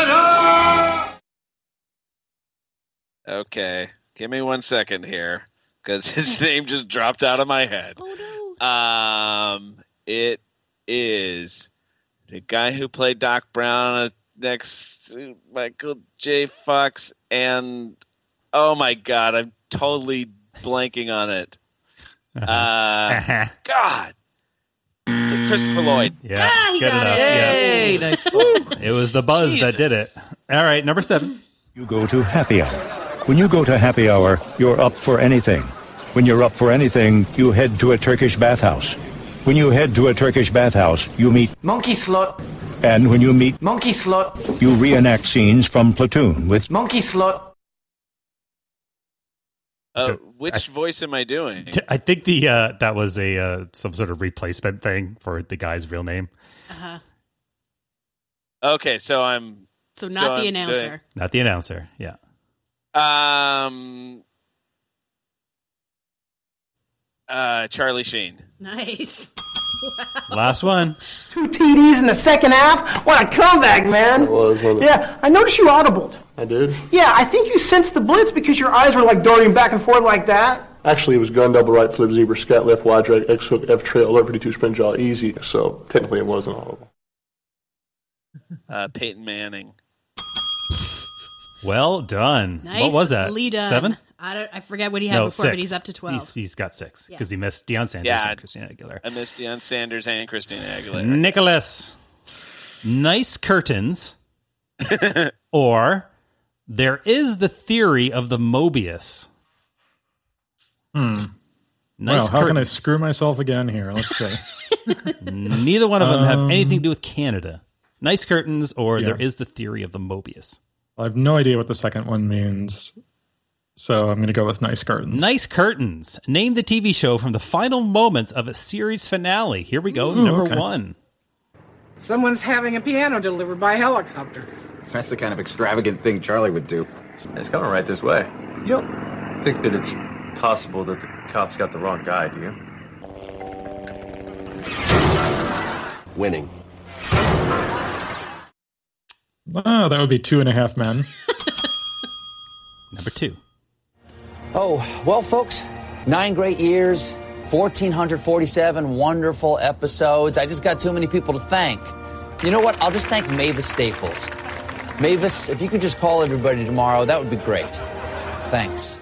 capacitor! Okay, give me one second here. because his name just dropped out of my head. Oh no! Um, it is the guy who played Doc Brown next to Michael J. Fox, and oh my god, I'm totally blanking on it. Uh, God. Christopher Lloyd. Yeah, Ah, he good got enough. it. Yeah. Hey, nice. It was the buzz Jesus. that did it. All right, number seven. You go to happy hour. When you go to happy hour, you're up for anything. When you're up for anything, you head to a Turkish bathhouse. When you head to a Turkish bathhouse, you meet Monkey slut. And when you meet Monkey slut. you reenact scenes from Platoon with Monkey slut. Uh, which voice am I doing? I think the uh, that was a uh, some sort of replacement thing for the guy's real name. Uh-huh. Okay, so I'm So not the I'm announcer. Not the announcer. Yeah. doing- um, uh, Charlie Sheen. Nice. Last one. Two T Ds in the second half? What a comeback, man. It was, wasn't it? Yeah, I noticed you audibled. I did. Yeah, I think you sensed the blitz because your eyes were like darting back and forth like that. Actually, it was gun, double right, flip, zebra, scat, left, wide drag, X hook, F trail, alert, fifty-two, sprint, jaw, easy. So technically it wasn't audible. Uh, Peyton Manning. Well done. Nice. What was that? Lee done. Seven? I don't. I forget what he had No, before, six. but he's up to twelve. He's, he's got six Yeah. because he missed Deion Sanders Yeah. and Christina Aguilera. I missed Deion Sanders and Christina Aguilera. Nicholas, nice curtains, or there is the theory of the Mobius. Hmm. Nice well, how can I curtains. screw myself again here? Let's see. Neither one of them have Um, anything to do with Canada. Nice curtains, or Yeah. there is the theory of the Mobius. I have no idea what the second one means, so I'm going to go with nice curtains. Nice curtains. Name the T V show from the final moments of a series finale. Here we go. Ooh, Number okay. one. Someone's having a piano delivered by helicopter. That's the kind of extravagant thing Charlie would do. It's coming right this way. You don't think that it's possible that the cops got the wrong guy, do you? Winning. Oh, that would be Two and a Half Men. Number two. Oh, well, folks, nine great years, one thousand four hundred forty-seven wonderful episodes. I just got too many people to thank. You know what? I'll just thank Mavis Staples. Mavis, if you could just call everybody tomorrow, that would be great. Thanks.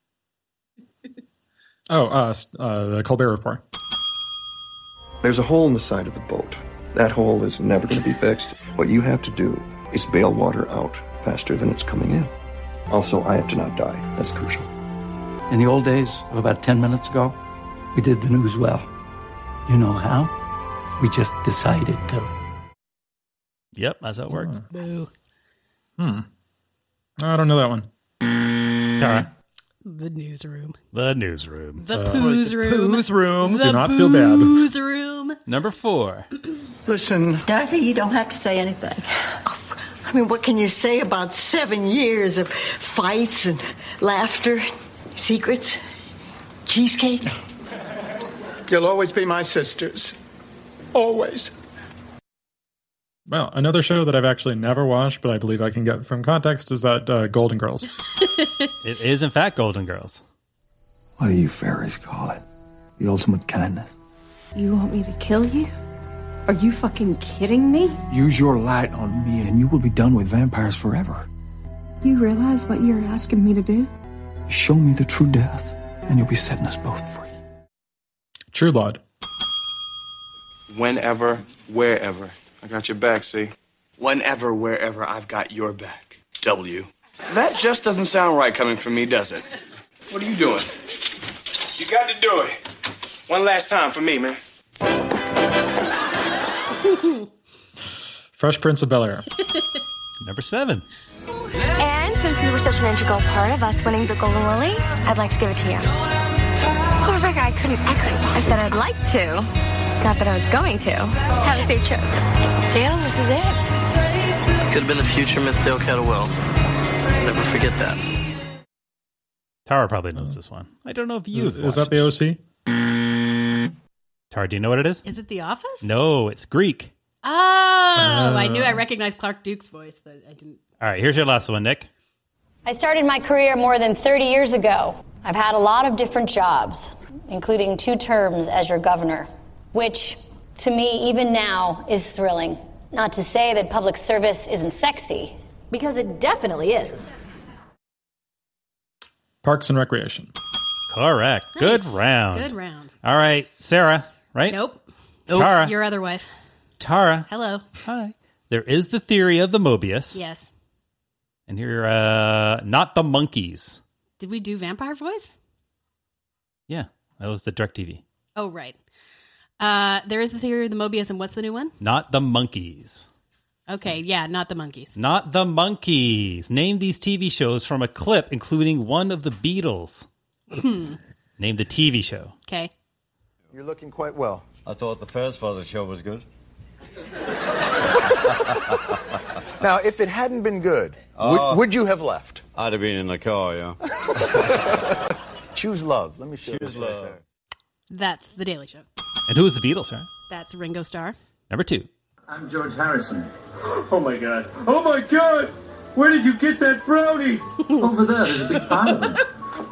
Oh, uh, s- uh, the Colbert Report. There's a hole in the side of the boat. That hole is never going to be fixed. What you have to do is bail water out faster than it's coming in. Also, I have to not die. That's crucial. In the old days of about ten minutes ago, we did the news well. You know how? We just decided to. Yep, that's how it works. Boo. Hmm. I don't know that one. Tara. The newsroom. The newsroom. The Uh, poos the room. poos room. The Do not feel bad. poos room. Number four. Listen, Dorothy, you don't have to say anything. I mean, what can you say about seven years of fights and laughter, secrets, cheesecake? You'll always be my sisters. Always. Well, another show that I've actually never watched, but I believe I can get from context, is that uh, Golden Girls. It is, in fact, Golden Girls. What do you fairies call it? The ultimate kindness. You want me to kill you? Are you fucking kidding me? Use your light on me and you will be done with vampires forever. You realize what you're asking me to do? Show me the true death and you'll be setting us both free. True Blood. Whenever, wherever. I got your back, see? Whenever, wherever, I've got your back. W. That just doesn't sound right coming from me, does it? What are you doing? You got to do it. One last time for me, man. Fresh Prince of Bel-Air. Number seven. And since you were such an integral part of us winning the Golden Lily, I'd like to give it to you. Oh, Rebecca, I couldn't, I couldn't. I said I'd like to. Not that I was going to. Have a safe trip. Dale, this is it. Could have been the future Miss Dale Kettlewell. Never forget that. Tara probably knows this one. I don't know if you've Is that the O C? Tara, do you know what it is? Is it The Office? No, it's Greek. Oh, I Uh. knew I recognized Clark Duke's voice, but I didn't. All right, here's your last one, Nick. I started my career more than thirty years ago. I've had a lot of different jobs, including two terms as your governor, which, to me, even now, is thrilling. Not to say that public service isn't sexy, because it definitely is. Parks and Recreation. Correct. Nice. Good round. Good round. All right, Sarah, right? Nope. Tara. Your other wife. Tara. Hello. Hi. There is the theory of the Mobius. Yes. And here, uh, not the monkeys. Did we do vampire voice? Yeah, that was the DirecTV. Oh, right. Uh, there is the theory of the Mobius, and what's the new one? Not the monkeys. Okay, yeah, not the monkeys. Not the monkeys. Name these T V shows from a clip, including one of the Beatles. Hmm. Name the T V show. Okay. You're looking quite well. I thought the first part of the show was good. Now, if it hadn't been good, Oh. would, would you have left? I'd have been in the car, yeah. Choose love. Let me show Choose you right love. there. That's The Daily Show. And who was the Beatles, right? That's Ringo Starr. Number two. I'm George Harrison. Oh my god. Oh my god! Where did you get that brownie? Over there, there's a big pile of them.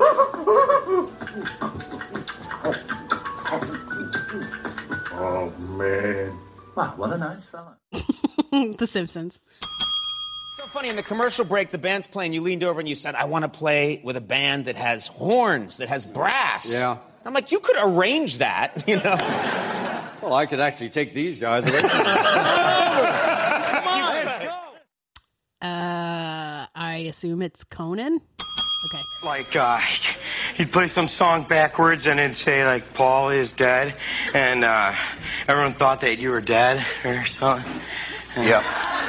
Oh man. Wow, what a nice fella. The Simpsons. So funny, in the commercial break, the band's playing, you leaned over and you said, I want to play with a band that has horns, that has brass. Yeah. I'm like, you could arrange that, you know? Well, I could actually take these guys away from Uh, I assume it's Conan. Okay. Like, uh, he'd play some song backwards and it'd say, like, Paul is dead, and uh, everyone thought that you were dead or something. And, Yep.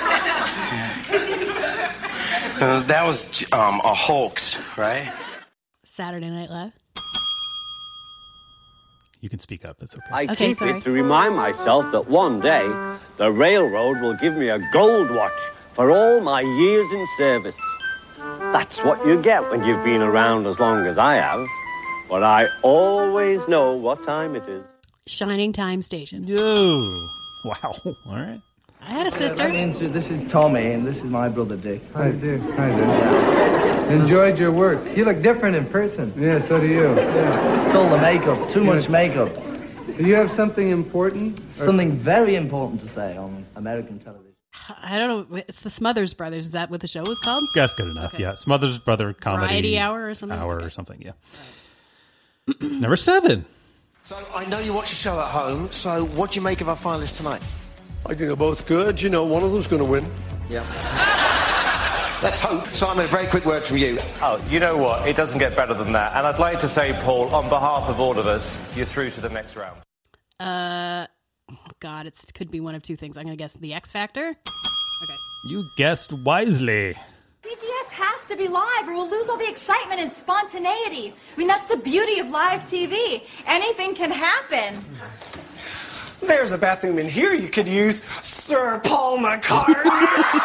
uh, that was um, a hoax, right? Saturday Night Live. You can speak up. It's okay. I Okay, keep sorry. it to remind myself that one day the railroad will give me a gold watch for all my years in service. That's what you get when you've been around as long as I have. But I always know what time it is. Shining Time Station. Yo. Wow. All right. I had a sister. This is Tommy, and this is my brother Dick. Hi, Dick. Hi, Dick. Enjoyed your work. You look different in person. Yeah, so do you. Yeah. It's all the makeup. Too much makeup. Do you have something important? Something very important to say on American television. I don't know. It's the Smothers Brothers. Is that what the show was called? That's good enough. Okay. Yeah. Smothers Brother Comedy. Variety Hour or something? Hour Okay. or something, yeah. Number seven. So I know you watch the show at home, so what do you make of our finalists tonight? I think they're both good. You know, one of them's going to win. Yeah. Let's hope. Simon, a very quick word from you. Oh, you know what? It doesn't get better than that. And I'd like to say, Paul, on behalf of all of us, you're through to the next round. Uh, oh God, it could be one of two things. I'm going to guess the X Factor. Okay. You guessed wisely. D G S has to be live or we'll lose all the excitement and spontaneity. I mean, that's the beauty of live T V. Anything can happen. There's a bathroom in here you could use, Sir Paul McCartney.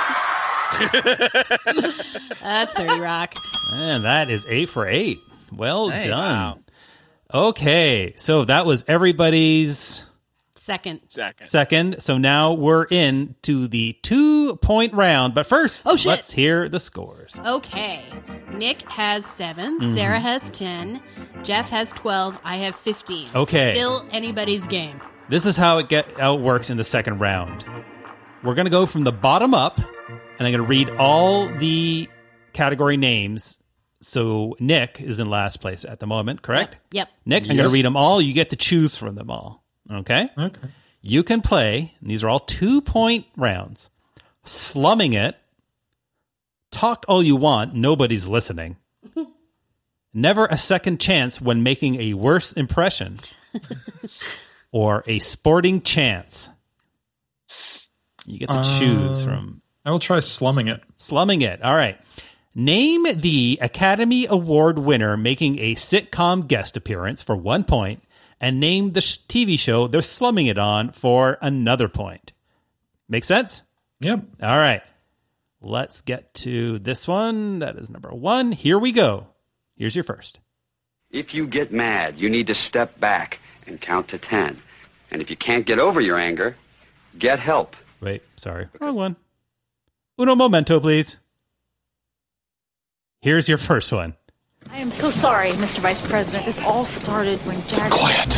That's thirty Rock. And that is eight for eight. Well Nice. done. Okay, so that was everybody's Second. Second. second. So now we're in to the two-point round. But first, Oh, shit. let's hear the scores. Okay. Nick has seven. Mhm. Sarah has ten. Jeff has twelve. I have fifteen. Okay. Still anybody's game. This is how it get how it works in the second round. We're going to go from the bottom up, and I'm going to read all the category names. So Nick is in last place at the moment, correct? Yep. Nick, I'm Yep. going to read them all. You get to choose from them all. Okay? Okay. You can play, and these are all two-point rounds, slumming it, talk all you want, nobody's listening, never a second chance when making a worse impression, or a sporting chance. You get to choose Uh, from. I will try slumming it. Slumming it. All right. Name the Academy Award winner making a sitcom guest appearance for one point, and name the sh- T V show they're slumming it on for another point. Make sense? Yep. All right. Let's get to this one. That is number one. Here we go. Here's your first. If you get mad, you need to step back and count to ten. And if you can't get over your anger, get help. Wait, sorry. Wrong one. Uno momento, please. Here's your first one. I am so sorry, Mister Vice President. This all started when Jack... Quiet.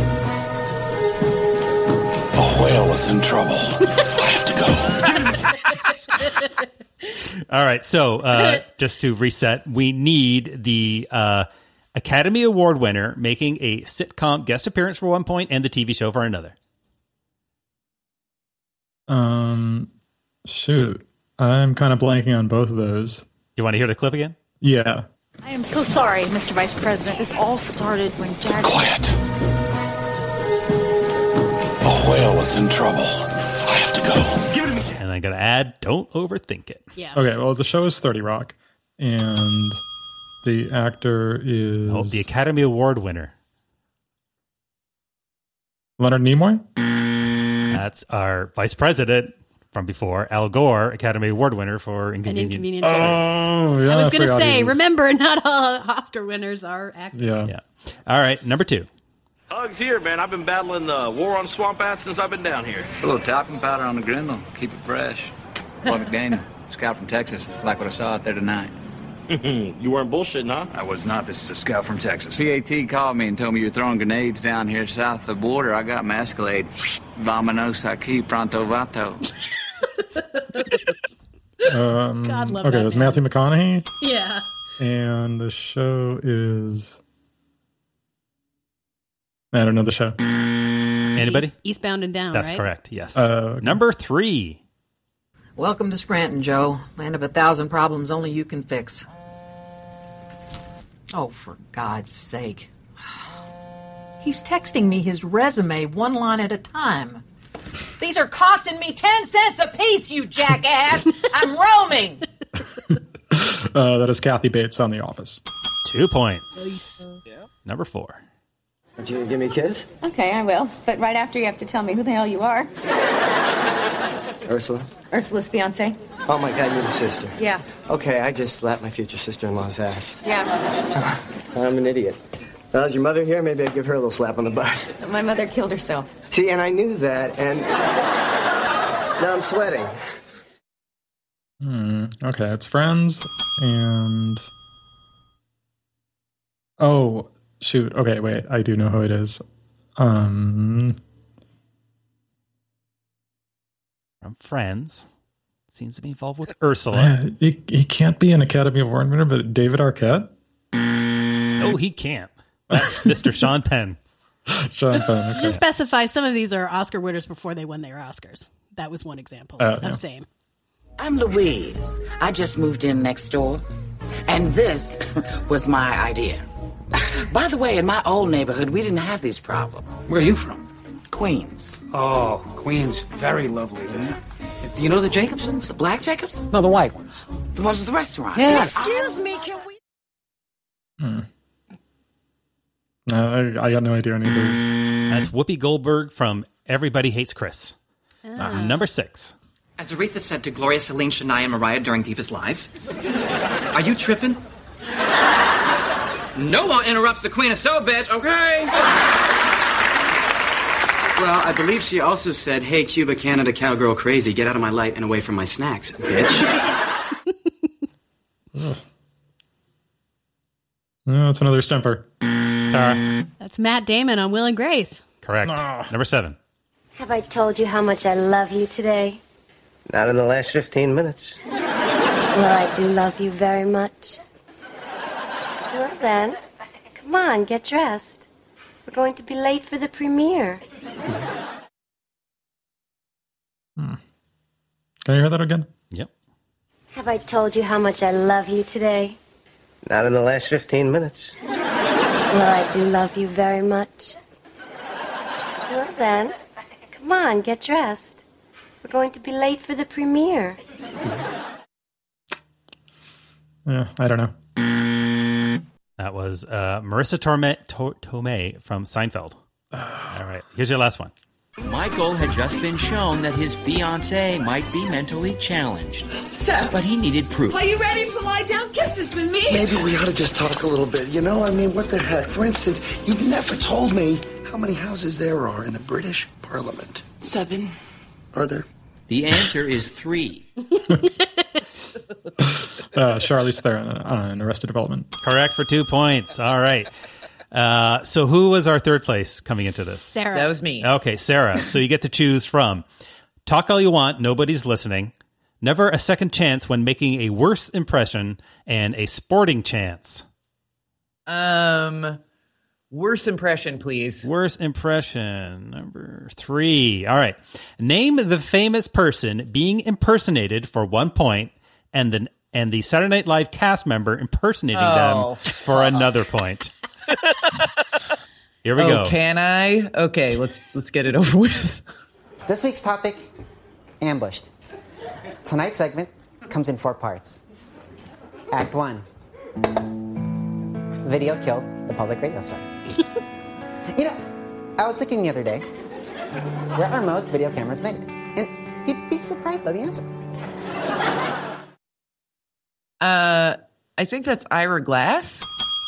A whale is in trouble. I have to go. All right, so uh, just to reset, we need the uh, Academy Award winner making a sitcom guest appearance for one point and the T V show for another. Um, shoot. I'm kind of blanking on both of those. You want to hear the clip again? Yeah. I am so sorry, Mister Vice President. This all started when Jack... Quiet. A whale is in trouble. I have to go. Give it to me. And I'm going to add, don't overthink it. Yeah. Okay, well, the show is thirty Rock, and the actor is... Oh, the Academy Award winner. Leonard Nimoy? That's our vice president from before, Al Gore, Academy Award winner for Inconvenient. An Inconvenient Truth. Oh, yeah. I was going to say, was... remember, not all Oscar winners are actors. Yeah. yeah. All right, number two. Hugs here, man. I've been battling the war on swamp ass since I've been down here. A little talcum powder on the griddle, keep it fresh. Paul McDaniel, scout from Texas. Like what I saw out there tonight. You weren't bullshitting, huh? I was not. This is a scout from Texas. C A T called me and told me you're throwing grenades down here south of the border. I got my Escalade. Vamonos aquí, pronto vato. um, God love okay, that it was man. Matthew McConaughey. Yeah. And the show is... I don't know the show. Anybody? East, Eastbound and Down, That's right? correct, yes. Uh, number three. Welcome to Scranton, Joe. Land of a thousand problems only you can fix. Oh, for God's sake. He's texting me his resume one line at a time. These are costing me ten cents a piece, you jackass! I'm roaming! uh, that is Kathy Bates on The Office. Two points. Yeah. Number four. Would you give me a kiss? Okay, I will. But right after you have to tell me who the hell you are. Ursula? Ursula's fiance. Oh my God, you're the sister. Yeah. Okay, I just slapped my future sister-in-law's ass. Yeah. I'm an idiot. Now, is your mother here? Maybe I'd give her a little slap on the butt. My mother killed herself. See, and I knew that, and now I'm sweating. Hmm. Okay, it's Friends, and... Oh, shoot. Okay, wait. I do know who it is. Um... From Friends. Seems to be involved with Ursula. Uh, he, he can't be an Academy Award winner, but David Arquette? Oh, he can't. That's Mister Sean Penn. Sean Penn. Okay. Just specify some of these are Oscar winners before they won their Oscars. That was one example uh, of yeah. same. I'm Louise. I just moved in next door. And this was my idea. By the way, in my old neighborhood, we didn't have these problems. Where are you from? Queens. Oh, Queens. Very lovely there. Do you know the Jacobsons? The black Jacobs? No, the white ones. The ones with the restaurant? Yes. Excuse me, can we... Hmm. No, I, I got no idea any of these. That's Whoopi Goldberg from Everybody Hates Chris. Ah. Uh, number six. As Aretha said to Gloria, Celine, Shania, and Mariah during Divas Live, are you tripping? No one interrupts the Queen of Soul, bitch, okay? Well, I believe she also said, hey, Cuba, Canada, cowgirl, crazy, get out of my light and away from my snacks, bitch. No, it's another stumper. Tara. That's Matt Damon on Will and Grace. Correct. Oh. Number seven. Have I told you how much I love you today? Not in the last fifteen minutes. Well, I do love you very much. Well, then, come on, get dressed. We're going to be late for the premiere. Hmm. Can you hear that again? Yep. Have I told you how much I love you today? Not in the last fifteen minutes. Well, I do love you very much. Well, then, come on, get dressed. We're going to be late for the premiere. Yeah, I don't know. That was uh, Marissa Torme- to- Tomei from Seinfeld. All right, here's your last one. Michael had just been shown that his fiancée might be mentally challenged. So, but he needed proof. Are you ready for lie down kisses with me? Maybe we ought to just talk a little bit, you know? I mean, what the heck? For instance, you've never told me how many houses there are in the British Parliament. Seven. Are there? The answer is three. uh, Charlize Theron on Arrested Development. Correct for two points. All right. Uh, so who was our third place coming into this? Sarah. That was me. Okay, Sarah. So you get to choose from Talk All You Want, Nobody's Listening, Never a Second Chance When Making a Worse Impression, and A Sporting Chance. Um, worst impression, please. Worst impression, number three. All right. Name the famous person being impersonated for one point, and the, and the Saturday Night Live cast member impersonating Oh, them for another point. Here we oh, go. Can I? Okay, let's let's get it over with. This week's topic, ambushed. Tonight's segment comes in four parts. Act one. Video killed the public radio star. You know, I was thinking the other day, where are most video cameras made? And you'd be surprised by the answer. Uh, I think that's Ira Glass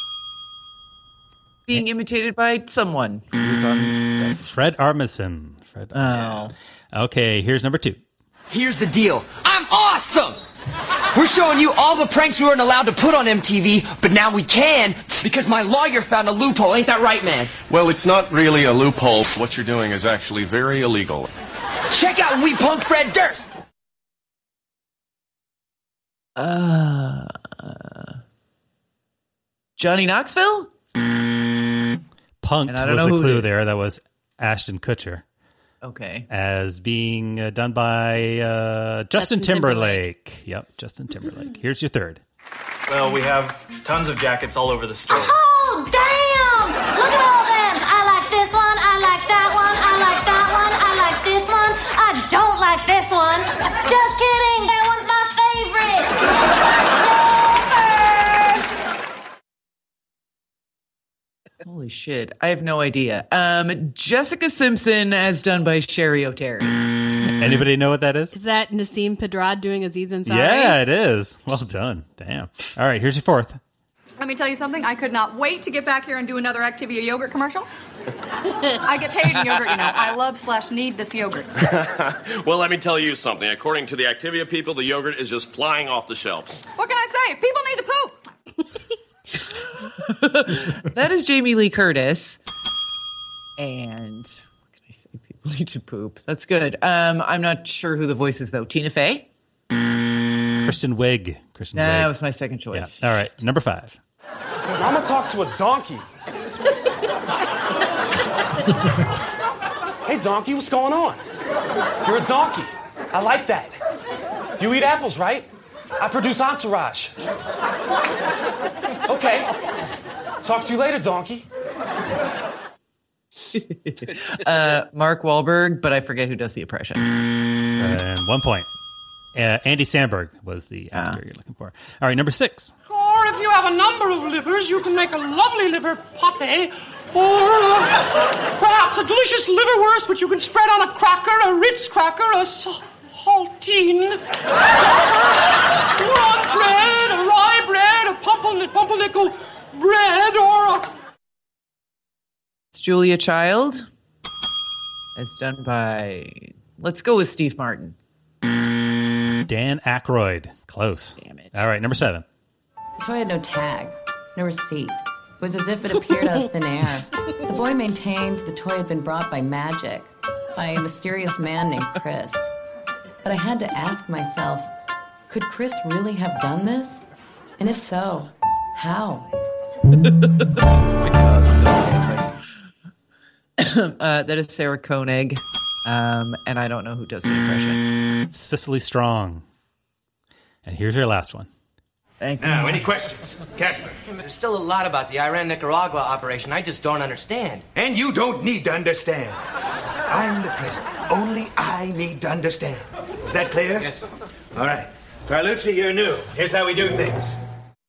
being imitated by someone who's on Fred Armisen. Fred Armisen. Oh. Okay, here's number two. Here's the deal. I'm awesome! We're showing you all the pranks we weren't allowed to put on M T V, but now we can because my lawyer found a loophole. Ain't that right, man? Well, it's not really a loophole. What you're doing is actually very illegal. Check out We Punk Fred Durst! Uh, Johnny Knoxville? Punked And I don't was know the who it clue is. there. That was Ashton Kutcher. Okay. As being uh, done by uh, Justin, Justin Timberlake. Yep, Justin Timberlake. Here's your third. Well, we have tons of jackets all over the store. Oh, damn! Look at all them! I like this one, I like that one, I like that one, I like this one, I don't like this one. Just kidding, that one's my favorite. Holy shit. I have no idea. Um, Jessica Simpson as done by Sherry O'Terry. Anybody know what that is? Is that Nassim Pedrad doing Aziz Ansari? Yeah, it is. Well done. Damn. All right, here's your fourth. Let me tell you something. I could not wait to get back here and do another Activia yogurt commercial. I get paid in yogurt, you know. I love slash need this yogurt. Well, let me tell you something. According to the Activia people, the yogurt is just flying off the shelves. What can I say? People need to poop. That is Jamie Lee Curtis. And what can I say? People need to poop. That's good. Um, I'm not sure who the voice is, though. Tina Fey? Kristen Wiig. Kristen Nah, Wiig. that was my second choice. Yeah. All right, number five. I'm gonna talk to a donkey. Hey, donkey, what's going on? You're a donkey. I like that. You eat apples, right? I produce Entourage. Okay. Talk to you later, donkey. uh, Mark Wahlberg, but I forget who does the impression. And one point. Uh, Andy Samberg was the actor you're looking for. All right, number six. Or if you have a number of livers, you can make a lovely liver pate, or uh, perhaps a delicious liverwurst which you can spread on a cracker, a Ritz cracker, a saltine, or on bread, a rye bread, a pumpernickel, pumpernickel bread, or a... It's Julia Child, as done by... Let's go with Steve Martin. Dan Aykroyd. Close. Damn it. All right, number seven. The toy had no tag, no receipt. It was as if it appeared out of thin air. The boy maintained the toy had been brought by magic, by a mysterious man named Chris. But I had to ask myself, could Chris really have done this? And if so, how? uh, that is Sarah Koenig, um, and I don't know who does the impression. Cicely Strong. And here's your last one. Thank you. Now, any questions? Casper? There's still a lot about the Iran-Nicaragua operation I just don't understand. And you don't need to understand. I'm the president. Only I need to understand. Is that clear? Yes, sir. All right. Carlucci, you're new. Here's how we do things.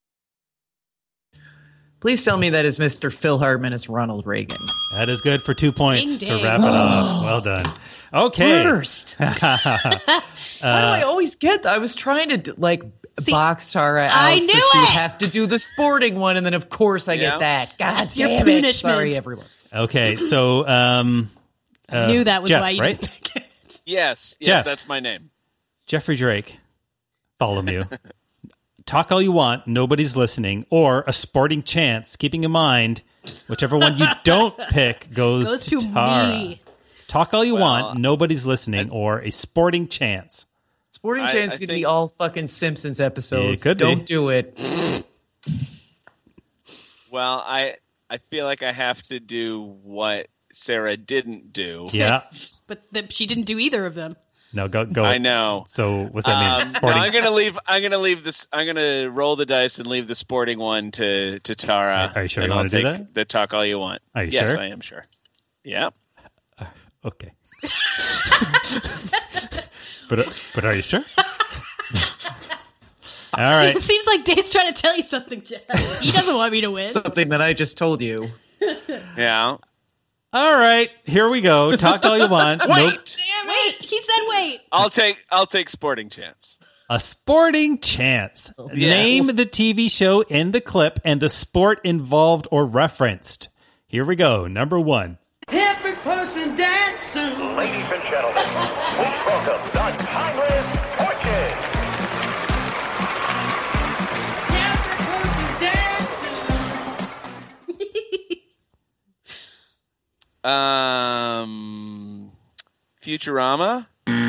Please tell me that is Mister Phil Hartman as Ronald Reagan. That is good for two points Ding, to ding. wrap it off. Well done. Okay. Worst. Why do I always get that? I was trying to, like, See, box Tara out. I so knew she'd it! have to do the sporting one, and then, of course, I Yeah. get that. God That's your damn it. punishment. Sorry, everyone. Okay, so um, uh, knew that was Jeff, why you right? didn't pick it. Yes, yes, Jeff. that's my name. Jeffrey Drake. Follow you. Talk All You Want, Nobody's Listening, or A Sporting Chance, keeping in mind, whichever one you don't pick goes, Goes to, to Tara. me. Talk All You Well, Want, Nobody's Listening, or A Sporting Chance. Sporting I- Chance I could think- be all fucking Simpsons episodes. It could be. Don't do it. Well, I I feel like I have to do what Sarah didn't do. Yeah. But the, she didn't do either of them. No, go go. I know. So what's that mean? Um, no, Sporting. I'm gonna leave. I'm gonna leave this. I'm gonna roll the dice and leave the sporting one to to Tara. Are you sure and you I'll wanna do take that? The talk all you want. Are you yes, sure? I am sure. Yeah. Okay. but but are you sure? All right. It seems like Dave's trying to tell you something, Jeff. He doesn't want me to win. Something that I just told you. Yeah. All right. Here we go. Talk all you want. Wait. Nope. Wait, he said wait. I'll take. I'll take sporting chance. A Sporting Chance. Yes. Name the T V show in the clip and the sport involved or referenced. Here we go. Number one. Every person dancing. Ladies and gentlemen, please welcome the Timeless Torches. Um, Futurama.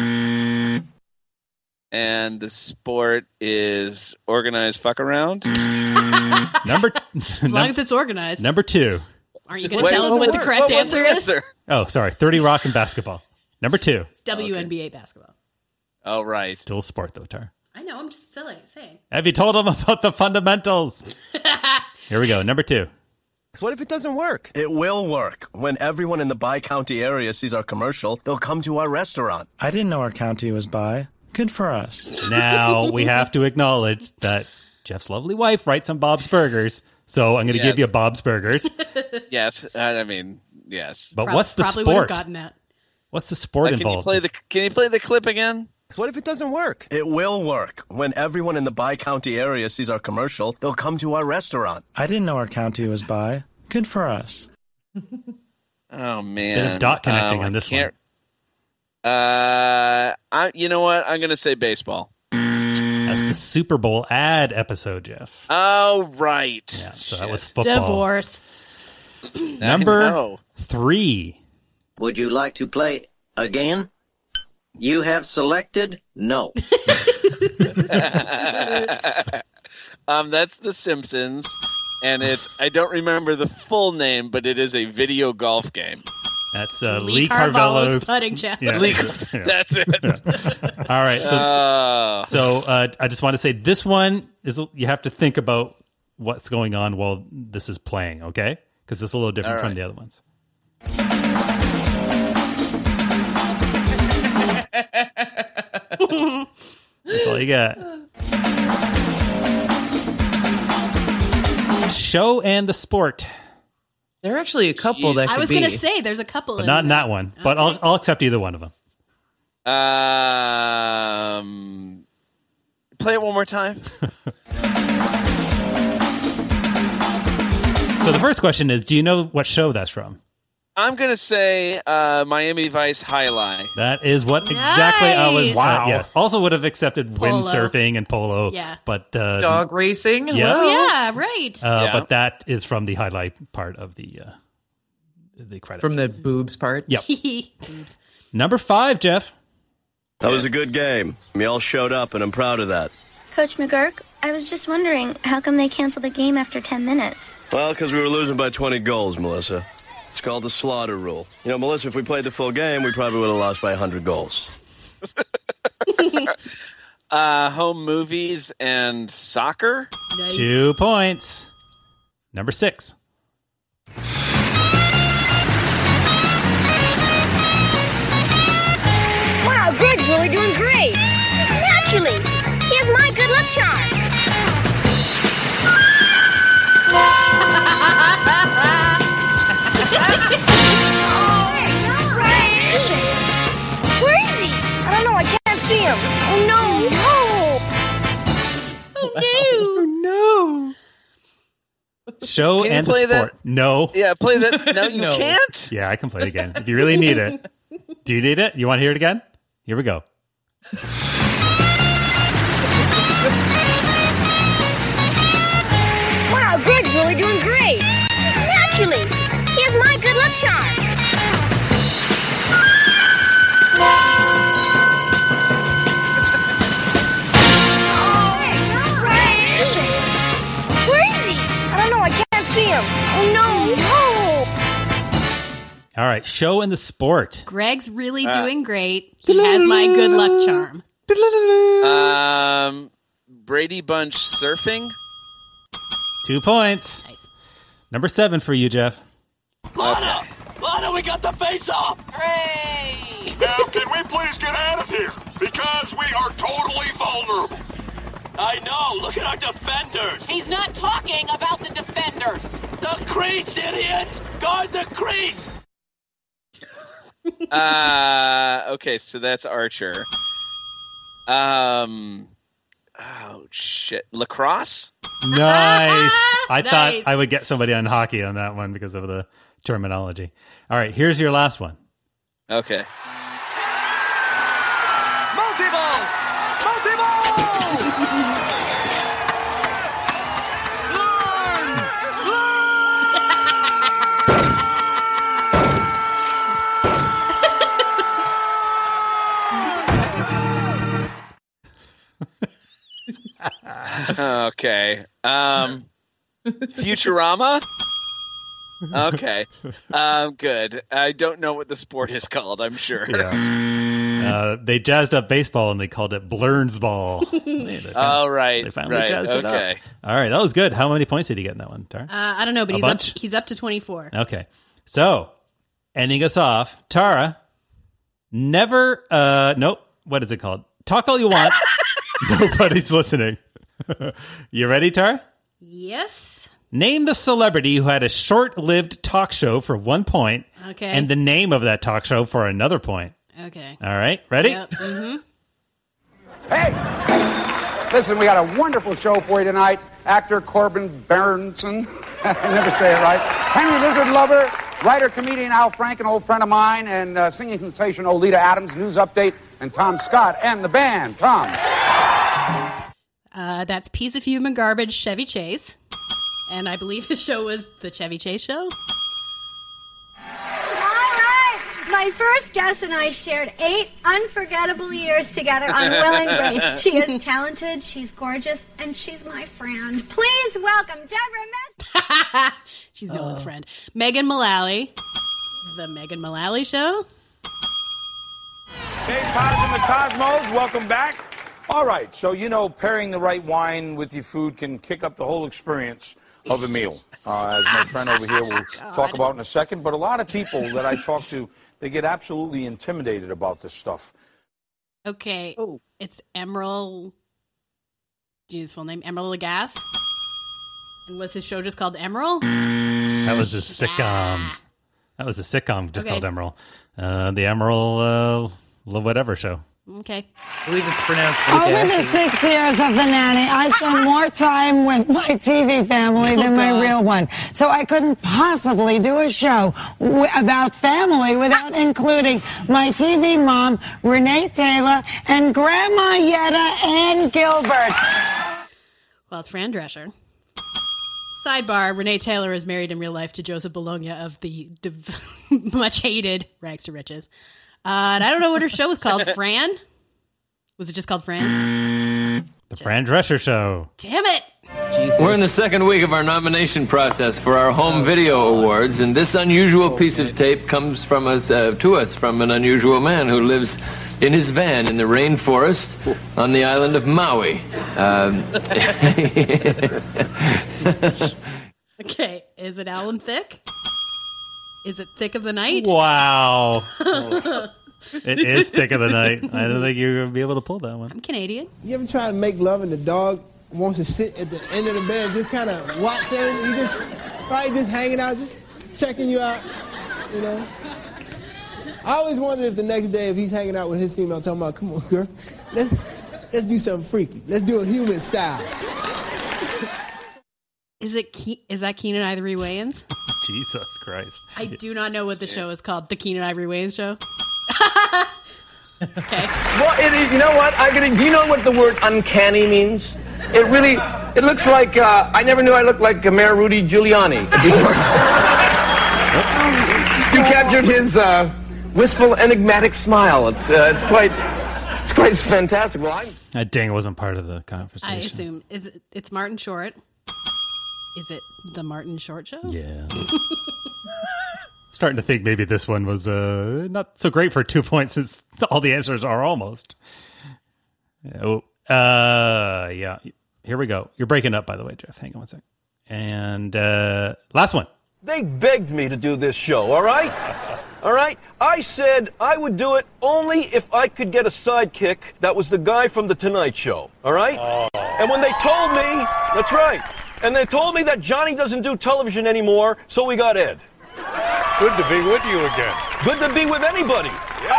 And the sport is organized fuck around. Number As long as it's organized. Number two. Aren't you going to tell us what the correct What was answer the is? answer? Oh, sorry. thirty Rock and basketball. Number two. It's W N B A basketball. Oh, right. Still a sport, though, Tar. I know, I'm just silly, saying. Have you told them about the fundamentals? Here we go. Number two. What if it doesn't work? It will work. When everyone in the Bi-County area sees our commercial, they'll come to our restaurant. I didn't know our county was bi. Good for us. Now we have to acknowledge that Jeff's lovely wife writes some Bob's Burgers. So I'm going to Yes. give you Bob's Burgers. Yes, I mean, yes. But what's the Probably would have sport? gotten that. What's the sport Uh, can you involved? play the Can you play the clip again? What if it doesn't work? It will work. When everyone in the Bi-County area sees our commercial, they'll come to our restaurant. I didn't know our county was bi. Good for us. Oh man, Bit of dot connecting Oh, I on this can't- Uh, I. You know what? I'm going to say baseball. That's the Super Bowl ad episode, Jeff. Oh right. Yeah, so that was football. Divorce. Number know. three. Would you like to play again? You have selected no. um, that's The Simpsons, and it's. I don't remember the full name, but it is a video golf game. That's uh, Lee Lee, Carvalho's Carvalho's putting challenge. Yeah. Lee- Yeah. That's it. All right. So, Oh. so uh, I just want to say this one is you have to think about what's going on while this is playing, okay? Because it's a little different All from right. the other ones. That's all you got. Show and the sport, There are actually a couple that could I was be. going to say there's a couple but in not in there. that one. But I'll I'll accept either one of them. Um, play it one more time. So the first question is, do you know what show that's from? I'm going to say uh, Miami Vice Highlight. That is what exactly I was. Nice. Wow. yes. Also would have accepted Polo. windsurfing and polo. Yeah. But uh, Dog racing. Yeah. Hello? Oh, yeah, right. Uh, Yeah. But that is from the highlight part of the uh, the credits. From the boobs part. Yep. Number five, Jeff. That was a good game. We all showed up, and I'm proud of that. Coach McGurk, I was just wondering, how come they canceled the game after ten minutes? Well, because we were losing by twenty goals, Melissa. It's called the slaughter rule. You know, Melissa, if we played the full game, we probably would have lost by one hundred goals. Uh, home movies and soccer. Nice. Two points. Number six. Wow, Greg's really doing great. Naturally. He has my good luck charm. Where is he? I don't know. I can't see him. Oh, no. No. Oh, No. Show Can you and the play that? sport. No. Yeah, play that. No, you No. can't. Yeah, I can play it again if you really need it. Do you need it? You want to hear it again? Here we go. doing great. Naturally. Here's my good luck charm. Where is he? I don't know. I can't see him. Oh, no. No. All right, show and the sport. Greg's really Uh, doing great. He has my good luck charm. Um, Brady Bunch surfing. Two points. Nice. Number seven for you, Jeff. Lana! Lana, we got the face-off! Hooray! Now, can we please get out of here? Because we are totally vulnerable. I know, look at our defenders! He's not talking about the defenders. The crease, idiots! Guard the crease! Uh, okay, so that's Archer. Um, oh shit, lacrosse. Nice. I Nice. thought I would get somebody on hockey on that one because of the terminology. All right, here's your last one. Okay. Multi-ball! Okay. Um, Futurama. Okay. Um, good. I don't know what the sport is called. I'm sure. Yeah. Uh, they jazzed up baseball and they called it Blurns Ball. They All right. They finally right. jazzed it Okay. up. All right, that was good. How many points did he get in that one, Tara? Uh, I don't know, but A he's up, bunch? he's up to twenty-four. Okay. So, ending us off, Tara, never, uh, nope, what is it called? Talk all you want. Nobody's listening. You ready, Tara? Yes. Name the celebrity who had a short-lived talk show for one point. Okay. And the name of that talk show for another point. Okay. All right, ready? Yep. Mm-hmm. Hey! Listen, we got a wonderful show for you tonight. Actor Corbin Berenson. I never say it right. Henry Lizard Lover, writer, comedian Al Frank, an old friend of mine, and uh, singing sensation Oleta Adams, news update, and Tom Scott, and the band. Tom. Uh, that's Piece of Human Garbage, Chevy Chase. And I believe his show was The Chevy Chase Show. All right. My first guest and I shared eight unforgettable years together on Will and Grace. She is talented, she's gorgeous, and she's my friend. Please welcome Deborah Met. She's no one's friend. Megan Mullally. The Megan Mullally Show. Hey, Pods in the Cosmos, welcome back. All right, so you know, pairing the right wine with your food can kick up the whole experience of a meal, uh, as my friend over here will talk about in a second. But a lot of people that I talk to, they get absolutely intimidated about this stuff. Okay. It's Emerald. Do you know his full name? Emerald Lagasse? And was his show just called Emerald? That was a sitcom. That was a sitcom just Okay. called Emerald. Uh, the Emerald uh, whatever show. Okay. I believe it's pronounced Over Lagasse. the six years of The Nanny, I spent more time with my T V family than my real one. So I couldn't possibly do a show w- about family without including my T V mom, Renee Taylor, and Grandma Yetta Ann Gilbert. Well, it's Fran Drescher. Sidebar, Renee Taylor is married in real life to Joseph Bologna of the div- much hated Rags to Riches. Uh, and I don't know what her show was called. Fran? Was it just called Fran? The Fran Drescher Show. Damn it! We're in the second week of our nomination process for our home video awards, and this unusual piece of tape comes from us uh, to us from an unusual man who lives in his van in the rainforest on the island of Maui. Um, Okay, is it Alan Thicke? Is it Thick of the Night? Wow. It is Thick of the Night. I don't think you're going to be able to pull that one. I'm Canadian. You ever try to make love and the dog wants to sit at the end of the bed, just kind of watching? You just probably just hanging out, just checking you out, you know? I always wondered if the next day, if he's hanging out with his female, talking about, come on, girl, let's, let's do something freaky. Let's do a human style. Is it Ke- is that Keenan Ivory Wayans? Jesus Christ. I do not know what the show is called. The Keenan Ivory Wayans Show. Well, it is, you know what? I'm gonna. Do you know what the word uncanny means? it really, it looks like, uh, I never knew I looked like Mayor Rudy Giuliani. You captured his uh, wistful, enigmatic smile. It's uh, it's quite it's quite fantastic. Well, I'm... That dang wasn't part of the conversation. I assume is it, it's Martin Short. Is it the Martin Short Show? Yeah. Starting to think maybe this one was uh, not so great for two points since all the answers are almost. Oh, uh, yeah. Here we go. You're breaking up, by the way, Jeff. Hang on one sec. And uh, last one. They begged me to do this show, all right? All right? I said I would do it only if I could get a sidekick that was the guy from The Tonight Show, all right? Oh. And when they told me, that's right, and they told me that Johnny doesn't do television anymore, so we got Ed. Good to be with you again. Good to be with anybody.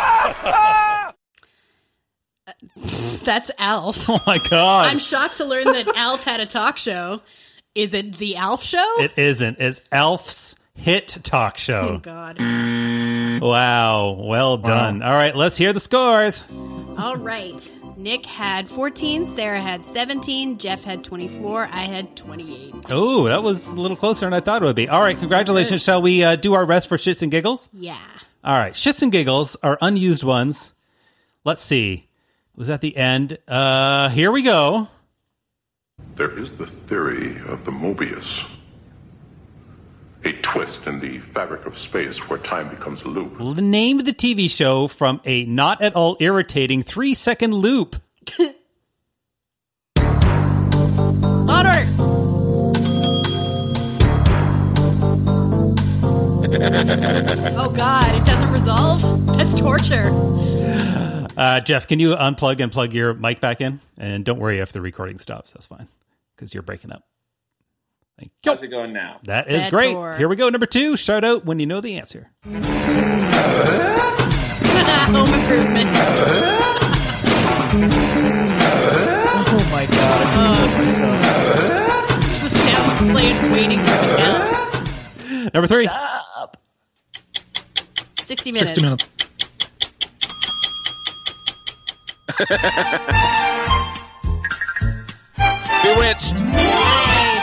That's Alf. Oh, my God. I'm shocked to learn that Alf had a talk show. Is it the Alf Show? It isn't. It's Alf's hit talk show. Oh, God. Wow. Well done. Wow. All right, let's hear the scores. All right. Nick had fourteen, Sarah had seventeen, Jeff had twenty-four, I had twenty-eight. Oh, that was a little closer than I thought it would be. All right, congratulations. Shall we uh, do our rest for shits and giggles? Yeah. All right, shits and giggles are unused ones. Let's see. Was at the end. Uh, here we go. There is the theory of the Mobius, a twist in the fabric of space where time becomes a loop. The name of the T V show from a not at all irritating three-second loop. Honor! Oh, God, it doesn't resolve? That's torture. Uh, Jeff, can you unplug and plug your mic back in? And don't worry if the recording stops. That's fine. Because you're breaking up. Thank you. How's it going now? That is Bad great. tour. Here we go. Number two. Shout out when you know the answer. Home Improvement. Oh my God. Oh. The sound played waiting for the count. Number three. Stop. sixty minutes. sixty minutes. Bewitched. Nice.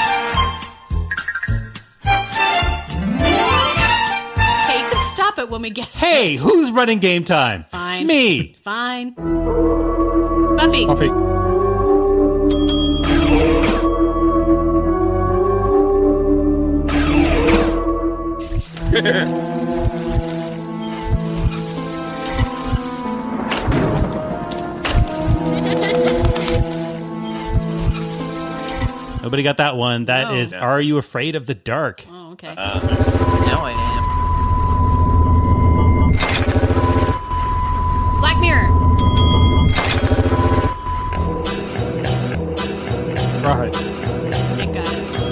Okay, you can stop it when we guess. Hey, it. who's running game time? Fine. Me. Fine. Buffy. Buffy. Nobody got that one. That No. is, No. Are You Afraid of the Dark? Oh, okay. Uh, Now I Black Mirror. Right. I got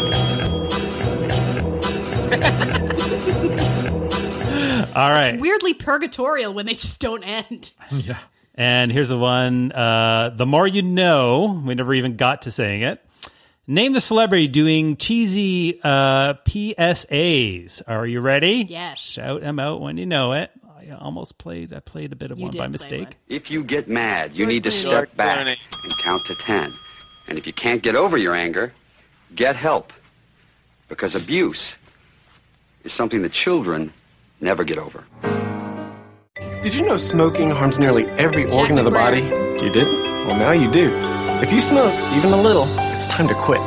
it. All right. Weirdly purgatorial when they just don't end. Yeah. And here's the one. Uh, the More You Know. We never even got to saying it. Name the celebrity doing cheesy uh, P S As. Are you ready? Yes. Shout them out when you know it. I almost played. I played a bit of You one did by play mistake. one. If you get mad, you George need to Clooney. step George back Clooney. and count to ten. And if you can't get over your anger, get help. Because abuse is something that children never get over. Did you know smoking harms nearly every Jack organ of the body? McBrayer. You didn't? Well, now you do. If you smoke, even a little, it's time to quit.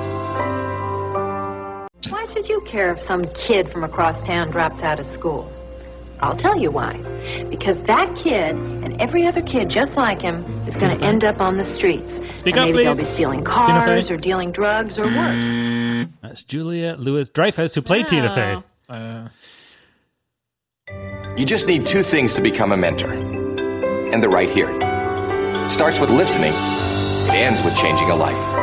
Why should you care if some kid from across town drops out of school? I'll tell you why. Because that kid and every other kid just like him is going to end up on the streets. Speak and up, maybe please. they'll be stealing Tina cars Fey. or dealing drugs or worse. That's Julia Louis-Dreyfus, who played Tina Fey. Uh, You just need two things to become a mentor. And they're right here. It starts with listening. It ends with changing a life.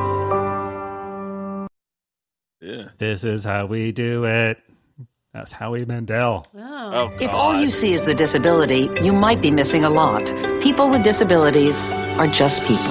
Yeah. This is how we do it. That's Howie Mandel. Oh. If all you see is the disability, you might be missing a lot. People with disabilities are just people.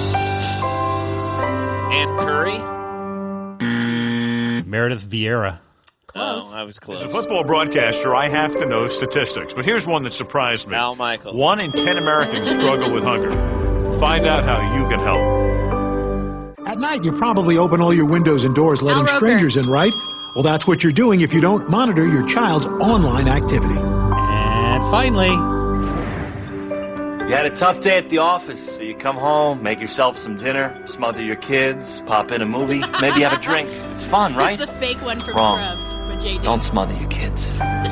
Ann Curry? Meredith Vieira. Oh, I was close. As a football broadcaster, I have to know statistics, but here's one that surprised me. Al Michaels. One in ten Americans struggle with hunger. Find out how you can help. At night, you probably open all your windows and doors, letting strangers in, right? Well, that's what you're doing if you don't monitor your child's online activity. And finally, you had a tough day at the office, so you come home, make yourself some dinner, smother your kids, pop in a movie, maybe have a drink. It's fun, right? It's the fake one from Wrong. Scrubs. But J D. Don't smother your kids.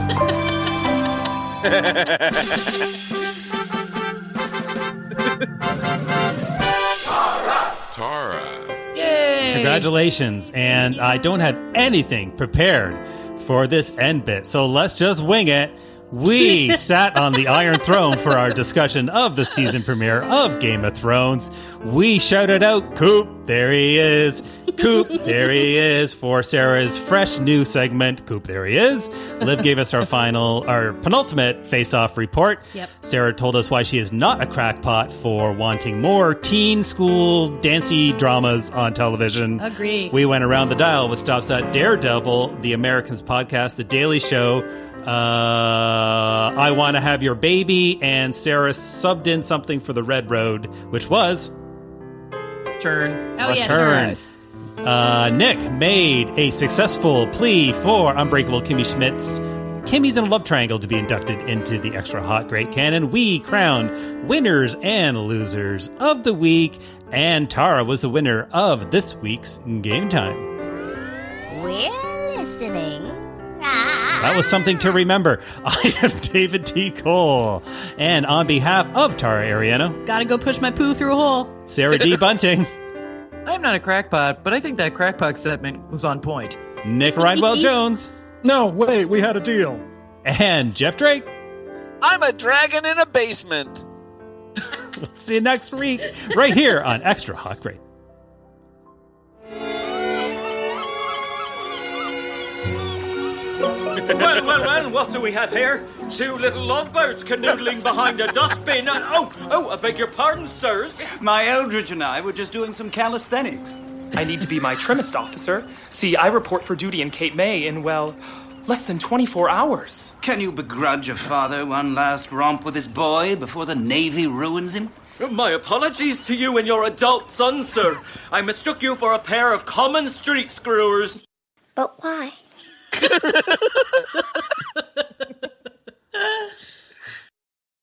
Tara. Yay! Congratulations. And I don't have anything prepared for this end bit, so let's just wing it. We sat on the Iron Throne for our discussion of the season premiere of Game of Thrones. We shouted out, Coop, there he is. Coop, there he is, for Sarah's fresh new segment, Coop, there he is. Liv gave us our final, our penultimate face-off report. Yep. Sarah told us why she is not a crackpot for wanting more teen school dancey dramas on television. Agree. We went around the dial with stops at Daredevil, The Americans Podcast, The Daily Show, Uh, I Want to Have Your Baby, and Sarah subbed in something for the Red Road, which was Turn. Oh, a yeah, turn. Uh, Nick made a successful plea for Unbreakable Kimmy Schmidt's Kimmy's in a Love Triangle to be inducted into the Extra Hot Great Canon. We crowned winners and losers of the week, and Tara was the winner of this week's Game Time. We're listening. That was something to remember. I am David T. Cole. And on behalf of Tara Ariano, Gotta go push my poo through a hole. Sarah D. Bunting, I'm not a crackpot, but I think that crackpot segment was on point. Nick Rhinewell Jones. No, wait, we had a deal. And Jeff Drake. I'm a dragon in a basement. We'll see you next week, right here on Extra Hot Great. Well, well, well, what do we have here? Two little lovebirds canoodling behind a dustbin. Uh, oh, oh, I beg your pardon, sirs. My Eldridge and I were just doing some calisthenics. I need to be my trimmest officer. See, I report for duty in Cape May in, well, less than twenty-four hours. Can you begrudge your father one last romp with his boy before the Navy ruins him? My apologies to you and your adult son, sir. I mistook you for a pair of common street screwers. But why?